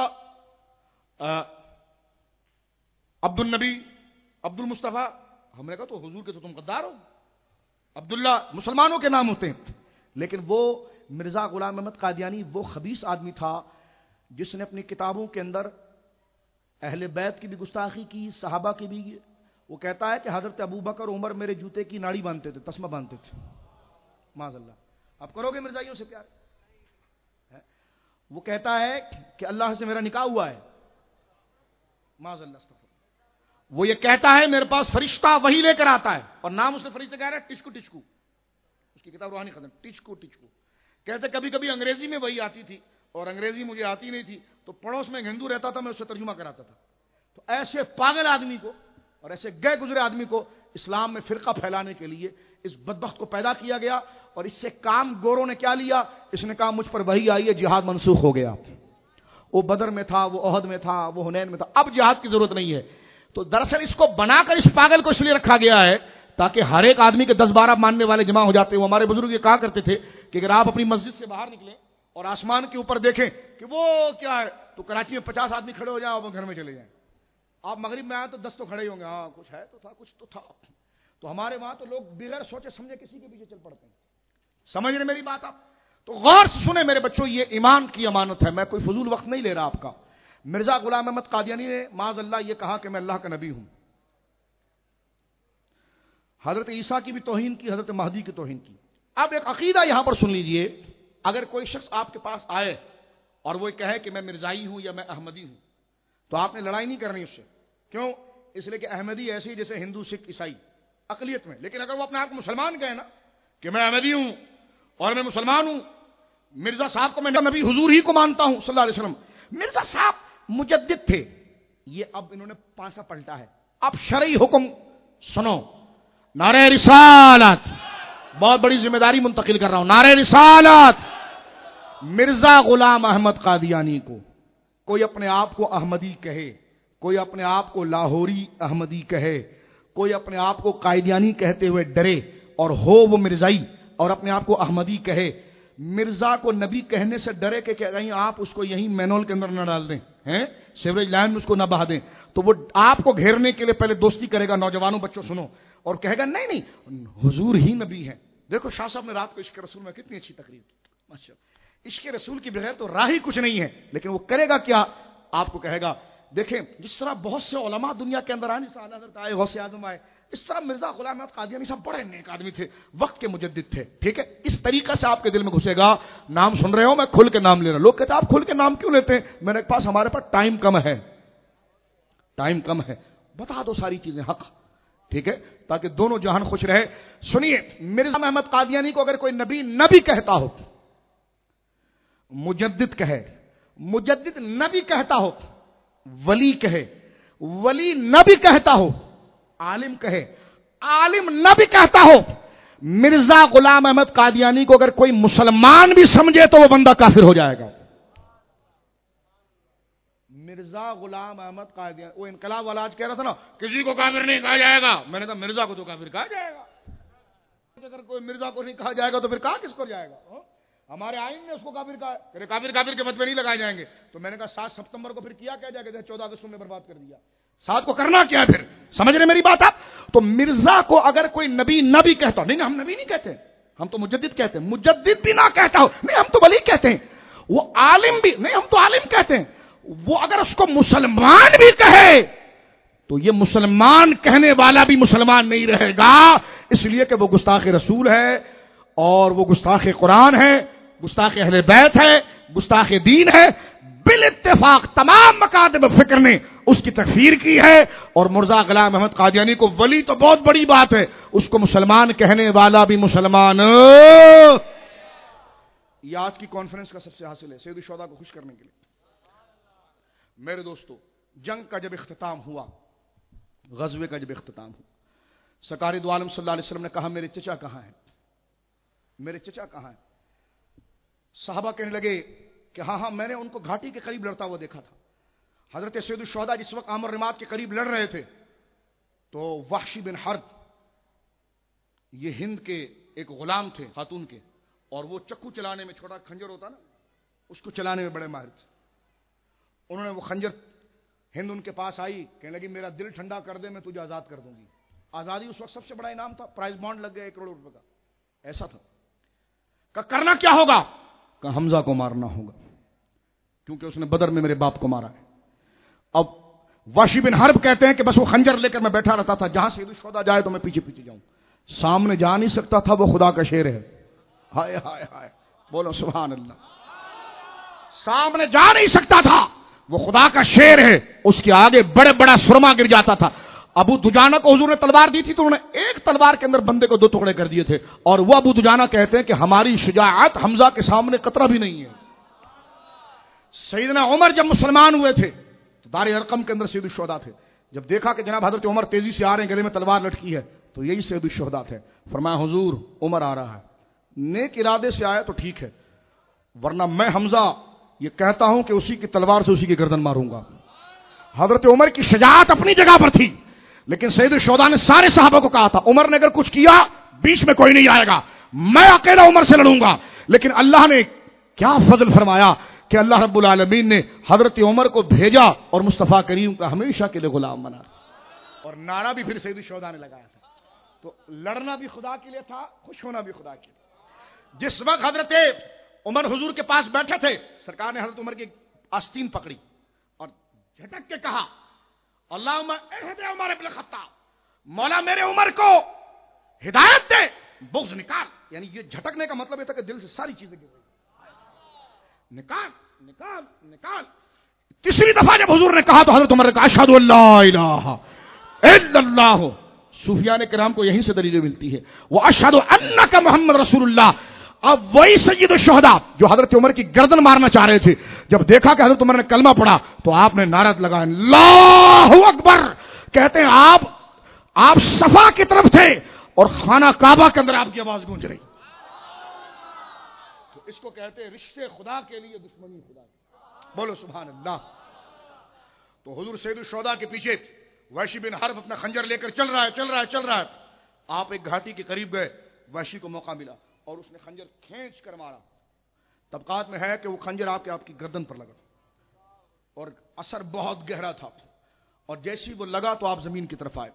عبد النبی، عبد المصطفیٰ. ہم نے کہا تو حضور کے تو تم غدار ہو. عبداللہ مسلمانوں کے نام ہوتے ہیں، لیکن وہ مرزا غلام احمد قادیانی وہ خبیث آدمی تھا جس نے اپنی کتابوں کے اندر اہل بیت کی بھی گستاخی کی، صحابہ کی بھی. وہ کہتا ہے کہ حضرت ابو بکر عمر میرے جوتے کی ناڑی باندھتے تھے، تسمہ باندھتے تھے. معاذ اللہ، آپ کرو گے مرزائیوں سے پیار؟ وہ کہتا ہے کہ اللہ سے میرا نکاح ہوا ہے، معاذ اللہ استغفر. وہ یہ کہتا ہے میرے پاس فرشتہ وہی لے کر آتا ہے، اور نام اس نے فرشتہ کہہ رہا ہے ٹچکو ٹچکو. اس کی کتاب روحانی ختم، ٹچکو ٹچکو. کہتے کبھی کبھی انگریزی میں وہی آتی تھی اور انگریزی مجھے آتی نہیں تھی، تو پڑوس میں ایک ہندو رہتا تھا، میں اس سے ترجمہ کراتا تھا. تو ایسے پاگل آدمی کو اور ایسے گئے گزرے آدمی کو اسلام میں فرقہ پھیلانے کے لیے اس بدبخت کو پیدا کیا گیا، اور اس سے کام گوروں نے کیا لیا؟ اس نے کہا مجھ پر وحی آئی ہے، جہاد منسوخ ہو گیا. وہ بدر میں تھا، وہ احد میں تھا، وہ حنین میں تھا، اب جہاد کی ضرورت نہیں ہے. تو دراصل اس کو بنا کر اس پاگل کو اس لیے رکھا گیا ہے تاکہ ہر ایک آدمی کے دس بارہ ماننے والے جمع ہو جاتے ہیں. وہ ہمارے بزرگ یہ کہا کرتے تھے کہ اگر آپ اپنی مسجد سے باہر نکلیں اور آسمان کے اوپر دیکھیں کہ وہ کیا ہے، تو کراچی میں پچاس آدمی کھڑے ہو جائیں اور وہ گھر میں چلے جائیں. آپ مغرب میں آئے تو دس تو کھڑے ہی ہوں گے، ہاں کچھ ہے تو تھا، کچھ تو تھا. تو ہمارے وہاں تو لوگ بغیر سوچے سمجھے کسی کے پیچھے چل پڑتے ہیں. سمجھ رہے میری بات آپ؟ تو غور سے سنیں میرے بچوں، یہ ایمان کی امانت ہے، میں کوئی فضول وقت نہیں لے رہا آپ کا. مرزا غلام احمد قادیانی نے معاذ اللہ یہ کہا کہ میں اللہ کا نبی ہوں. حضرت عیسیٰ کی بھی توہین کی، حضرت مہدی کی توہین کی. اب ایک عقیدہ یہاں پر سن لیجئے، اگر کوئی شخص آپ کے پاس آئے اور وہ کہے کہ میں مرزائی ہوں یا میں احمدی ہوں، تو آپ نے لڑائی نہیں کرنی اس سے. کیوں؟ اس لیے کہ احمدی ایسی جیسے ہندو، سکھ، عیسائی اقلیت میں. لیکن اگر وہ اپنے آپ کو مسلمان کہے نا کہ میں احمدی ہوں اور میں مسلمان ہوں، مرزا صاحب کو میں نبی حضور ہی کو مانتا ہوں صلی اللہ علیہ وسلم. مرزا صاحب مجدد تھے، یہ اب انہوں نے پانسا پلٹا ہے. اب شرعی حکم سنو. نعرہ رسالت، بہت بڑی ذمہ داری منتقل کر رہا ہوں. نعرہ رسالت. مرزا غلام احمد قادیانی کو کوئی اپنے آپ کو احمدی کہے، کوئی اپنے آپ کو لاہوری احمدی کہے، کوئی اپنے آپ کو قائدیانی کہتے ہوئے ڈرے اور ہو وہ مرزائی اور اپنے آپ کو احمدی کہے. مرزا کو نبی کہنے سے ڈرے کہ کہیں آپ اس کو یہیں مینول کے اندر نہ ڈال دیں، ہیں سیوریج لائن میں اس کو نہ بہا دیں، تو وہ آپ کو گھیرنے کے لیے پہلے دوستی کرے گا. نوجوانوں بچوں سنو، اور کہے گا نہیں نہیں حضور ہی نبی ہیں. دیکھو شاہ صاحب نے رات کو عشق رسول میں کتنی اچھی تقریر کی. ماشاءاللہ، عشق رسول کی بغیر تو راہ ہی کچھ نہیں ہے. لیکن وہ کرے گا کیا؟ آپ کو کہے گا دیکھیں جس طرح بہت سے علماء دنیا کے اندر آئے، حضرت آئے، غوث اعظم آئے، اس طرح مرزا غلام احمد قادیانی صاحب بڑے نیک آدمی تھے، وقت کے مجدد تھے. ٹھیک ہے، اس طریقہ سے آپ کے دل میں گھسے گا. نام سن رہے ہو، میں کھل کے نام لے رہا ہوں. لوگ کہتے ہیں آپ کھل کے نام کیوں لیتے ہیں؟ میرے پاس ہمارے پاس ٹائم کم ہے، ٹائم کم ہے، بتا دو ساری چیزیں حق. ٹھیک ہے، تاکہ دونوں جہان خوش رہے. سنیے، مرزا احمد قادیانی کو اگر کوئی نبی نبی کہتا ہو، مجدد کہے، مجدد نبی کہتا ہو، ولی کہے، ولی نبی کہتا ہو، عالم کہے، عالم نبی کہتا ہو. مرزا غلام احمد قادیانی کو اگر کوئی مسلمان بھی سمجھے تو وہ بندہ کافر ہو جائے گا. مرزا غلام احمد قادیانی، وہ انقلاب والا آج کہہ رہا تھا نا کسی کو کافر نہیں کہا جائے گا. میں نے کہا مرزا کو تو کافر کہا جائے گا. اگر کوئی مرزا کو نہیں کہا جائے گا تو پھر کہا کس کو جائے گا؟ ہمارے آئین نے اس کو کافر کہا ہے، کافر کافر کے مت میں نہیں لگائے جائیں گے. تو میں نے کہا سات ستمبر کو پھر کیا کیا جائے گا؟ چودہ اگست نے برباد کر دیا. سات کو کرنا کیا ہے پھر؟ سمجھ رہے میری بات آپ؟ تو مرزا کو اگر کوئی نبی نبی کہتا ہو، نہیں ہم نبی نہیں کہتے، ہم تو مجدد کہتے ہیں. مجدد بھی نہ کہتا ہو، نہیں ہم تو ولی کہتے ہیں. وہ عالم بھی نہیں، ہم تو عالم کہتے ہیں. وہ اگر اس کو مسلمان بھی کہے تو یہ مسلمان کہنے والا بھی مسلمان نہیں رہے گا، اس لیے کہ وہ گستاخ رسول ہے اور وہ گستاخ قرآن ہے، گستاخ اہل بیت ہے، گستاخ دین ہے. بالاتفاق تمام مکاتب فکر نے اس کی تکفیر کی ہے. اور مرزا غلام احمد قادیانی کو ولی تو بہت بڑی بات ہے، اس کو مسلمان کہنے والا بھی مسلمان. یہ آج کی کانفرنس کا سب سے حاصل ہے، سید الشہداء کو خوش کرنے کے لیے. میرے دوستو، جنگ کا جب اختتام ہوا، غزوے کا جب اختتام ہوا، سرکار دو عالم صلی اللہ علیہ وسلم نے کہا میرے چچا کہاں ہیں، میرے چچا کہاں ہیں؟ صحابہ کہنے لگے کہ ہاں ہاں میں نے ان کو گھاٹی کے قریب لڑتا ہوا دیکھا تھا. حضرت سید الشہداء جس وقت عامر رماد کے قریب لڑ رہے تھے تو وحشی بن حرب، یہ ہند کے ایک غلام تھے خاتون کے، اور وہ چکو چلانے میں، چھوٹا خنجر ہوتا نا، اس کو چلانے میں بڑے ماہر تھے. انہوں نے وہ خنجر، ہند ان کے پاس آئی، کہنے لگی میرا دل ٹھنڈا کر دے میں تجھے آزاد کر دوں گی. آزادی اس وقت سب سے بڑا انعام تھا، پرائز بانڈ لگ گیا ایک کروڑ روپے کا، ایسا تھا. کہ کرنا کیا ہوگا؟ کہ حمزہ کو مارنا ہوگا کیونکہ اس نے بدر میں میرے باپ کو مارا ہے. اب وحشی بن حرب کہتے ہیں کہ بس وہ خنجر لے کر میں بیٹھا رہتا تھا، جہاں سید الشہداء جائے تو میں پیچھے پیچھے جاؤں. سامنے جا نہیں سکتا تھا، وہ خدا کا شیر ہے. ہائے ہائے ہائے، بولو سبحان اللہ. سامنے جا نہیں سکتا تھا، وہ خدا کا شیر ہے. اس کے آگے بڑے بڑا سرما گر جاتا تھا. ابو دجانہ کو حضور نے تلوار دی تھی تو انہوں نے ایک تلوار کے اندر بندے کو دو ٹکڑے کر دیے تھے. اور وہ ابو دجانہ کہتے ہیں کہ ہماری شجاعت حمزہ کے سامنے قطرہ بھی نہیں ہے. سیدنا عمر جب مسلمان ہوئے تھے تو دار ارقم کے اندر سید الشہداء تھے. جب دیکھا کہ جناب حضرت عمر تیزی سے آ رہے ہیں، گلے میں تلوار لٹکی ہے، تو یہی سید الشہداء تھے. فرمایا حضور عمر آ رہا ہے، نیک ارادے سے آیا تو ٹھیک ہے، ورنہ میں حمزہ یہ کہتا ہوں کہ اسی کی تلوار سے اسی کی گردن ماروں گا. حضرت عمر کی شجاعت اپنی جگہ پر تھی، لیکن سید الشہداء نے سارے صحابہ کو کہا تھا عمر نے اگر کچھ کیا بیچ میں کوئی نہیں آئے گا، میں اکیلا عمر سے لڑوں گا. لیکن اللہ نے کیا فضل فرمایا کہ اللہ رب العالمین نے حضرت عمر کو بھیجا اور مصطفیٰ کریم کا ہمیشہ کے لیے غلام بنا. اور نعرہ بھی پھر سید الشہداء نے لگایا تھا. تو لڑنا بھی خدا کے لیے تھا، خوش ہونا بھی خدا کے لیے. جس وقت حضرت عمر حضور کے پاس بیٹھے تھے، سرکار نے حضرت عمر کی آستین پکڑی اور جھٹک کے کہا اللہم اہد عمر ابن الخطاب، مولا میرے عمر کو ہدایت دے، بغض نکال. یعنی یہ جھٹکنے کا مطلب یہ تھا کہ دل سے ساری چیزیں گر گئی، نکال نکال نکال. تیسری دفعہ جب حضور نے کہا تو حضرت عمر نے کہا اشہد ان لا الہ الا اللہ. صوفیان کرام کو یہیں سے دلیل ملتی ہے. وہ اشہد انک محمد رسول اللہ، اب وہی سید الشہداء جو حضرت عمر کی گردن مارنا چاہ رہے تھے، جب دیکھا کہ حضرت عمر نے کلمہ پڑھا تو آپ نے نعرہ لگایا اللہ اکبر. کہتے ہیں آپ آپ صفا کی طرف تھے اور خانہ کعبہ کے اندر آپ کی آواز گونج رہی. تو اس کو کہتے ہیں رشتے خدا کے لیے دشمنی خدا کی. بولو سبحان اللہ. تو حضور سید الشہداء کے پیچھے وحشی بن حرب اپنا خنجر لے کر چل رہا ہے چل رہا ہے چل رہا ہے. آپ ایک گھاٹی کے قریب گئے، وحشی کو موقع ملا اور اس نے خنجر کھینچ کر مارا. طبقات میں ہے کہ وہ خنجر آپ کے آپ کی گردن پر لگا اور اثر بہت گہرا تھا، اور جیسی وہ لگا تو آپ زمین کی طرف آئے.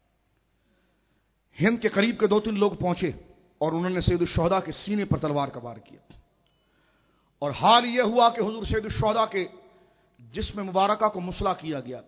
ہند کے قریب کے دو تین لوگ پہنچے اور انہوں نے سید الشہداء کے سینے پر تلوار کا وار کیا. اور حال یہ ہوا کہ حضور سید الشہداء کے جسم مبارکہ کو مسلح کیا گیا.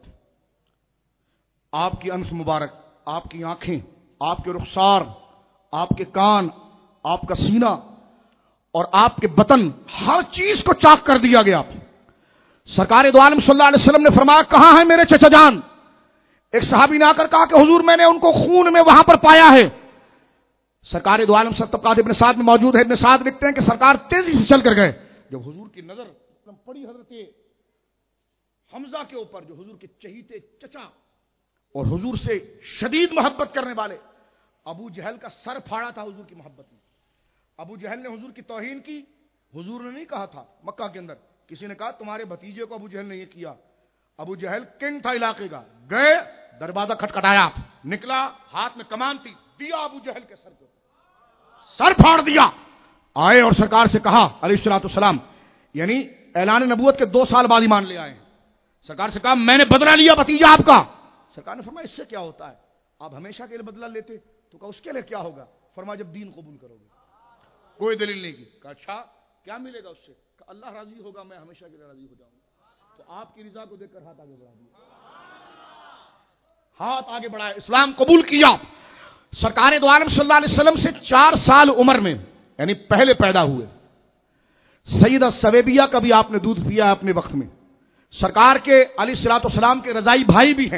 آپ کی انف مبارک، آپ کی آنکھیں، آپ کے رخسار، آپ کے کان، آپ کا سینہ اور آپ کے بطن، ہر چیز کو چاک کر دیا گیا. سرکار دو عالم صلی اللہ علیہ وسلم نے فرمایا کہاں ہیں میرے چچا جان؟ ایک صحابی نے آ کر کہا کہ حضور میں نے ان کو خون میں وہاں پر پایا ہے. سرکار دو عالم سب طبقات ابن سعد میں موجود ہے. ابن سعد لکھتے ہیں کہ سرکار تیزی سے چل کر گئے. جب حضور کی نظر پڑی حضرت حمزہ کے اوپر، جو حضور کے چہیتے چچا اور حضور سے شدید محبت کرنے والے، ابو جہل کا سر پھاڑا تھا حضور کی محبت میں. ابو جہل نے حضور کی توہین کی. حضور نے نہیں کہا تھا مکہ کے اندر، کسی نے کہا تمہارے بھتیجے کو ابو جہل نے یہ کیا. ابو جہل کنگ تھا علاقے کا. گئے، دروازہ کھٹکھٹایا، نکلا، ہاتھ میں کمان تھی، دیا ابو جہل کے سر کو، سر پھاڑ دیا. آئے اور سرکار سے کہا علیہ الصلوۃ والسلام، یعنی اعلان نبوت کے دو سال بعد ایمان لے آئے. سرکار سے کہا میں نے بدلہ لیا بھتیجا آپ کا. سرکار نے فرمایا اس سے کیا ہوتا ہے، آپ ہمیشہ کے لیے بدلہ لیتے. تو کہا اس کے لیے کیا ہوگا؟ فرمایا جب دین قبول کرو گے. کوئی دلیل نہیں کی. کہا اچھا کیا ملے گا اس سے؟ کہ اللہ راضی ہوگا میں ہمیشہ کے لیے راضی ہو جاؤں گا. تو آپ کی رضا کو دیکھ کر ہاتھ آگے بڑھا دیا، ہاتھ آگے بڑھایا، اسلام قبول کیا. سرکار دو عالم صلی اللہ علیہ وسلم سے چار سال عمر میں، یعنی پہلے پیدا ہوئے. سیدہ سویبیہ کا بھی آپ نے دودھ پیا اپنے وقت میں. سرکار کے علیہ الصلوۃ والسلام کے رضائی بھائی بھی ہیں،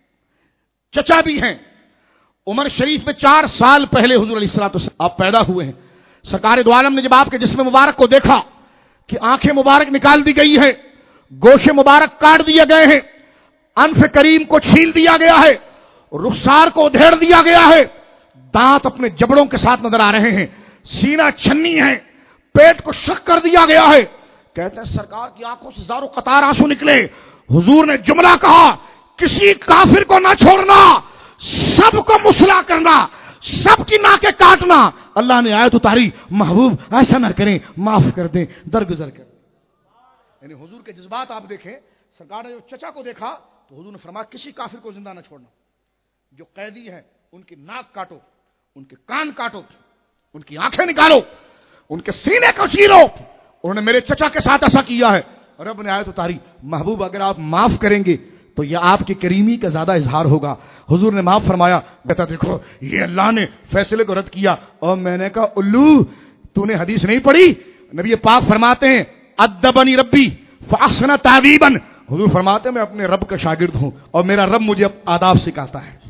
چچا بھی ہیں. عمر شریف میں چار سال پہلے حضور علیہ الصلوۃ والسلام آپ پیدا ہوئے ہیں. سرکار دو عالم نے جب آپ کے جسم مبارک کو دیکھا کہ آنکھیں مبارک نکال دی گئی ہیں، گوشے مبارک کاٹ دیے گئے ہیں، انف کریم کو چھیل دیا گیا ہے، رخسار کو ادھیڑ دیا گیا ہے، دانت اپنے جبڑوں کے ساتھ نظر آ رہے ہیں، سینہ چھنی ہے، پیٹ کو شق کر دیا گیا ہے. کہتے ہیں سرکار کی آنکھوں سے زاروں قطار آنسو نکلے. حضور نے جملہ کہا کسی کافر کو نہ چھوڑنا، سب کو مسلح کرنا، سب کی ناکیں کاٹنا. اللہ نے آیت اتاری محبوب ایسا نہ کریں، معاف کر دیں، درگزر کر دیں. یعنی حضور کے جذبات آپ دیکھیں. سرکار نے جو چچا کو دیکھا تو حضور نے فرمایا کسی کافر کو زندہ نہ چھوڑنا. جو قیدی ہیں ان کی ناک کاٹو، ان کے کان کاٹو، ان کی آنکھیں نکالو، ان کے سینے کو چیرو. انہوں نے میرے چچا کے ساتھ ایسا کیا ہے. رب نے آیت اتاری محبوب اگر آپ معاف کریں گے تو یہ آپ کی کریمی کا زیادہ اظہار ہوگا. حضور نے معاف فرمایا. کہتا دیکھو یہ اللہ نے فیصلے کو رد کیا. اور میں نے کہا الو تو نے حدیث نہیں پڑھی؟ نبی پاک فرماتے ہیں ادبنی ربی فاحسن تعذیبا. حضور فرماتے ہیں میں اپنے رب کا شاگرد ہوں اور میرا رب مجھے آداب سکھاتا ہے.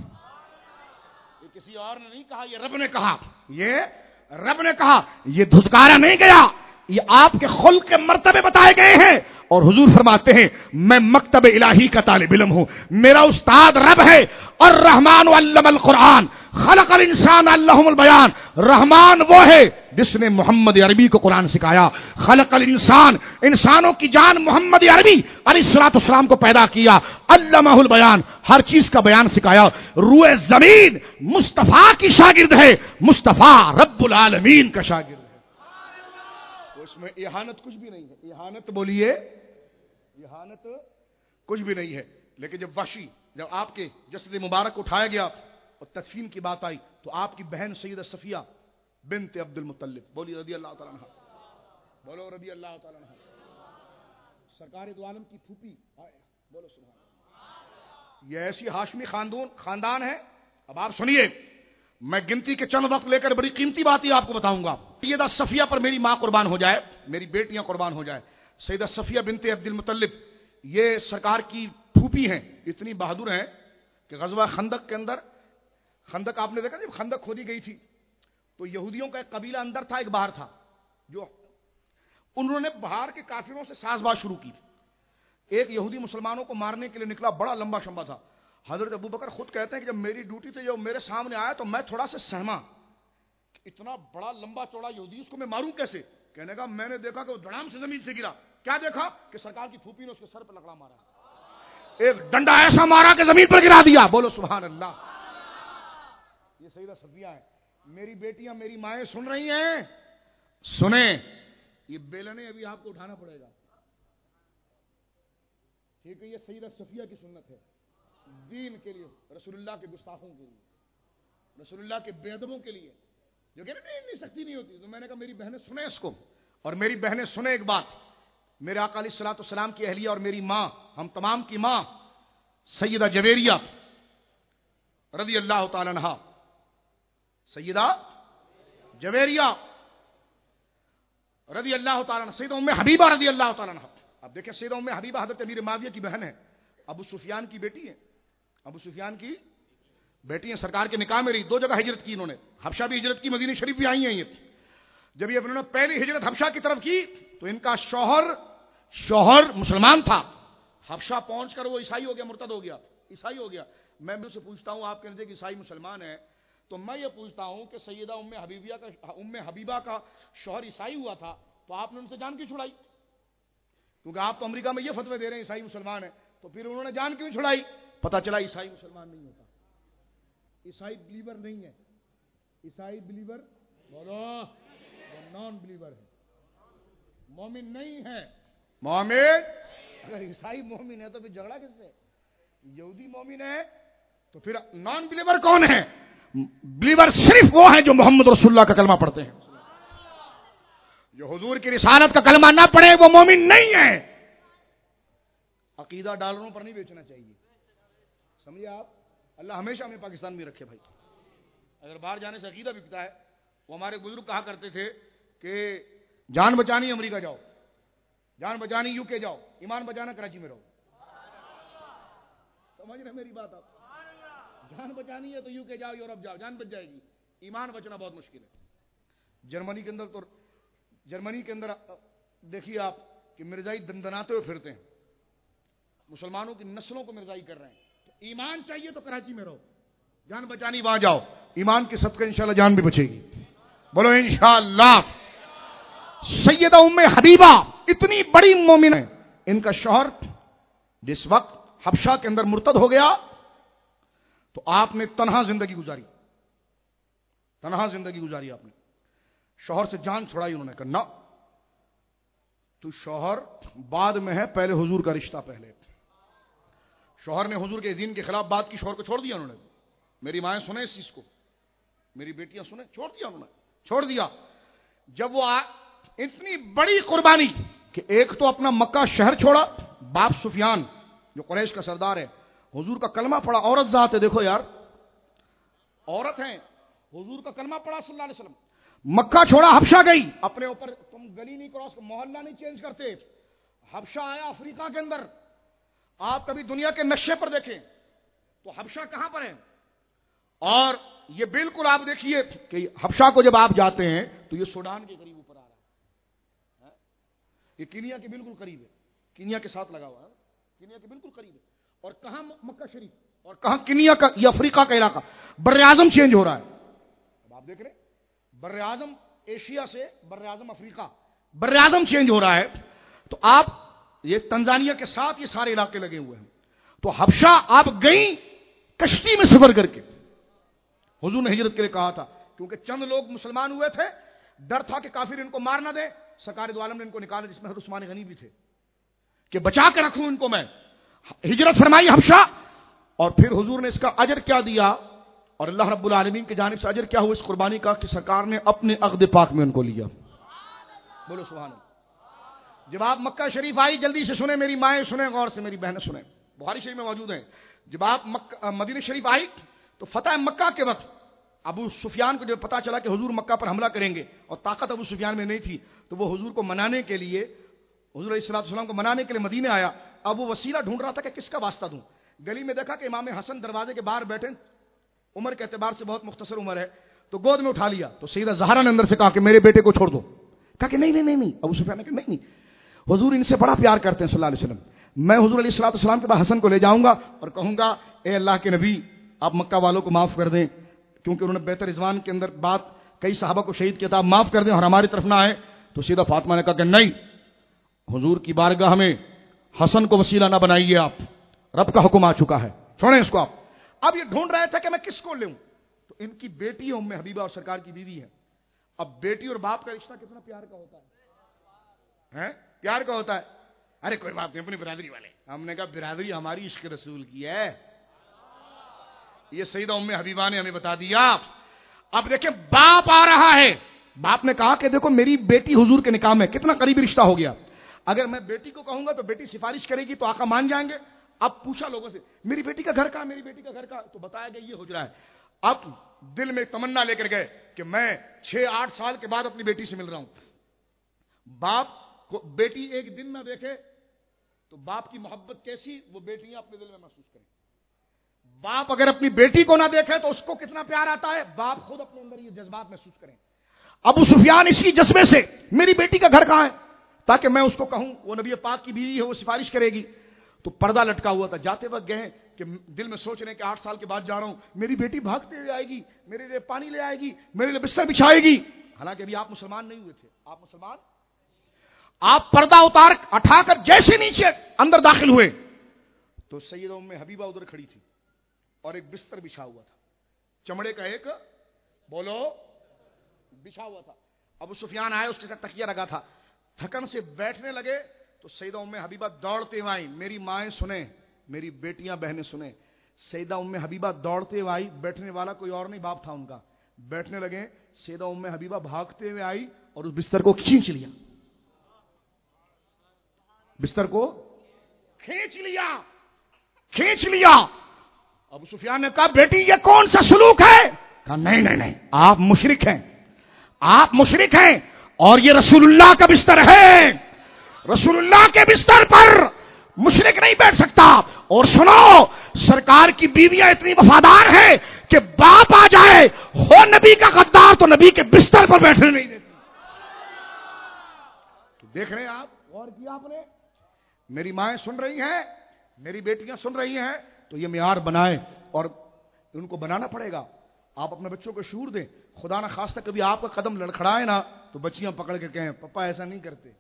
یہ کسی اور نے نہیں کہا، یہ رب نے کہا. یہ رب نے کہا، یہ دھتکارا نہیں گیا، یہ آپ کے خلق کے مرتبے بتائے گئے ہیں. اور حضور فرماتے ہیں میں مکتب الہی کا طالب علم ہوں، میرا استاد رب ہے. اور رحمان علم القرآن خلق الانسان علمہ البیان. رحمان وہ ہے جس نے محمد عربی کو قرآن سکھایا. خلق الانسان، انسانوں کی جان محمد عربی علیہ الصلوۃ والسلام کو پیدا کیا. علمہ البیان، ہر چیز کا بیان سکھایا. روئے زمین مصطفیٰ کی شاگرد ہے، مصطفیٰ رب العالمین کا شاگرد ہے. اس میں اہانت کچھ بھی نہیں ہے. اہانت بولیے، اہانت کچھ بھی نہیں ہے. لیکن جب وحشی، جب آپ کے جسد مبارک اٹھایا گیا اور تدفین کی بات آئی تو آپ کی بہن سیدہ صفیہ بنت عبد المطلب، بولی رضی اللہ تعالیٰ عنہ، بولو رضی اللہ تعالیٰ عنہ، سرکار دو عالم کی پھوپھی، بولو سبحان اللہ. یہ ایسی ہاشمی خاندان خاندان ہے. اب آپ سنیے، میں گنتی کے چند وقت لے کر بڑی قیمتی بات یہ آپ کو بتاؤں گا. سیدہ صفیہ پر میری ماں قربان ہو جائے، میری بیٹیاں قربان ہو جائے. سیدہ صفیہ بنت عبد المطلب یہ سرکار کی پھوپھی ہیں. اتنی بہادر ہیں کہ غزوہ خندق کے اندر، خندق آپ نے دیکھا جب خندق کھودی گئی تھی تو یہودیوں کا ایک قبیلہ اندر تھا، ایک باہر تھا. جو انہوں نے باہر کے کافروں سے ساز باز شروع کی. ایک یہودی مسلمانوں کو مارنے کے لیے نکلا, بڑا لمبا شمبا تھا. حضرت ابو بکر خود کہتے ہیں کہ جب میری ڈیوٹی تھی, جب میرے سامنے آیا تو میں تھوڑا سا سہما کہ اتنا بڑا لمبا چوڑا یہودی, اس کو میں ماروں کیسے. کہنے کا میں نے دیکھا کہ وہ دڑام سے زمین سے گرا. کیا دیکھا کہ سرکار کی پھوپھی نے اس کے سر پہ لکڑا مارا, ایک ڈنڈا ایسا مارا کہ زمین پر گرا دیا. بولو سبحان اللہ. یہ سیدہ صفیہ ہے. میری بیٹیاں, میری مائیں سن رہی ہیں, سنیں, یہ بیلنے ابھی آپ کو اٹھانا پڑے گا, ٹھیک ہے. یہ سیدہ صفیہ کی سنت ہے دین کے لیے, رسول اللہ کے گستاخوں کے لیے, رسول اللہ کے بے ادبوں کے لیے, جو کہ اتنی سختی نہیں ہوتی. تو میں نے کہا میری بہنیں سنیں اس کو, اور میری بہنیں سنیں ایک بات. میرے آقا علیہ الصلوۃ والسلام کی اہلیہ اور میری ماں, ہم تمام کی ماں سیدہ جویریہ رضی اللہ تعالی عنہا, سیدہ جویریہ رضی اللہ تعالی عنہ, سیدہ ام حبیبہ رضی اللہ تعالی عنہ. اب دیکھیں سیدہ ام حبیبہ حضرت امیر معاویہ کی بہن ہے, ابو سفیان کی بیٹی ہے, ابو سفیان کی بیٹی ہیں. سرکار کے نکاح میں رہی, دو جگہ ہجرت کی انہوں نے, حبشہ بھی ہجرت کی, مدینہ شریف بھی آئی ہیں. یہ جب یہ انہوں نے پہلی ہجرت حبشہ کی طرف کی تو ان کا شوہر شوہر مسلمان تھا. حبشہ پہنچ کر وہ عیسائی ہو گیا, مرتد ہو گیا, عیسائی ہو گیا. میں ان سے پوچھتا ہوں, آپ کہتے ہیں کہ عیسائی مسلمان ہے, تو میں یہ پوچھتا ہوں کہ سیدہ ام حبیبیہ کا ام حبیبہ کا شوہر عیسائی ہوا تھا, تو آپ نے ان سے جان کیوں چھڑائی؟ کیونکہ آپ تو امریکہ میں یہ فتوے دے رہے ہیں عیسائی مسلمان ہے, تو پھر انہوں نے جان کیوں چھڑائی؟ پتہ چلا عیسائی مسلمان نہیں ہوتا, عیسائی بلیور نہیں ہے. عیسائی بلیور بولو, وہ نان بلیور ہے, مومن نہیں ہے. مومن اگر عیسائی مومن ہے تو پھر جھگڑا کس سے؟ یہودی مومن ہے تو پھر نان بلیور کون ہے؟ بلیور صرف وہ ہیں جو محمد رسول اللہ کا کلمہ پڑھتے ہیں. جو حضور کی رسالت کا کلمہ نہ پڑھے وہ مومن نہیں ہے. عقیدہ ڈالروں پر نہیں بیچنا چاہیے, سمجھے آپ. اللہ ہمیشہ ہمیں پاکستان میں رکھے بھائی. اگر باہر جانے سے عقیدہ بکتا ہے, وہ ہمارے بزرگ کہا کرتے تھے کہ جان بچانی امریکہ جاؤ, جان بچانی یو کے جاؤ, ایمان بچانا کراچی میں رہو. سمجھ رہے میری بات آپ؟ جان بچانی ہے تو یو کے جاؤ, یورپ جاؤ, جان بچ جائے گی. ایمان بچنا بہت مشکل ہے. جرمنی کے اندر تو جرمنی کے اندر دیکھیے آپ کہ مرزائی دندناتے ہوئے پھرتے ہیں, مسلمانوں کی نسلوں کو مرزائی کر رہے ہیں. تو ایمان چاہیے تو کراچی میں رہو, جان بچانی وہاں جاؤ, ایمان کے صدقے انشاءاللہ جان بھی بچے گی. بولو انشاءاللہ. سیدہ ام حبیبہ اتنی بڑی مومن ہے, ان کا شوہر جس وقت حبشہ کے اندر مرتد ہو گیا تو آپ نے تنہا زندگی گزاری, تنہا زندگی گزاری آپ نے. شوہر سے جان چھڑائی انہوں نے, کہا نہ تو شوہر بعد میں ہے, پہلے حضور کا رشتہ پہلے. شوہر نے حضور کے دین کے خلاف بات کی, شوہر کو چھوڑ دیا انہوں نے. میری مائیں سنیں اس چیز کو, میری بیٹیاں سنیں, چھوڑ دیا انہوں نے, چھوڑ دیا. جب وہ آ... اتنی بڑی قربانی کہ ایک تو اپنا مکہ شہر چھوڑا, باپ سفیان جو قریش کا سردار ہے, حضور کا کلمہ پڑھا, عورت ذات ہے, دیکھو یار عورت ہیں, حضور کا کلمہ پڑھا صلی اللہ علیہ وسلم, مکہ چھوڑا, حبشہ گئی. اپنے اوپر تم گلی نہیں کراس, محلہ نہیں چینج کرتے. حبشہ آیا افریقہ کے اندر. آپ کبھی دنیا کے نقشے پر دیکھیں تو حبشہ کہاں پر ہے, اور یہ بالکل آپ دیکھیے کہ حبشہ کو جب آپ جاتے ہیں تو یہ سوڈان کے قریب اوپر آ رہا ہے, یہ کینیا کے بالکل قریب ہے, کینیا کے ساتھ لگا ہوا ہے, کینیا کے بالکل قریب ہے. اور کہاں مکہ شریف اور کہاں کینیا کا, یہ افریقہ کا علاقہ. بر اعظم چینج ہو رہا ہے. اب آپ دیکھ رہے بر اعظم ایشیا سے بر اعظم افریقہ, بر اعظم چینج ہو رہا ہے. تو آپ یہ تنزانیہ کے ساتھ یہ سارے علاقے لگے ہوئے ہیں. تو حبشہ آپ گئیں کشتی میں سفر کر کے. حضور نے ہجرت کے لیے کہا تھا کیونکہ چند لوگ مسلمان ہوئے تھے, ڈر تھا کہ کافر ان کو مار نہ دے. سرکار دو عالم نے ان کو نکالا, جس میں حضرت عثمان غنی بھی تھے, کہ بچا کے رکھوں ان کو میں. ہجرت فرمائی حبشہ, اور پھر حضور نے اس کا اجر کیا دیا, اور اللہ رب العالمین کی جانب سے اجر کیا ہوا اس قربانی کا, کہ سرکار نے اپنے عقد پاک میں ان کو لیا. بولو سبحان اللہ. جب آپ مکہ شریف آئی, جلدی سے سنیں میری مائیں سنیں, غور سے میری بہنیں سنیں, بخاری شریف میں موجود ہیں. جب آپ مکہ مدینہ شریف آئی تو فتح مکہ کے وقت ابو سفیان کو جب پتا چلا کہ حضور مکہ پر حملہ کریں گے, اور طاقت ابو سفیان میں نہیں تھی, تو وہ حضور کو منانے کے لیے, حضور علیہ الصلوۃ والسلام کو منانے کے لیے مدینے آیا. اب وہ وسیلہ ڈھونڈ رہا تھا کہ کس کا واسطہ دوں. گلی میں دیکھا کہ امام حسن دروازے کے باہر بیٹھے, عمر کے اعتبار سے بہت مختصر عمر ہے, تو گود میں اٹھا لیا. تو سیدہ زہرا نے اندر سے کہا کہ میرے بیٹے کو چھوڑ دو, کہا کہ نہیں نہیں نہیں نہیں ابو سفیان نے کہا نہیں نہیں حضور ان سے بڑا پیار کرتے ہیں صلی اللہ علیہ وسلم. میں حضور علیہ الصلوۃ والسلام کے بعد حسن کو لے جاؤں گا اور کہوں گا اے اللہ کے نبی آپ مکہ والوں کو معاف کر دیں, کیونکہ انہوں نے بہتر رضوان کے اندر بات کئی صحابہ کو شہید کیا تھا, آپ معاف کر دیں اور ہماری طرف نہ آئے. تو سیدھا فاطمہ نے کہا کہ نہیں, حضور کی بارگاہ میں حسن کو وسیلہ نہ بنائیے, آپ رب کا حکم آ چکا ہے, چھوڑیں اس کو آپ. اب یہ ڈھونڈ رہے تھے کہ میں کس کو لوں, تو ان کی بیٹی ہے ام حبیبہ اور سرکار کی بیوی ہے. اب بیٹی اور باپ کا رشتہ کتنا پیار کا ہوتا ہے, ہیں پیار کا ہوتا ہے. ارے کوئی بات نہیں, اپنی برادری والے. ہم نے کہا برادری ہماری عشق رسول کی ہے, یہ سیدہ ام حبیبہ نے ہمیں بتا دیا. اب دیکھیں باپ آ رہا ہے, باپ نے کہا کہ دیکھو میری بیٹی حضور کے نکاح میں, کتنا قریبی رشتہ ہو گیا. اگر میں بیٹی کو کہوں گا تو بیٹی سفارش کرے گی تو آقا مان جائیں گے. اب پوچھا لوگوں سے میری بیٹی کا گھر کہاں, میری بیٹی کا گھر کہاں, تو بتایا گیا یہ حجرہ ہے. اب دل میں تمنا لے کر گئے کہ میں چھ آٹھ سال کے بعد اپنی بیٹی سے مل رہا ہوں. باپ کو بیٹی ایک دن نہ دیکھے تو باپ کی محبت کیسی وہ بیٹیاں اپنے دل میں محسوس کریں. باپ اگر اپنی بیٹی کو نہ دیکھے تو اس کو کتنا پیار آتا ہے, باپ خود اپنے اندر یہ جذبات محسوس کریں. ابو سفیان اسی جذبے سے میری بیٹی کا گھر کہاں ہے تاکہ میں اس کو کہوں, وہ نبی پاک کی بیوی ہے, وہ سفارش کرے گی. تو پردہ لٹکا ہوا تھا. جاتے وقت گئے کہ دل میں سوچ رہے ہیں کہ آٹھ سال کے بعد جا رہا ہوں, میری بیٹی بھاگتے ہوئے آئے گی, میرے لیے پانی لے آئے گی, میرے لیے بستر بچھائے گی. حالانکہ ابھی آپ مسلمان نہیں ہوئے تھے. آپ مسلمان آپ پردہ اتار اٹھا کر جیسے نیچے اندر داخل ہوئے تو سیدہ ام حبیبہ ادھر کھڑی تھی اور ایک بستر بچھا ہوا تھا, چمڑے کا ایک بولو بچھا ہوا تھا. ابو سفیان آئے, اس کے ساتھ تکیہ رکھا تھا. تھکن سے بیٹھنے لگے تو سیدہ ام حبیبہ دوڑتے ہوئے آئی. میری مائیں سنیں, میری بیٹیاں بہنیں سنیں. سیدہ ام حبیبہ دوڑتے ہوئے آئی, بیٹھنے والا کوئی اور نہیں, باپ تھا ان کا. بیٹھنے لگے, سیدہ ام حبیبہ بھاگتے ہوئے آئی اور اس بستر کو کھینچ لیا, بستر کو کھینچ لیا کھینچ لیا ابو سفیان نے کہا بیٹی یہ کون سا سلوک ہے؟ کہا نہیں نہیں نہیں آپ مشرک ہیں, آپ مشرک ہیں, اور یہ رسول اللہ کا بستر ہے, رسول اللہ کے بستر پر مشرک نہیں بیٹھ سکتا. اور سنو, سرکار کی بیویاں اتنی وفادار ہیں کہ باپ آ جائے ہو نبی کا غدار تو نبی کے بستر پر بیٹھنے نہیں دیتی. تو دیکھ رہے ہیں آپ, غور کیا آپ نے, میری مائیں سن رہی ہیں, میری بیٹیاں سن رہی ہیں, تو یہ معیار بنائے اور ان کو بنانا پڑے گا. آپ اپنے بچوں کو شعور دیں. خدا نہ خواستہ کبھی آپ کا قدم لڑکھڑائے نا تو بچیاں پکڑ کے کہیں پپا ایسا نہیں کرتے,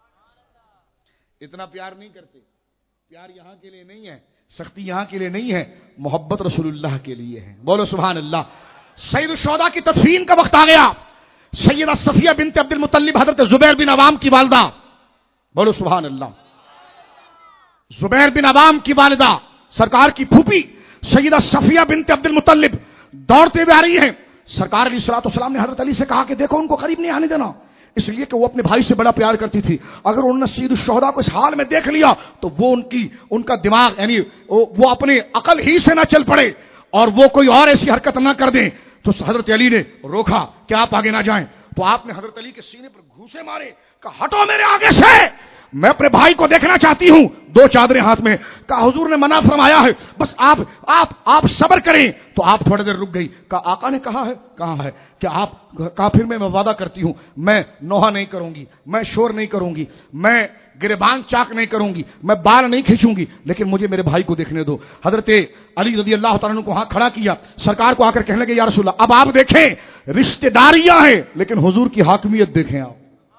اتنا پیار نہیں کرتے. پیار یہاں کے لیے نہیں ہے, سختی یہاں کے لیے نہیں ہے, محبت رسول اللہ کے لیے ہے. بولو سبحان اللہ. سید الشہداء کی تدفین کا وقت آ گیا. سیدہ صفیہ بنت عبد المطلب حضرت زبیر بن عوام کی والدہ, بولو سبحان اللہ, زبیر بن عوام کی والدہ سرکار کی پھوپھی سیدہ صفیہ بنت عبد المطلب دوڑتے ہوئے آ رہی ہیں. سرکار علیہ الصلوۃ والسلام نے حضرت علی سے کہا کہ دیکھو ان کو قریب نہیں آنے دینا, اس لیے کہ وہ اپنے بھائی سے بڑا پیار کرتی تھی. اگر انہوں نے سید الشہداء کو اس حال میں دیکھ لیا تو وہ ان کی ان کا دماغ یعنی وہ اپنے عقل ہی سے نہ چل پڑے اور وہ کوئی اور ایسی حرکت نہ کر دیں. تو حضرت علی نے روکا کہ آپ آگے نہ جائیں. تو آپ نے حضرت علی کے سینے پر گھوسے مارے, کہا ہٹو میرے آگے سے, میں اپنے بھائی کو دیکھنا چاہتی ہوں. دو چادریں ہاتھ میں. کہا حضور نے منع فرمایا ہے, بس آپ آپ آپ صبر کریں. تو آپ تھوڑی دیر رک گئی. کہا آقا نے کہا ہے, کہاں ہے کہ آپ, کہا پھر میں وعدہ کرتی ہوں میں نوحہ نہیں کروں گی, میں شور نہیں کروں گی, میں گریبان چاک نہیں کروں گی, میں بال نہیں کھینچوں گی, لیکن مجھے میرے بھائی کو دیکھنے دو. حضرت علی رضی اللہ تعالیٰ عنہ کو وہاں کھڑا کیا. سرکار کو آ کر کہنے لگے یا رسول اللہ اب آپ دیکھیں رشتہ داریاں ہیں لیکن حضور کی حاکمیت دیکھیں. آپ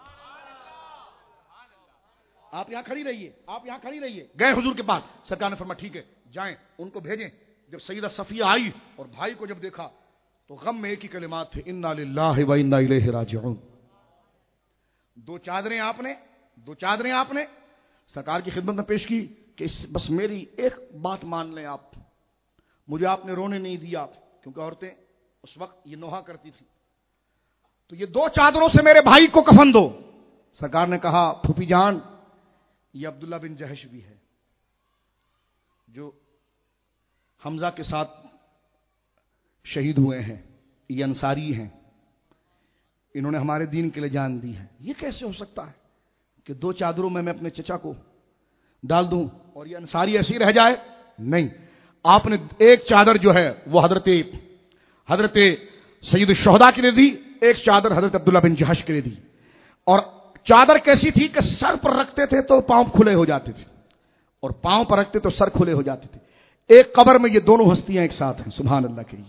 آپ یہاں کھڑی رہیے, آپ یہاں کھڑی رہیے. گئے حضور کے پاس. سرکار نے فرمایا ٹھیک ہے جائیں, ان کو بھیجیں. جب سیدہ صفیہ آئی اور بھائی کو جب دیکھا تو غم میں ایک ہی کلمات تھے, انا للہ و انا الیہ راجعون. دو چادریں آپ نے دو چادریں آپ نے سرکار کی خدمت میں پیش کی کہ بس میری ایک بات مان لیں آپ, مجھے آپ نے رونے نہیں دیا کیونکہ عورتیں اس وقت یہ نوحہ کرتی تھی. تو یہ دو چادروں سے میرے بھائی کو کفن دو. سرکار نے کہا پھوپھی جان یہ عبداللہ بن جہش بھی ہے جو حمزہ کے ساتھ شہید ہوئے ہیں, یہ انصاری ہیں, انہوں نے ہمارے دین کے لیے جان دی ہے. یہ کیسے ہو سکتا ہے کہ دو چادروں میں میں اپنے چچا کو ڈال دوں اور یہ انصاری ایسی رہ جائے؟ نہیں, آپ نے ایک چادر جو ہے وہ حضرت حضرت سید الشہداء کے لیے دی, ایک چادر حضرت عبداللہ بن جہش کے لیے دی. اور چادر کیسی تھی کہ سر پر رکھتے تھے تو پاؤں کھلے ہو جاتے تھے اور پاؤں پر رکھتے تو سر کھلے ہو جاتے تھے. ایک قبر میں یہ دونوں ہستیاں ایک ساتھ ہیں. سبحان اللہ کے.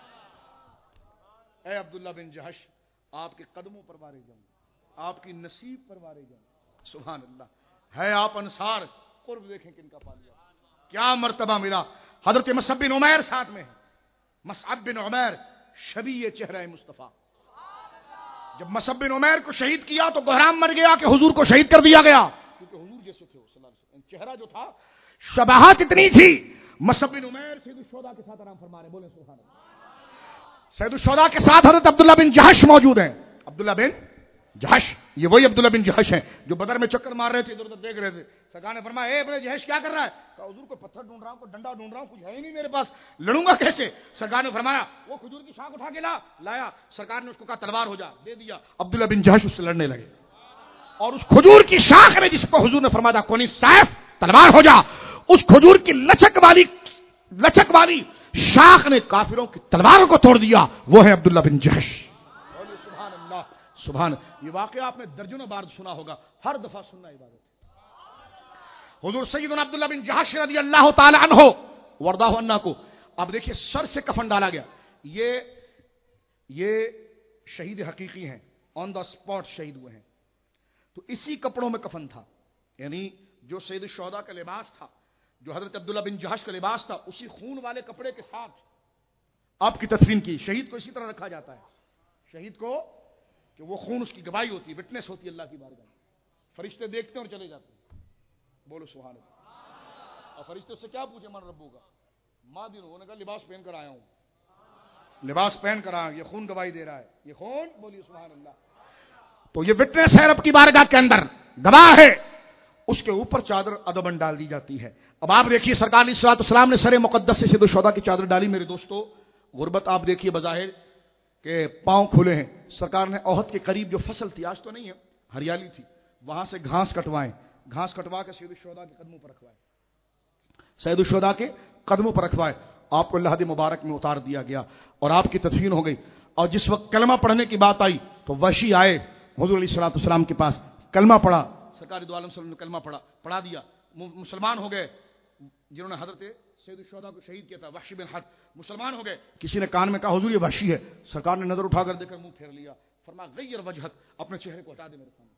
اے عبداللہ بن جہش، آپ کے قدموں پر وارے جاؤں، آپ کی نصیب پر وارے جاؤں. سبحان اللہ. ہے آپ انصار، قرب دیکھیں کن کا پا لیا، کیا مرتبہ ملا. حضرت مصعب بن عمیر ساتھ میں ہے. مصعب بن عمیر شبیہ چہرہ مصطفیٰ. جب مصعب بن عمیر کو شہید کیا تو بحرام مر گیا کہ حضور کو شہید کر دیا گیا، کیونکہ حضور جیسے تھے صلی اللہ علیہ وسلم. چہرہ جو تھا، شباہت اتنی تھی. مصعب بن عمیر سید الشہداء کے ساتھ آرام فرما رہے. بولیں سبحان اللہ. سید الشہداء کے ساتھ حضرت عبداللہ بن جہش موجود ہیں. عبداللہ بن جہش، یہ وہی عبداللہ بن جہش ہیں جو بدر میں چکر مار رہے تھے، ادھر ادھر دیکھ رہے تھے. سرکار نے فرمایا، اے ابن جہش کیا کر رہا ہے؟ کہا حضور کو پتھر ڈھونڈ رہا ہوں، کوئی ڈنڈا ڈھونڈ رہا ہوں، کچھ ہے ہی نہیں میرے پاس، لڑوں گا کیسے؟ سرکار نے فرمایا وہ کھجور کی شاخ اٹھا کے لا. لایا. سرکار نے اس کو کہا تلوار ہو جا، دے دیا. عبداللہ بن جہش اس سے لڑنے لگے اور اس کھجور کی شاخ میں جس کو حضور نے فرمایا تھا کونی سیف تلوار ہو جا، اس کھجور کی لچک والی لچک والی شاخ نے کافروں کی تلواروں کو توڑ دیا. وہ ہے عبداللہ بن جہش. سبحان اللہ. سبحان. یہ واقعہ آپ نے درجنوں بار سنا ہوگا، ہر دفعہ سننا عبادت. حضور سیدنا عبداللہ بن جہش رضی اللہ تعالی عنہ ورداہ عنہ کو اب دیکھیے سر سے کفن ڈالا گیا. یہ یہ شہید حقیقی ہیں، آن دا اسپاٹ شہید ہوئے ہیں. تو اسی کپڑوں میں کفن تھا، یعنی جو سید الشہداء کا لباس تھا، جو حضرت عبداللہ بن جہش کا لباس تھا، اسی خون والے کپڑے کے ساتھ آپ کی تدفین کی. شہید کو اسی طرح رکھا جاتا ہے. شہید کو کہ وہ خون اس کی گواہی ہوتی ہے، وٹنس ہوتی ہے اللہ کی بارگاہ میں. فرشتے دیکھتے ہیں اور چلے جاتے ہیں. بولو سبحان اللہ. اور فرشتے سے کیا پوچھے من ربو کا؟ ماں دن انہوں نے کہا لباس پہن کر آیا ہوں، لباس پہن کر آیا ہوں، یہ خون گواہی دے رہا ہے. یہ خون، بولیے سبحان اللہ. تو یہ وٹنس ہے رب کی بارگاہ کے اندر، گواہ ہے. اس کے اوپر چادر ادبن ڈال دی جاتی ہے. اب آپ دیکھیے سرکار علیہ الصلوۃ والسلام نے سر مقدس سے سید الشہداء کی چادر ڈالی. میرے دوستو، غربت آپ دیکھیے بظاہر کہ پاؤں کھلے ہیں. سرکار نے احد کے قریب جو فصل تھی، آج تو نہیں ہے، ہریالی تھی، وہاں سے گھاس کٹوائیں، گھاس کٹوا کے سید الشہداء کے قدموں پر رکھوائے، سید الشہداء کے قدموں پر رکھوائے. آپ کو لحد مبارک میں اتار دیا گیا اور آپ کی تدفین ہو گئی. اور جس وقت کلمہ پڑھنے کی بات آئی تو وحشی آئے حضور علیہ الصلوۃ والسلام کے پاس، کلمہ پڑھا. سرکار دو عالم صلی اللہ علیہ وسلم نے کلمہ پڑھا پڑھا دیا. مسلمان ہو گئے جنہوں نے حضرت سید الشہداء کو شہید کیا تھا. وحشی بن حرب مسلمان ہو گئے. کسی نے کان میں کہا حضور یہ وحشی ہے. سرکار نے نظر اٹھا کر دیکھ کر منہ پھیر لیا. فرمایا غیر وجہک، اپنے چہرے کو ہٹا دے میرے سامنے.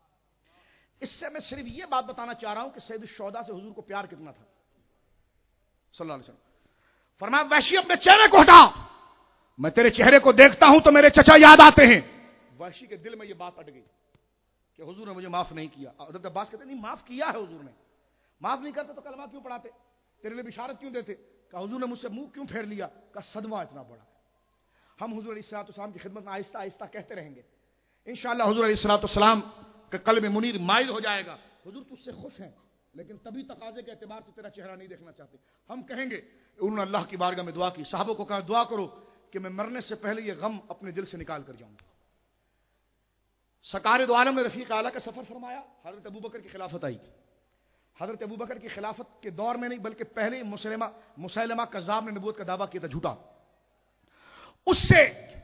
اس سے میں صرف یہ بات بتانا چاہ رہا ہوں کہ سید الشہداء سے حضور کو پیار کتنا تھا صلی اللہ علیہ وسلم. فرمایا وحشی اپنے چہرے کو ہٹا، میں تیرے چہرے کو دیکھتا ہوں تو میرے چچا یاد آتے ہیں. وحشی کے دل میں یہ بات اٹ گئی کہ حضور نے مجھے معاف نہیں کیا. حضرت عباس کہتے ہیں نہیں، معاف کیا ہے حضور نے. معاف نہیں کرتے تو کلمہ کیوں پڑھاتے، تیرے لیے بشارت کیوں دیتے؟ کہ حضور نے مجھ سے منہ کیوں پھیر لیا؟ کہ صدمہ اتنا بڑا ہے. ہم حضور علیہ الصلوۃ والسلام کی خدمت میں آہستہ آہستہ کہتے رہیں گے انشاءاللہ. حضور علیہ الصلوۃ والسلام کا قلب منیر مائل ہو جائے گا. حضور تجھ سے خوش ہیں لیکن طبی تقاضے کے اعتبار سے تیرا چہرہ نہیں دیکھنا چاہتے. ہم کہیں گے انہوں نے اللہ کی بارگاہ میں دعا کی. صحابہ کو کہا دعا کرو کہ میں مرنے سے پہلے یہ غم اپنے دل سے نکال کر جاؤں. سرکار دو عالم نے رفیق اعلیٰ کا سفر فرمایا. حضرت ابوبکر کی خلافت آئی. حضرت ابوبکر کی خلافت کے دور میں نہیں بلکہ پہلے مسلمہ مسیلمہ کذاب نے نبوت کا دعویٰ کیا تھا جھوٹا. اس سے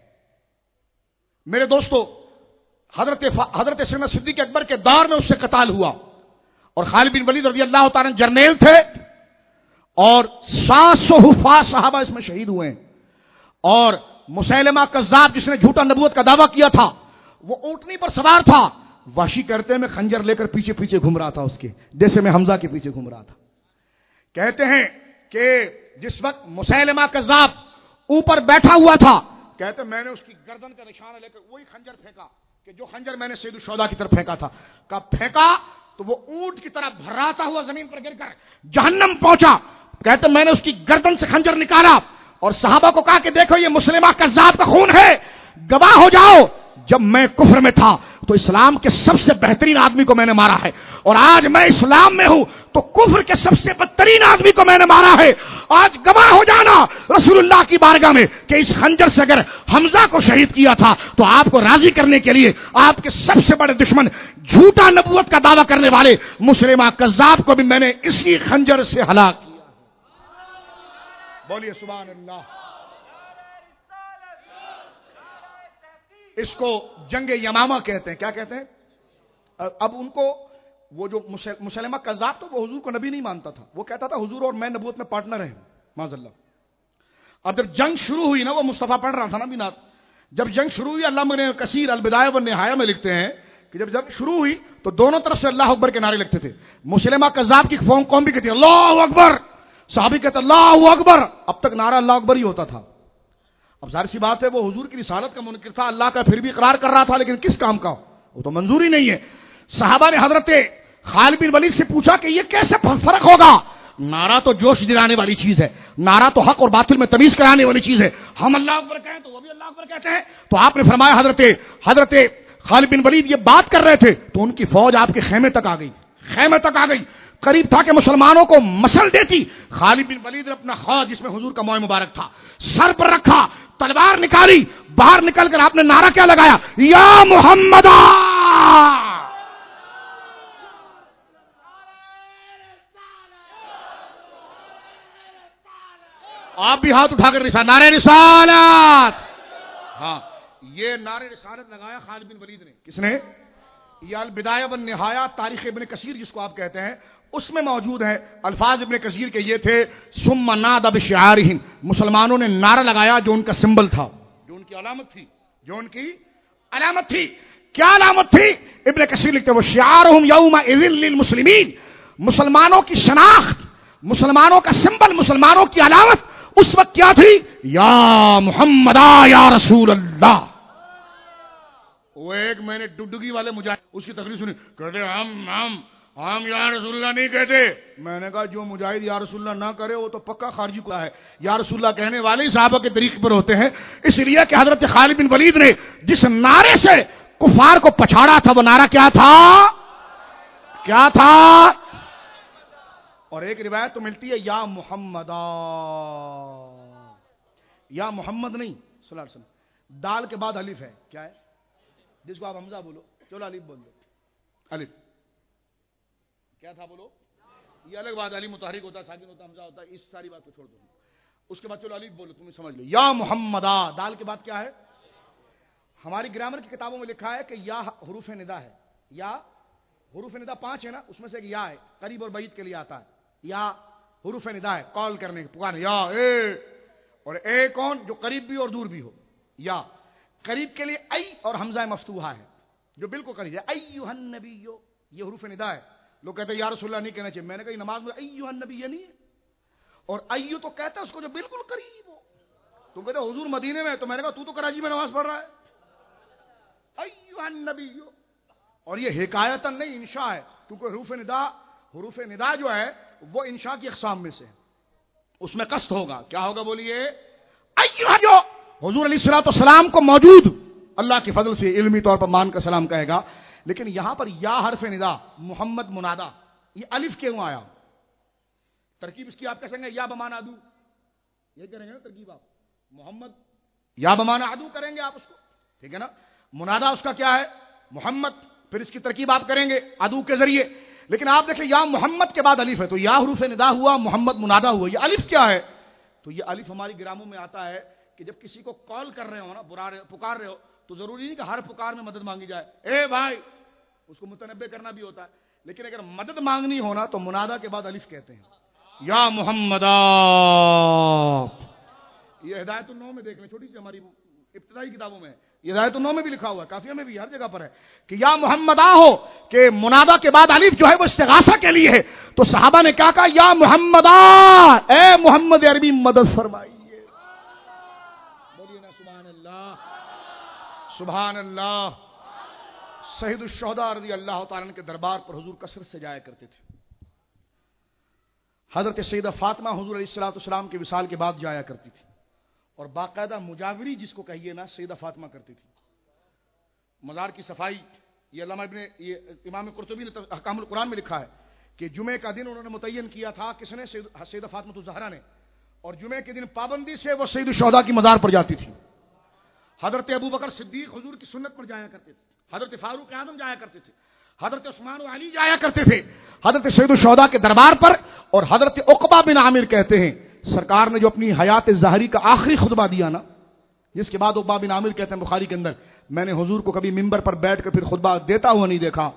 میرے دوستو حضرت حضرت سیدنا صدیق اکبر کے دور میں اس سے قتال ہوا. اور خالد بن ولید رضی اللہ تعالیٰ جرنیل تھے اور سات سو حفاظ صحابہ اس میں شہید ہوئے ہیں. اور مسیلمہ کذاب جس نے جھوٹا نبوت کا دعویٰ کیا تھا وہ اونٹنی پر سوار تھا. وحشی کرتے ہیں میں خنجر لے کر پیچھے پیچھے گھوم رہا تھا اس کے، جیسے میں حمزہ کے پیچھے گھوم رہا تھا. کہتے ہیں کہ جس وقت مسیلمہ کذاب اوپر بیٹھا ہوا تھا، کہتے ہیں میں نے اس کی گردن کا نشانہ لے کر وہی خنجر پھینکا کہ جو خنجر میں نے سید الشہداء کی طرف پھینکا تھا. کب پھینکا تو وہ اونٹ کی طرح بھراتا ہوا زمین پر گر کر جہنم پہنچا. کہتے ہیں میں نے اس کی گردن سے خنجر نکالا اور صحابہ کو کہا کہ دیکھو یہ مسلمہ کذاب کا خون ہے، گواہ ہو جاؤ جب میں کفر میں تھا تو اسلام کے سب سے بہترین آدمی کو میں نے مارا ہے، اور آج میں اسلام میں ہوں تو کفر کے سب سے بدترین آدمی کو میں نے مارا ہے. آج گواہ ہو جانا رسول اللہ کی بارگاہ میں کہ اس خنجر سے اگر حمزہ کو شہید کیا تھا تو آپ کو راضی کرنے کے لیے آپ کے سب سے بڑے دشمن جھوٹا نبوت کا دعویٰ کرنے والے مسلمہ کذاب کو بھی میں نے اسی خنجر سے ہلاک کیا. بولیے سبحان اللہ. اس کو جنگ یمامہ کہتے ہیں. کیا کہتے ہیں؟ اب ان کو وہ جو مسلمہ کذاب تو وہ حضور کو نبی نہیں مانتا تھا، وہ کہتا تھا حضور اور میں نبوت میں پارٹنر ہیں معاذ اللہ۔ اب جب جنگ شروع ہوئی نا، وہ مصطفیٰ پڑھ رہا تھا نا بینات، جب جنگ شروع ہوئی علامہ ابن کثیر البدایہ والنہایہ میں لکھتے ہیں کہ جب جنگ شروع ہوئی تو دونوں طرف سے اللہ اکبر کے نعرے لگتے تھے۔ مسلمہ کذاب کی قوم بھی کہتی ہے اللہ اکبر، صحابی کہتے اللہ اکبر، اب تک نعرہ اللہ اکبر ہی ہوتا تھا۔ اب ظاہر سی بات ہے وہ حضور کی رسالت کا منکر تھا، اللہ کا پھر بھی اقرار کر رہا تھا، لیکن کس کام کا؟ وہ تو منظور ہی نہیں ہے۔ صحابہ نے حضرت خالد بن ولید سے پوچھا کہ یہ کیسے فرق ہوگا؟ نعرہ تو جوش دلانے والی چیز ہے، نعرہ تو حق اور باطل میں تمیز کرانے والی چیز ہے، ہم اللہ اکبر کہیں تو وہ بھی اللہ اکبر کہتے ہیں۔ تو آپ نے فرمایا حضرت حضرت خالد بن ولید یہ بات کر رہے تھے تو ان کی فوج آپ کے خیمے تک آ گئی، خیمے تک آ گئی، قریب تھا کہ مسلمانوں کو مسل دیتی۔ خالد بن ولید نے اپنا خود جس میں حضور کا موئے مبارک تھا سر پر رکھا، تلوار نکالی، باہر نکل کر آپ نے نعرہ کیا لگایا؟ یا محمد۔ آپ بھی ہاتھ اٹھا کر رسالت، نعرہ رسالت۔ ہاں یہ نعرہ رسالت لگایا خالد بن ولید نے۔ کس نے؟ یہ البدایہ والنہایہ تاریخ ابن کثیر جس کو آپ کہتے ہیں اس میں موجود ہے۔ الفاظ ابن کثیر کے یہ تھے ثم نادى بشعارهم، مسلمانوں نے نعرہ لگایا جو ان کا سمبل تھا، جو ان کی علامت تھی، جو ان کی علامت تھی۔ کیا علامت تھی؟ ابن کثیر لکھتے ہیں وہ شعارهم يومئذ للمسلمین، مسلمانوں کی شناخت، مسلمانوں کا سمبل، مسلمانوں کی علامت اس وقت کیا تھی؟ یا محمد یا رسول اللہ۔ وہ ایک میں نے ڈڈگی والے مجاہد اس کی تقریر سنی، کہتے ہم ہم ہم یا رسول اللہ نہیں کہتے۔ میں نے کہا جو مجاہد یا رسول اللہ نہ کرے وہ تو پکا خارجی کو ہے، یا رسول اللہ کہنے والے صحابہ کے طریقے پر ہوتے ہیں۔ اس لیے کہ حضرت خالد بن ولید نے جس نعرے سے کفار کو پچھاڑا تھا وہ نعرہ کیا تھا؟ کیا تھا؟ اور ایک روایت تو ملتی ہے یا محمد، یا محمد نہیں صلی اللہ علیہ وسلم، دال کے بعد الف ہے، کیا ہے؟ جس کو آپ حمزہ بولو، چلو الف بول دو، الف کیا تھا بولو؟ یہ الگ بات، علی متحرک ہوتا ہے، ساکن ہوتا ہے، حمزہ ہوتا ہے، اس ساری بات کو چھوڑ دو۔ اس کے بعد چلو الف بولو، تمہیں سمجھ لو یا محمد، دال کے بعد کیا ہے؟ ہماری گرامر کی کتابوں میں لکھا ہے کہ یا حروف ندا ہے، یا حروف ندا پانچ ہے نا، اس میں سے ایک یا ہے، قریب اور بعید کے لیے آتا ہے، یا حروف ندا ہے کال کرنے پکارنے، یا اے، اور اے کون؟ جو قریب بھی اور دور بھی ہو۔ یا قریب کے لیے ای اور حمزہ مفتوحہ ہے جو بالکل قریب ہے، ایھا النبی، یہ حروف ندا ہے۔ لوگ کہتے ہیں یا رسول اللہ نہیں کہنا چاہیے، میں نے کہا نماز میں ایھا النبی یہ نہیں ہے، اور ایو تو کہتا ہے اس کو جو بالکل قریب ہو۔ تم کہتے حضور مدینے میں، تو میں نے کہا تو تو کراچی میں نماز پڑھ رہا ہے، ایھا النبی، اور یہ حکایتاً نہیں انشاء ہے، کیونکہ حروف ندا حروف ندا جو ہے وہ انشاء کی اقسام میں سے ہے، اس میں قصد ہوگا، کیا ہوگا بولیے؟ ایھا، جو حضور علیہ الصلوۃ والسلام کو موجود اللہ کے فضل سے علمی طور پر مان کا سلام کہے گا، لیکن یہاں پر یا حرف ندا محمد منادا، یہ الف کیوں آیا؟ ترکیب اس کی آپ کہہ سکیں گے یا بمانا ادو، یہ کریں گے نا ترکیب، آپ محمد یا بمانا ادو کریں گے آپ اس کو، ٹھیک ہے نا؟ منادا اس کا کیا ہے؟ محمد، پھر اس کی ترکیب آپ کریں گے ادو کے ذریعے، لیکن آپ دیکھیں یا محمد کے بعد الف ہے تو یا حروف ندا ہوا، محمد منادا ہوا، یہ الف کیا ہے؟ تو یہ الف ہماری گراموں میں آتا ہے کہ جب کسی کو کال کر رہے ہو نا، برا رہے پکار رہے ہو، تو ضروری نہیں کہ ہر پکار میں مدد مانگی جائے، اے بھائی، اس کو متنبع کرنا بھی ہوتا ہے، لیکن اگر مدد مانگنی ہونا تو منادا کے بعد الف کہتے ہیں، یا محمد۔ یہ ہدایت النو میں دیکھ لیں، چھوٹی سی ہماری ابتدائی کتابوں میں، یہ ہدایت النو میں بھی لکھا ہوا ہے، کافیہ میں بھی، ہر جگہ پر ہے کہ یا محمد ہو، کہ منادا کے بعد الف جو ہے وہ استغاثہ کے لیے ہے۔ تو صحابہ نے کیا کہا؟ یا محمد، اے محمد عربی مدد فرمائیے، بولیے نا سبحان اللہ، سبحان اللہ۔ سید الشہداء رضی اللہ تعالیٰ عنہ کے دربار پر حضور کثرت سے جایا کرتے تھے۔ حضرت سیدہ فاطمہ حضور علیہ الصلوۃ والسلام کے وصال کے بعد جایا کرتی تھی، اور باقاعدہ مجاوری جس کو کہیے نا سیدہ فاطمہ کرتی تھی۔ مزار کی صفائی، یہ علامہ ابن یہ امام قرطبی نے احکام القرآن میں لکھا ہے کہ جمعے کا دن انہوں نے متعین کیا تھا، کس نے؟ سیدہ فاطمہ الزہرا نے، اور جمعے کے دن پابندی سے وہ سید الشہداء کی مزار پر جاتی تھی۔ حضرت ابو بکر صدیق حضور کی سنت پر جایا کرتے تھے، حضرت فاروق اعظم جایا کرتے تھے، حضرت عثمان و علی جایا کرتے تھے حضرت سید الشہداء کے دربار پر۔ اور حضرت عقبہ بن عامر کہتے ہیں سرکار نے جو اپنی حیات ظاہری کا آخری خطبہ دیا نا، جس کے بعد عقبہ بن عامر کہتے ہیں بخاری کے اندر، میں نے حضور کو کبھی ممبر پر بیٹھ کر پھر خطبہ دیتا ہوا نہیں دیکھا،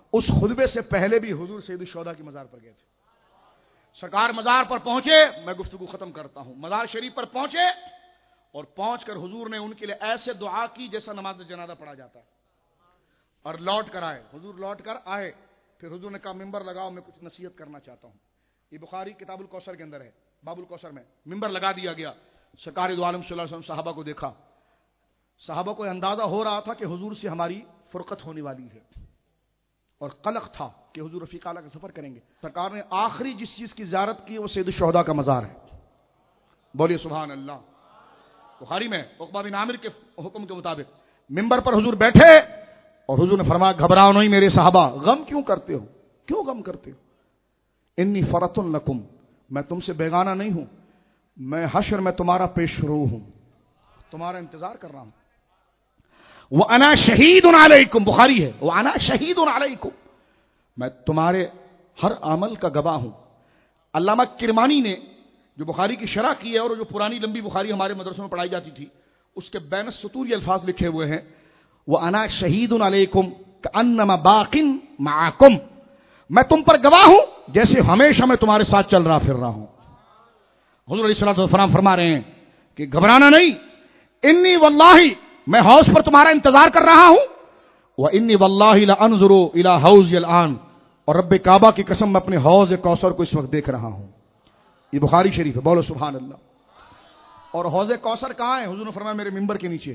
اس خطبے سے پہلے بھی حضور سید الشہداء کی مزار پر گئے تھے. سرکار مزار پر پہنچے, میں گفتگو ختم کرتا ہوں, مزار شریف پر پہنچے اور پہنچ کر حضور نے ان کے لیے ایسے دعا کی جیسا نماز جنازہ پڑھا جاتا ہے, اور لوٹ کر آئے. حضور لوٹ کر آئے, پھر حضور نے کہا ممبر لگاؤ, میں کچھ نصیحت کرنا چاہتا ہوں. یہ بخاری کتاب الکوثر کے اندر ہے, باب الکوثر میں ممبر لگا دیا گیا. سرکار دو عالم صلی اللہ علیہ وسلم صحابہ کو دیکھا. صحابہ کو اندازہ ہو رہا تھا کہ حضور سے ہماری فرقت ہونے والی ہے, اور قلق تھا کہ حضور رفیق اعلیٰ کا سفر کریں گے. سرکار نے آخری جس چیز کی زیارت کی وہ سید الشہداء کا مزار ہے. بولیے سبحان اللہ. بخاری میں عقبہ بن عامر کے حکم کے مطابق ممبر پر حضور بیٹھے اور حضور نے فرمایا گھبراؤ نہیں میرے صحابہ, غم کیوں کرتے ہو, کیوں غم کرتے ہو؟ انی فرط لکم, میں تم سے بیگانہ نہیں ہوں, میں حشر میں تمہارا پیش رو ہوں, تمہارا انتظار کر رہا ہوں. وَأَنَا شَهِيدٌ عَلَيْكُمْ, بخاری ہے, وَأَنَا شَهِيدٌ عَلَيْكُمْ, میں تمہارے ہر عمل کا گواہ ہوں. علامہ کرمانی نے جو بخاری کی شرح کی ہے اور جو پرانی لمبی بخاری ہمارے مدرسوں میں پڑھائی جاتی تھی, اس کے بین السطور یہ الفاظ لکھے ہوئے ہیں, وَأَنَا شَهِيدٌ عَلَيْكُمْ كَأَنَّمَا بَاقٍ مَعَكُمْ, میں تم پر گواہ ہوں جیسے ہمیشہ میں تمہارے ساتھ چل رہا پھر رہا ہوں. حضور علیہ الصلوۃ والسلام فرما رہے ہیں کہ گھبرانا نہیں, انی واللہ, میں حوض پر تمہارا انتظار کر رہا ہوں. وَإِنِّي وَاللَّهِ لَأَنظُرُ إِلَى حَوْضِ الْآنَ, اور رب کعبہ کی قسم میں اپنے حوض کوثر کو اس وقت دیکھ رہا ہوں. یہ بخاری شریف ہے, بولو سبحان اللہ. اور حوض کوثر کہاں ہے؟ حضور نے فرمایا میرے ممبر کے نیچے.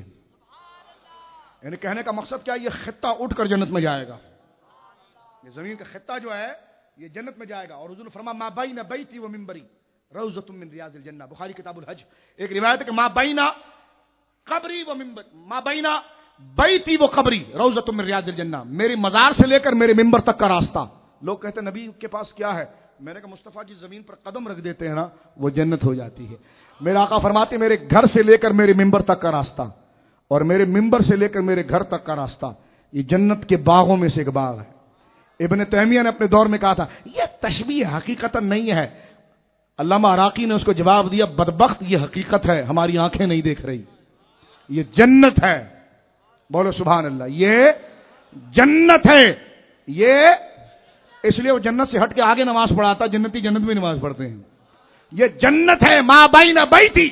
یعنی کہنے کا مقصد کیا, یہ خطہ اٹھ کر جنت میں جائے گا. یہ زمین کا خطہ جو ہے یہ جنت میں جائے گا. اور حضور نے فرمایا ما بین بیتی و منبری روضۃ من ریاض الجنہ, بخاری کتاب الحج. ایک روایت ہے کہ ما بین قبری و منبر, ما بین بیتی و قبری روضۃ من ریاض الجنہ, میری مزار سے لے کر میرے منبر تک کا راستہ. لوگ کہتے ہیں نبی کے پاس کیا ہے؟ میں نے کہا مصطفیٰ جس زمین پر قدم رکھ دیتے ہیں نا وہ جنت ہو جاتی ہے. میرا آقا فرماتے میرے گھر سے لے کر میرے منبر تک کا راستہ اور میرے منبر سے لے کر میرے گھر تک کا راستہ یہ جنت کے باغوں میں سے ایک باغ ہے. ابن تیمیہ نے اپنے دور میں کہا تھا یہ تشبیہ حقیقت نہیں ہے. علامہ عراقی نے اس کو جواب دیا بدبخت یہ حقیقت ہے, ہماری آنکھیں نہیں دیکھ رہی, یہ جنت ہے. بولو سبحان اللہ. یہ جنت ہے. یہ اس لیے وہ جنت سے ہٹ کے آگے نماز پڑھاتا, جنتی جنت میں نماز پڑھتے ہیں. یہ جنت ہے. ما بین بیتی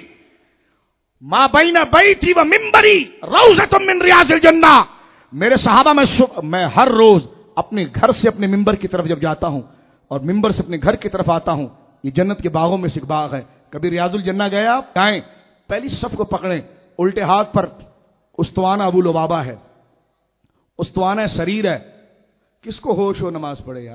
ما بین بیتی و منبری روضۃ من ریاض الجنہ. میرے صحابہ میں میں ہر روز اپنے گھر سے اپنے منبر کی طرف جب جاتا ہوں اور منبر سے اپنے گھر کی طرف آتا ہوں, یہ جنت کے باغوں میں سے ایک باغ ہے. کبھی ریاض الجنہ گئے آپ جائیں, پہلی صف کو پکڑیں, الٹے ہاتھ پر استوانہ ابو لبابہ ہے, استوانہ سریر ہے. کس کو ہوش ہو نماز پڑھے یار؟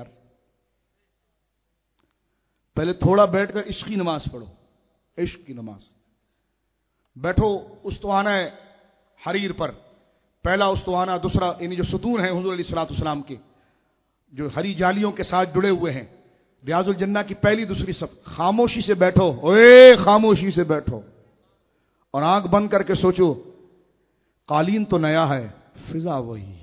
پہلے تھوڑا بیٹھ کر عشق کی نماز پڑھو, عشق کی نماز. بیٹھو استوانہ حریر پر, پہلا استوانہ, دوسرا, یعنی جو ستون ہیں حضور علیہ الصلوۃ والسلام کے جو ہری جالیوں کے ساتھ جڑے ہوئے ہیں, ریاض الجنہ کی پہلی دوسری صف. خاموشی سے بیٹھو, اوے خاموشی سے بیٹھو اور آنکھ بند کر کے سوچو قالین تو نیا ہے, فضا وہی ہے.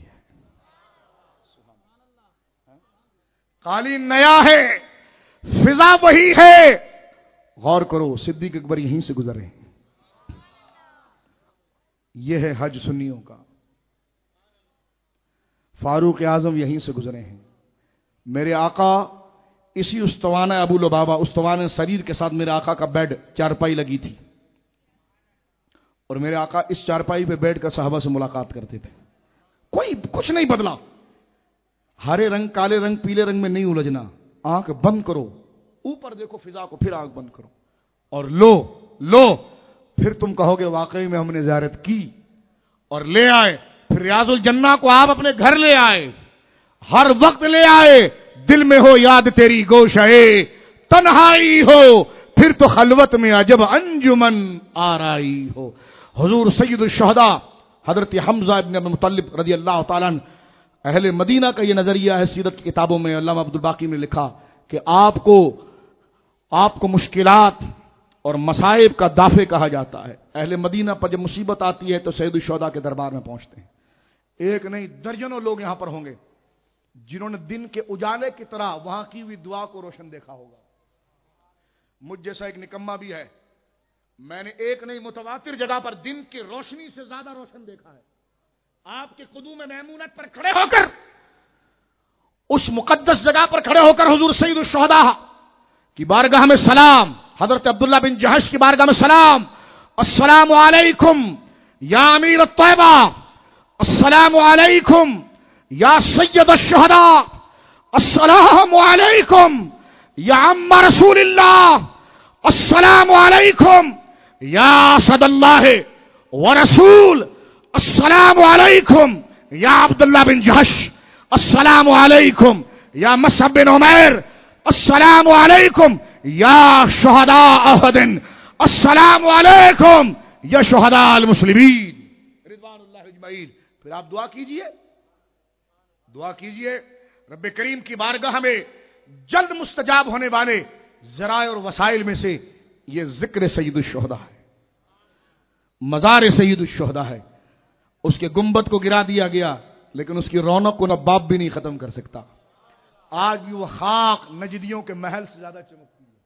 قالین نیا ہے, فضا وہی ہے. غور کرو, صدیق اکبر یہیں سے گزرے. یہ ہے حج سنیوں کا. فاروق اعظم یہیں سے گزرے ہیں. میرے آقا اسی استوانہ ابو لبابہ, استوانہ سریر کے ساتھ میرے آقا کا بیڈ, چارپائی لگی تھی, اور میرے آقا اس چارپائی پہ بیٹھ کر صحابہ سے ملاقات کرتے تھے. کوئی کچھ نہیں بدلا. ہرے رنگ, کالے رنگ, پیلے رنگ میں نہیں الجھنا. آنکھ بند کرو, اوپر دیکھو فضا کو, پھر آنکھ بند کرو اور لو لو پھر تم کہو گے واقعی میں ہم نے زیارت کی, اور لے آئے. پھر ریاض الجنہ کو آپ اپنے گھر لے آئے, ہر وقت لے آئے. دل میں ہو یاد تیری گوشے تنہائی ہو, پھر تو خلوت میں عجب انجمن آرائی ہو. حضور سید الشہداء حضرت حمزہ ابن ابی مطلب رضی اللہ تعالیٰ عنہ, اہل مدینہ کا یہ نظریہ ہے. سیرت کی کتابوں میں علامہ عبد الباقی نے لکھا کہ آپ کو آپ کو مشکلات اور مصائب کا دافع کہا جاتا ہے. اہل مدینہ پر جب مصیبت آتی ہے تو سید الشہداء کے دربار میں پہنچتے ہیں. ایک نہیں درجنوں لوگ یہاں پر ہوں گے جنہوں نے دن کے اجالے کی طرح وہاں کی ہوئی دعا کو روشن دیکھا ہوگا. مجھ جیسا ایک نکما بھی ہے, میں نے ایک نہیں متواتر جگہ پر دن کی روشنی سے زیادہ روشن دیکھا ہے. آپ کے قدوم میمونت پر کھڑے ہو کر اس مقدس جگہ پر کھڑے ہو کر حضور سید الشہداء کی بارگاہ میں سلام، حضرت عبداللہ بن جہش کی بارگاہ میں سلام، السلام علیکم یا امیر الطیبہ، السلام علیکم یا سید الشہداء، السلام علیکم یا عم رسول اللہ، السلام علیکم یا اسد اللہ ورسول، السلام علیکم یا عبداللہ بن جہش، السلام علیکم یا مصعب بن عمیر، السلام علیکم یا شہداء احد، السلام علیکم یا شہداء المسلمین رضوان اللہ اجمعین۔ پھر آپ دعا کیجئے، دعا کیجئے رب کریم کی بارگاہ میں جلد مستجاب ہونے والے ذرائع اور وسائل میں سے یہ ذکر سید الشہداء ہے، مزار سید الشہداء ہے۔ اس کے گنبد کو گرا دیا گیا لیکن اس کی رونق کو نہ باپ بھی نہیں ختم کر سکتا۔ آج بھی وہ خاک نجدیوں کے محل سے زیادہ چمکتی ہے۔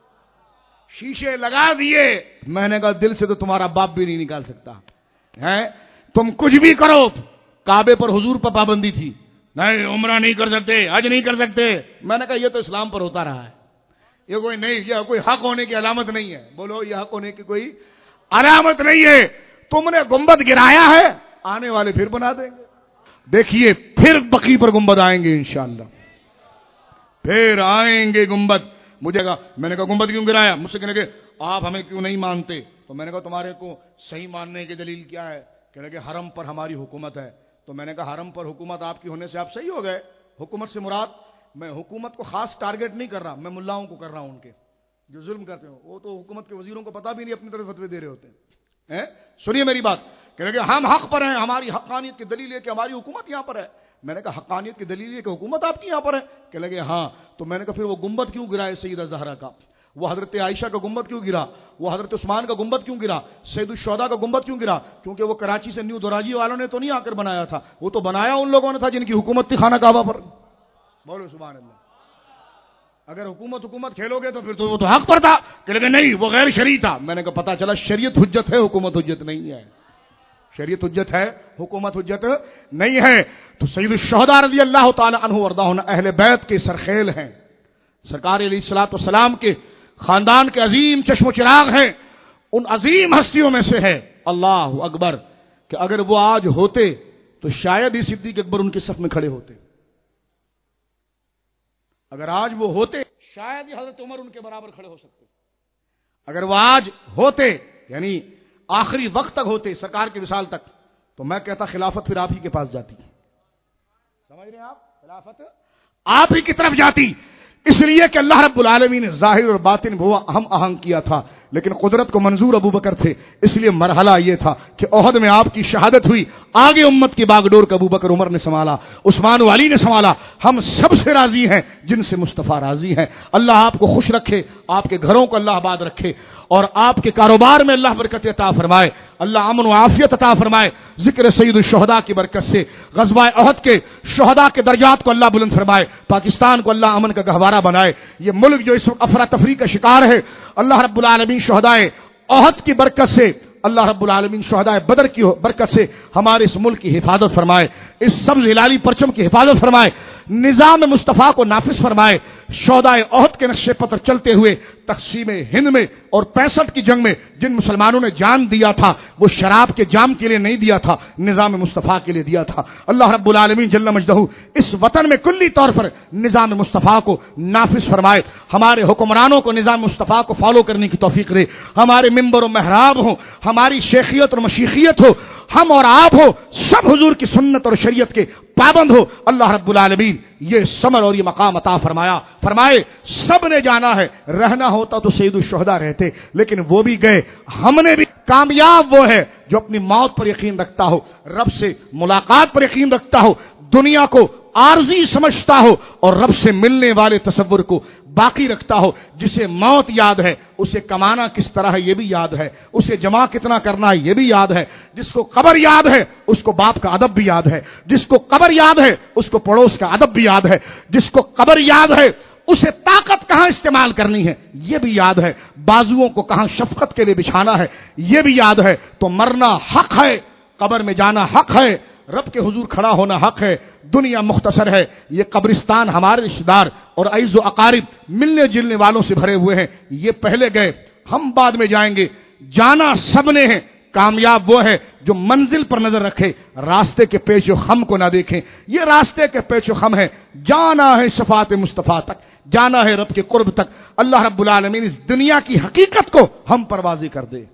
شیشے لگا دیے، میں نے کہا دل سے تو تمہارا باپ بھی نہیں نکال سکتا ہے۔ تم کچھ بھی کرو، کعبے پر حضور پر پابندی تھی، نہیں عمرہ نہیں کر سکتے، حج نہیں کر سکتے۔ میں نے کہا یہ تو اسلام پر ہوتا رہا ہے، یہ کوئی نہیں، یہ کوئی حق ہونے کی علامت نہیں ہے۔ بولو یہ حق ہونے کی کوئی علامت نہیں ہے۔ تم نے گنبد گرایا ہے، آنے والے پھر بنا دیں گے۔ دیکھیے پھر بقی پر گنبد آئیں گے انشاءاللہ، پھر آئیں گے گنبد۔ مجھے کہا، میں نے کہا گنبد کیوں گرایا؟ مجھ سے کہنے کہ آپ ہمیں کیوں نہیں مانتے؟ تو میں نے کہا تمہارے کو صحیح ماننے کی دلیل کیا ہے؟ کہنے کہ حرم پر ہماری حکومت ہے۔ تو میں نے کہا حرم پر حکومت آپ کی ہونے سے آپ صحیح ہو گئے؟ حکومت سے مراد، میں حکومت کو خاص ٹارگٹ نہیں کر رہا، میں ملاؤں کو کر رہا ہوں، ان کے جو ظلم کرتے ہیں۔ وہ تو حکومت کے وزیروں کو پتہ بھی نہیں، اپنی طرف فتوے دے رہے ہوتے ہیں۔ سنیے میری بات، کہنے کہ ہم حق پر ہیں، ہماری حقانیت کی دلیل ہے کہ ہماری حکومت یہاں پر ہے۔ میں نے کہا حقانیت کی دلیل ہے کہ حکومت آپ کی یہاں پر ہے؟ کہنے لگے ہاں۔ تو میں نے کہا پھر وہ گنبد کیوں گرا ہے سیدہ زہرا کا؟ وہ حضرت عائشہ کا گنبد کیوں گرا؟ وہ حضرت عثمان کا گنبد کیوں گرا؟ سید الشہداء کا گنبد کیوں گرا؟ کیونکہ وہ کراچی سے نیو دوراجی والوں نے تو نہیں آ کر بنایا تھا، وہ تو بنایا ان لوگوں نے تھا جن کی حکومت تھی خانہ کعبہ پر۔ بولو سبحان اللہ۔ اگر حکومت حکومت کھیلو گے تو پھر تو وہ تو حق پر تھا، کہ لگے نہیں وہ غیر شرعی تھا۔ میں نے کہا پتا چلا شریعت حجت ہے، حکومت حجت نہیں ہے۔ شریعت حجت ہے، حکومت حجت نہیں ہے۔ تو سید الشہداء رضی اللہ تعالی عنہ وارضاہ اہل بیت کے سرخیل ہیں، سرکار علیہ الصلوۃ والسلام کے خاندان کے عظیم چشم و چراغ ہیں۔ ان عظیم ہستیوں میں سے ہے اللہ اکبر کہ اگر وہ آج ہوتے تو شاید ہی صدیق اکبر ان کے صف میں کھڑے ہوتے۔ اگر آج وہ ہوتے شاید ہی حضرت عمر ان کے برابر کھڑے ہو سکتے۔ اگر وہ آج ہوتے، یعنی آخری وقت تک ہوتے، سرکار کے وصال تک، تو میں کہتا خلافت پھر آپ ہی کے پاس جاتی۔ سمجھ رہے ہیں آپ؟ خلافت آپ ہی کی طرف جاتی، اس لیے کہ اللہ رب العالمین نے ظاہر اور باطن وہ ہم آہنگ کیا تھا، لیکن قدرت کو منظور ابو بکر تھے، اس لیے مرحلہ یہ تھا کہ احد میں آپ کی شہادت ہوئی، آگے امت کی باغ ڈور کو ابو بکر عمر نے سنبھالا، عثمان و علی نے سنبھالا۔ ہم سب سے راضی ہیں جن سے مصطفیٰ راضی ہیں۔ اللہ آپ کو خوش رکھے، آپ کے گھروں کو اللہ آباد رکھے، اور آپ کے کاروبار میں اللہ برکت عطا فرمائے، اللہ امن و عافیت عطا فرمائے۔ ذکر سید الشہداء کی برکت سے غزوہ احد کے شہداء کے درجات کو اللہ بلند فرمائے، پاکستان کو اللہ امن کا گہوارہ بنائے۔ یہ ملک جو اس وقت افراتفری کا شکار ہے، اللہ رب العالمین شہداء احد کی برکت سے، اللہ رب العالمین شہداء بدر کی برکت سے ہمارے اس ملک کی حفاظت فرمائے، اس سبز ہلالی پرچم کی حفاظت فرمائے، نظام مصطفیٰ کو نافذ فرمائے۔ شہداء احد کے نقشے پتر چلتے ہوئے تقسیم ہند میں اور پینسٹھ کی جنگ میں جن مسلمانوں نے جان دیا تھا، وہ شراب کے جام کے لیے نہیں دیا تھا، نظام مصطفیٰ کے لیے دیا تھا۔ اللہ رب العالمین جل مجدہ اس وطن میں کلی طور پر نظام مصطفیٰ کو نافذ فرمائے، ہمارے حکمرانوں کو نظام مصطفیٰ کو فالو کرنے کی توفیق دے، ہمارے منبر و محراب ہوں، ہماری شیخیت اور مشیخیت ہو، ہم اور آپ ہو، سب حضور کی سنت اور شریعت کے پابند ہو۔ اللہ رب العالمین یہ ثمر اور یہ مقام عطا فرمایا فرمائے۔ سب نے جانا ہے، رہنا ہوتا تو سید الشہداء رہتے، لیکن وہ بھی گئے، ہم نے بھی۔ کامیاب وہ ہے جو اپنی موت پر یقین رکھتا ہو، رب سے ملاقات پر یقین رکھتا ہو، دنیا کو عارضی سمجھتا ہو اور رب سے ملنے والے تصور کو باقی رکھتا ہو۔ جسے موت یاد ہے اسے کمانا کس طرح ہے یہ بھی یاد ہے، اسے جمع کتنا کرنا ہے یہ بھی یاد ہے، جس کو قبر یاد ہے اس کو باپ کا ادب بھی یاد ہے، جس کو قبر یاد ہے اس کو پڑوس کا ادب بھی یاد ہے، جس کو قبر یاد ہے اسے طاقت کہاں استعمال کرنی ہے یہ بھی یاد ہے، بازوؤں کو کہاں شفقت کے لیے بچھانا ہے یہ بھی یاد ہے۔ تو مرنا حق ہے، قبر میں جانا حق ہے، رب کے حضور کھڑا ہونا حق ہے. دنیا مختصر ہے. یہ قبرستان ہمارے رشتہ دار اور عزیز و اقارب ملنے جلنے والوں سے بھرے ہوئے ہیں. یہ پہلے گئے, ہم بعد میں جائیں گے. جانا سب نے ہے. کامیاب وہ ہے جو منزل پر نظر رکھے, راستے کے پیچ و خم کو نہ دیکھیں. یہ راستے کے پیچ و خم ہے. جانا ہے شفاعت مصطفیٰ تک, جانا ہے رب کے قرب تک. اللہ رب العالمین اس دنیا کی حقیقت کو ہم پر واضح کر دے.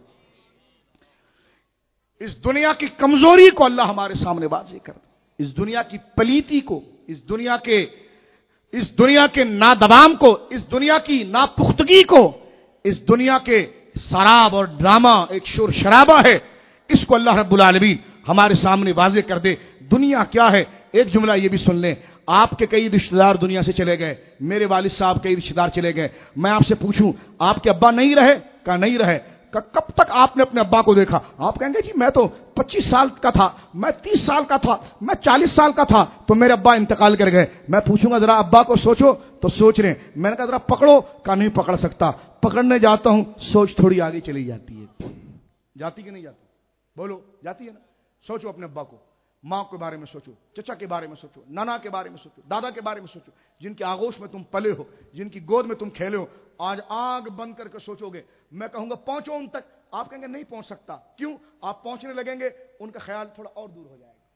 اس دنیا کی کمزوری کو اللہ ہمارے سامنے واضح کر دے. اس دنیا کی پلیتی کو, اس دنیا کے اس دنیا کے نادوام کو, اس دنیا کی ناپختگی کو, اس دنیا کے سراب اور ڈرامہ ایک شور شرابہ ہے, اس کو اللہ رب العالمین ہمارے سامنے واضح کر دے. دنیا کیا ہے؟ ایک جملہ یہ بھی سن لیں. آپ کے کئی رشتہ دار دنیا سے چلے گئے, میرے والد صاحب کئی رشتہ دار چلے گئے. میں آپ سے پوچھوں آپ کے ابا نہیں رہے؟ کہا نہیں رہے. کب تک آپ نے اپنے ابا کو دیکھا؟ آپ کہیں گے جی میں تو پچیس سال کا تھا, میں تیس سال کا تھا, میں چالیس سال کا تھا تو میرے ابا انتقال کر گئے. میں پوچھوں گا ذرا ابا کو سوچو تو سوچ رہے ہیں. میں نے کہا ذرا پکڑو, کہا نہیں پکڑ سکتا. پکڑنے جاتا ہوں سوچ تھوڑی آگے چلی جاتی ہے. جاتی کہ نہیں جاتی؟ بولو جاتی ہے نا. سوچو اپنے ابا کو, ماں کے بارے میں سوچو, چچا کے بارے میں سوچو, نانا کے بارے میں سوچو, دادا کے بارے میں سوچو, جن کے آغوش میں تم پلے ہو, جن کی گود میں تم کھیلے ہو. آج آنکھ بند کر کے سوچو گے, میں کہوں گا پہنچو ان تک, آپ کہیں گے نہیں پہنچ سکتا. کیوں؟ آپ پہنچنے لگیں گے ان کا خیال تھوڑا اور دور ہو جائے گا.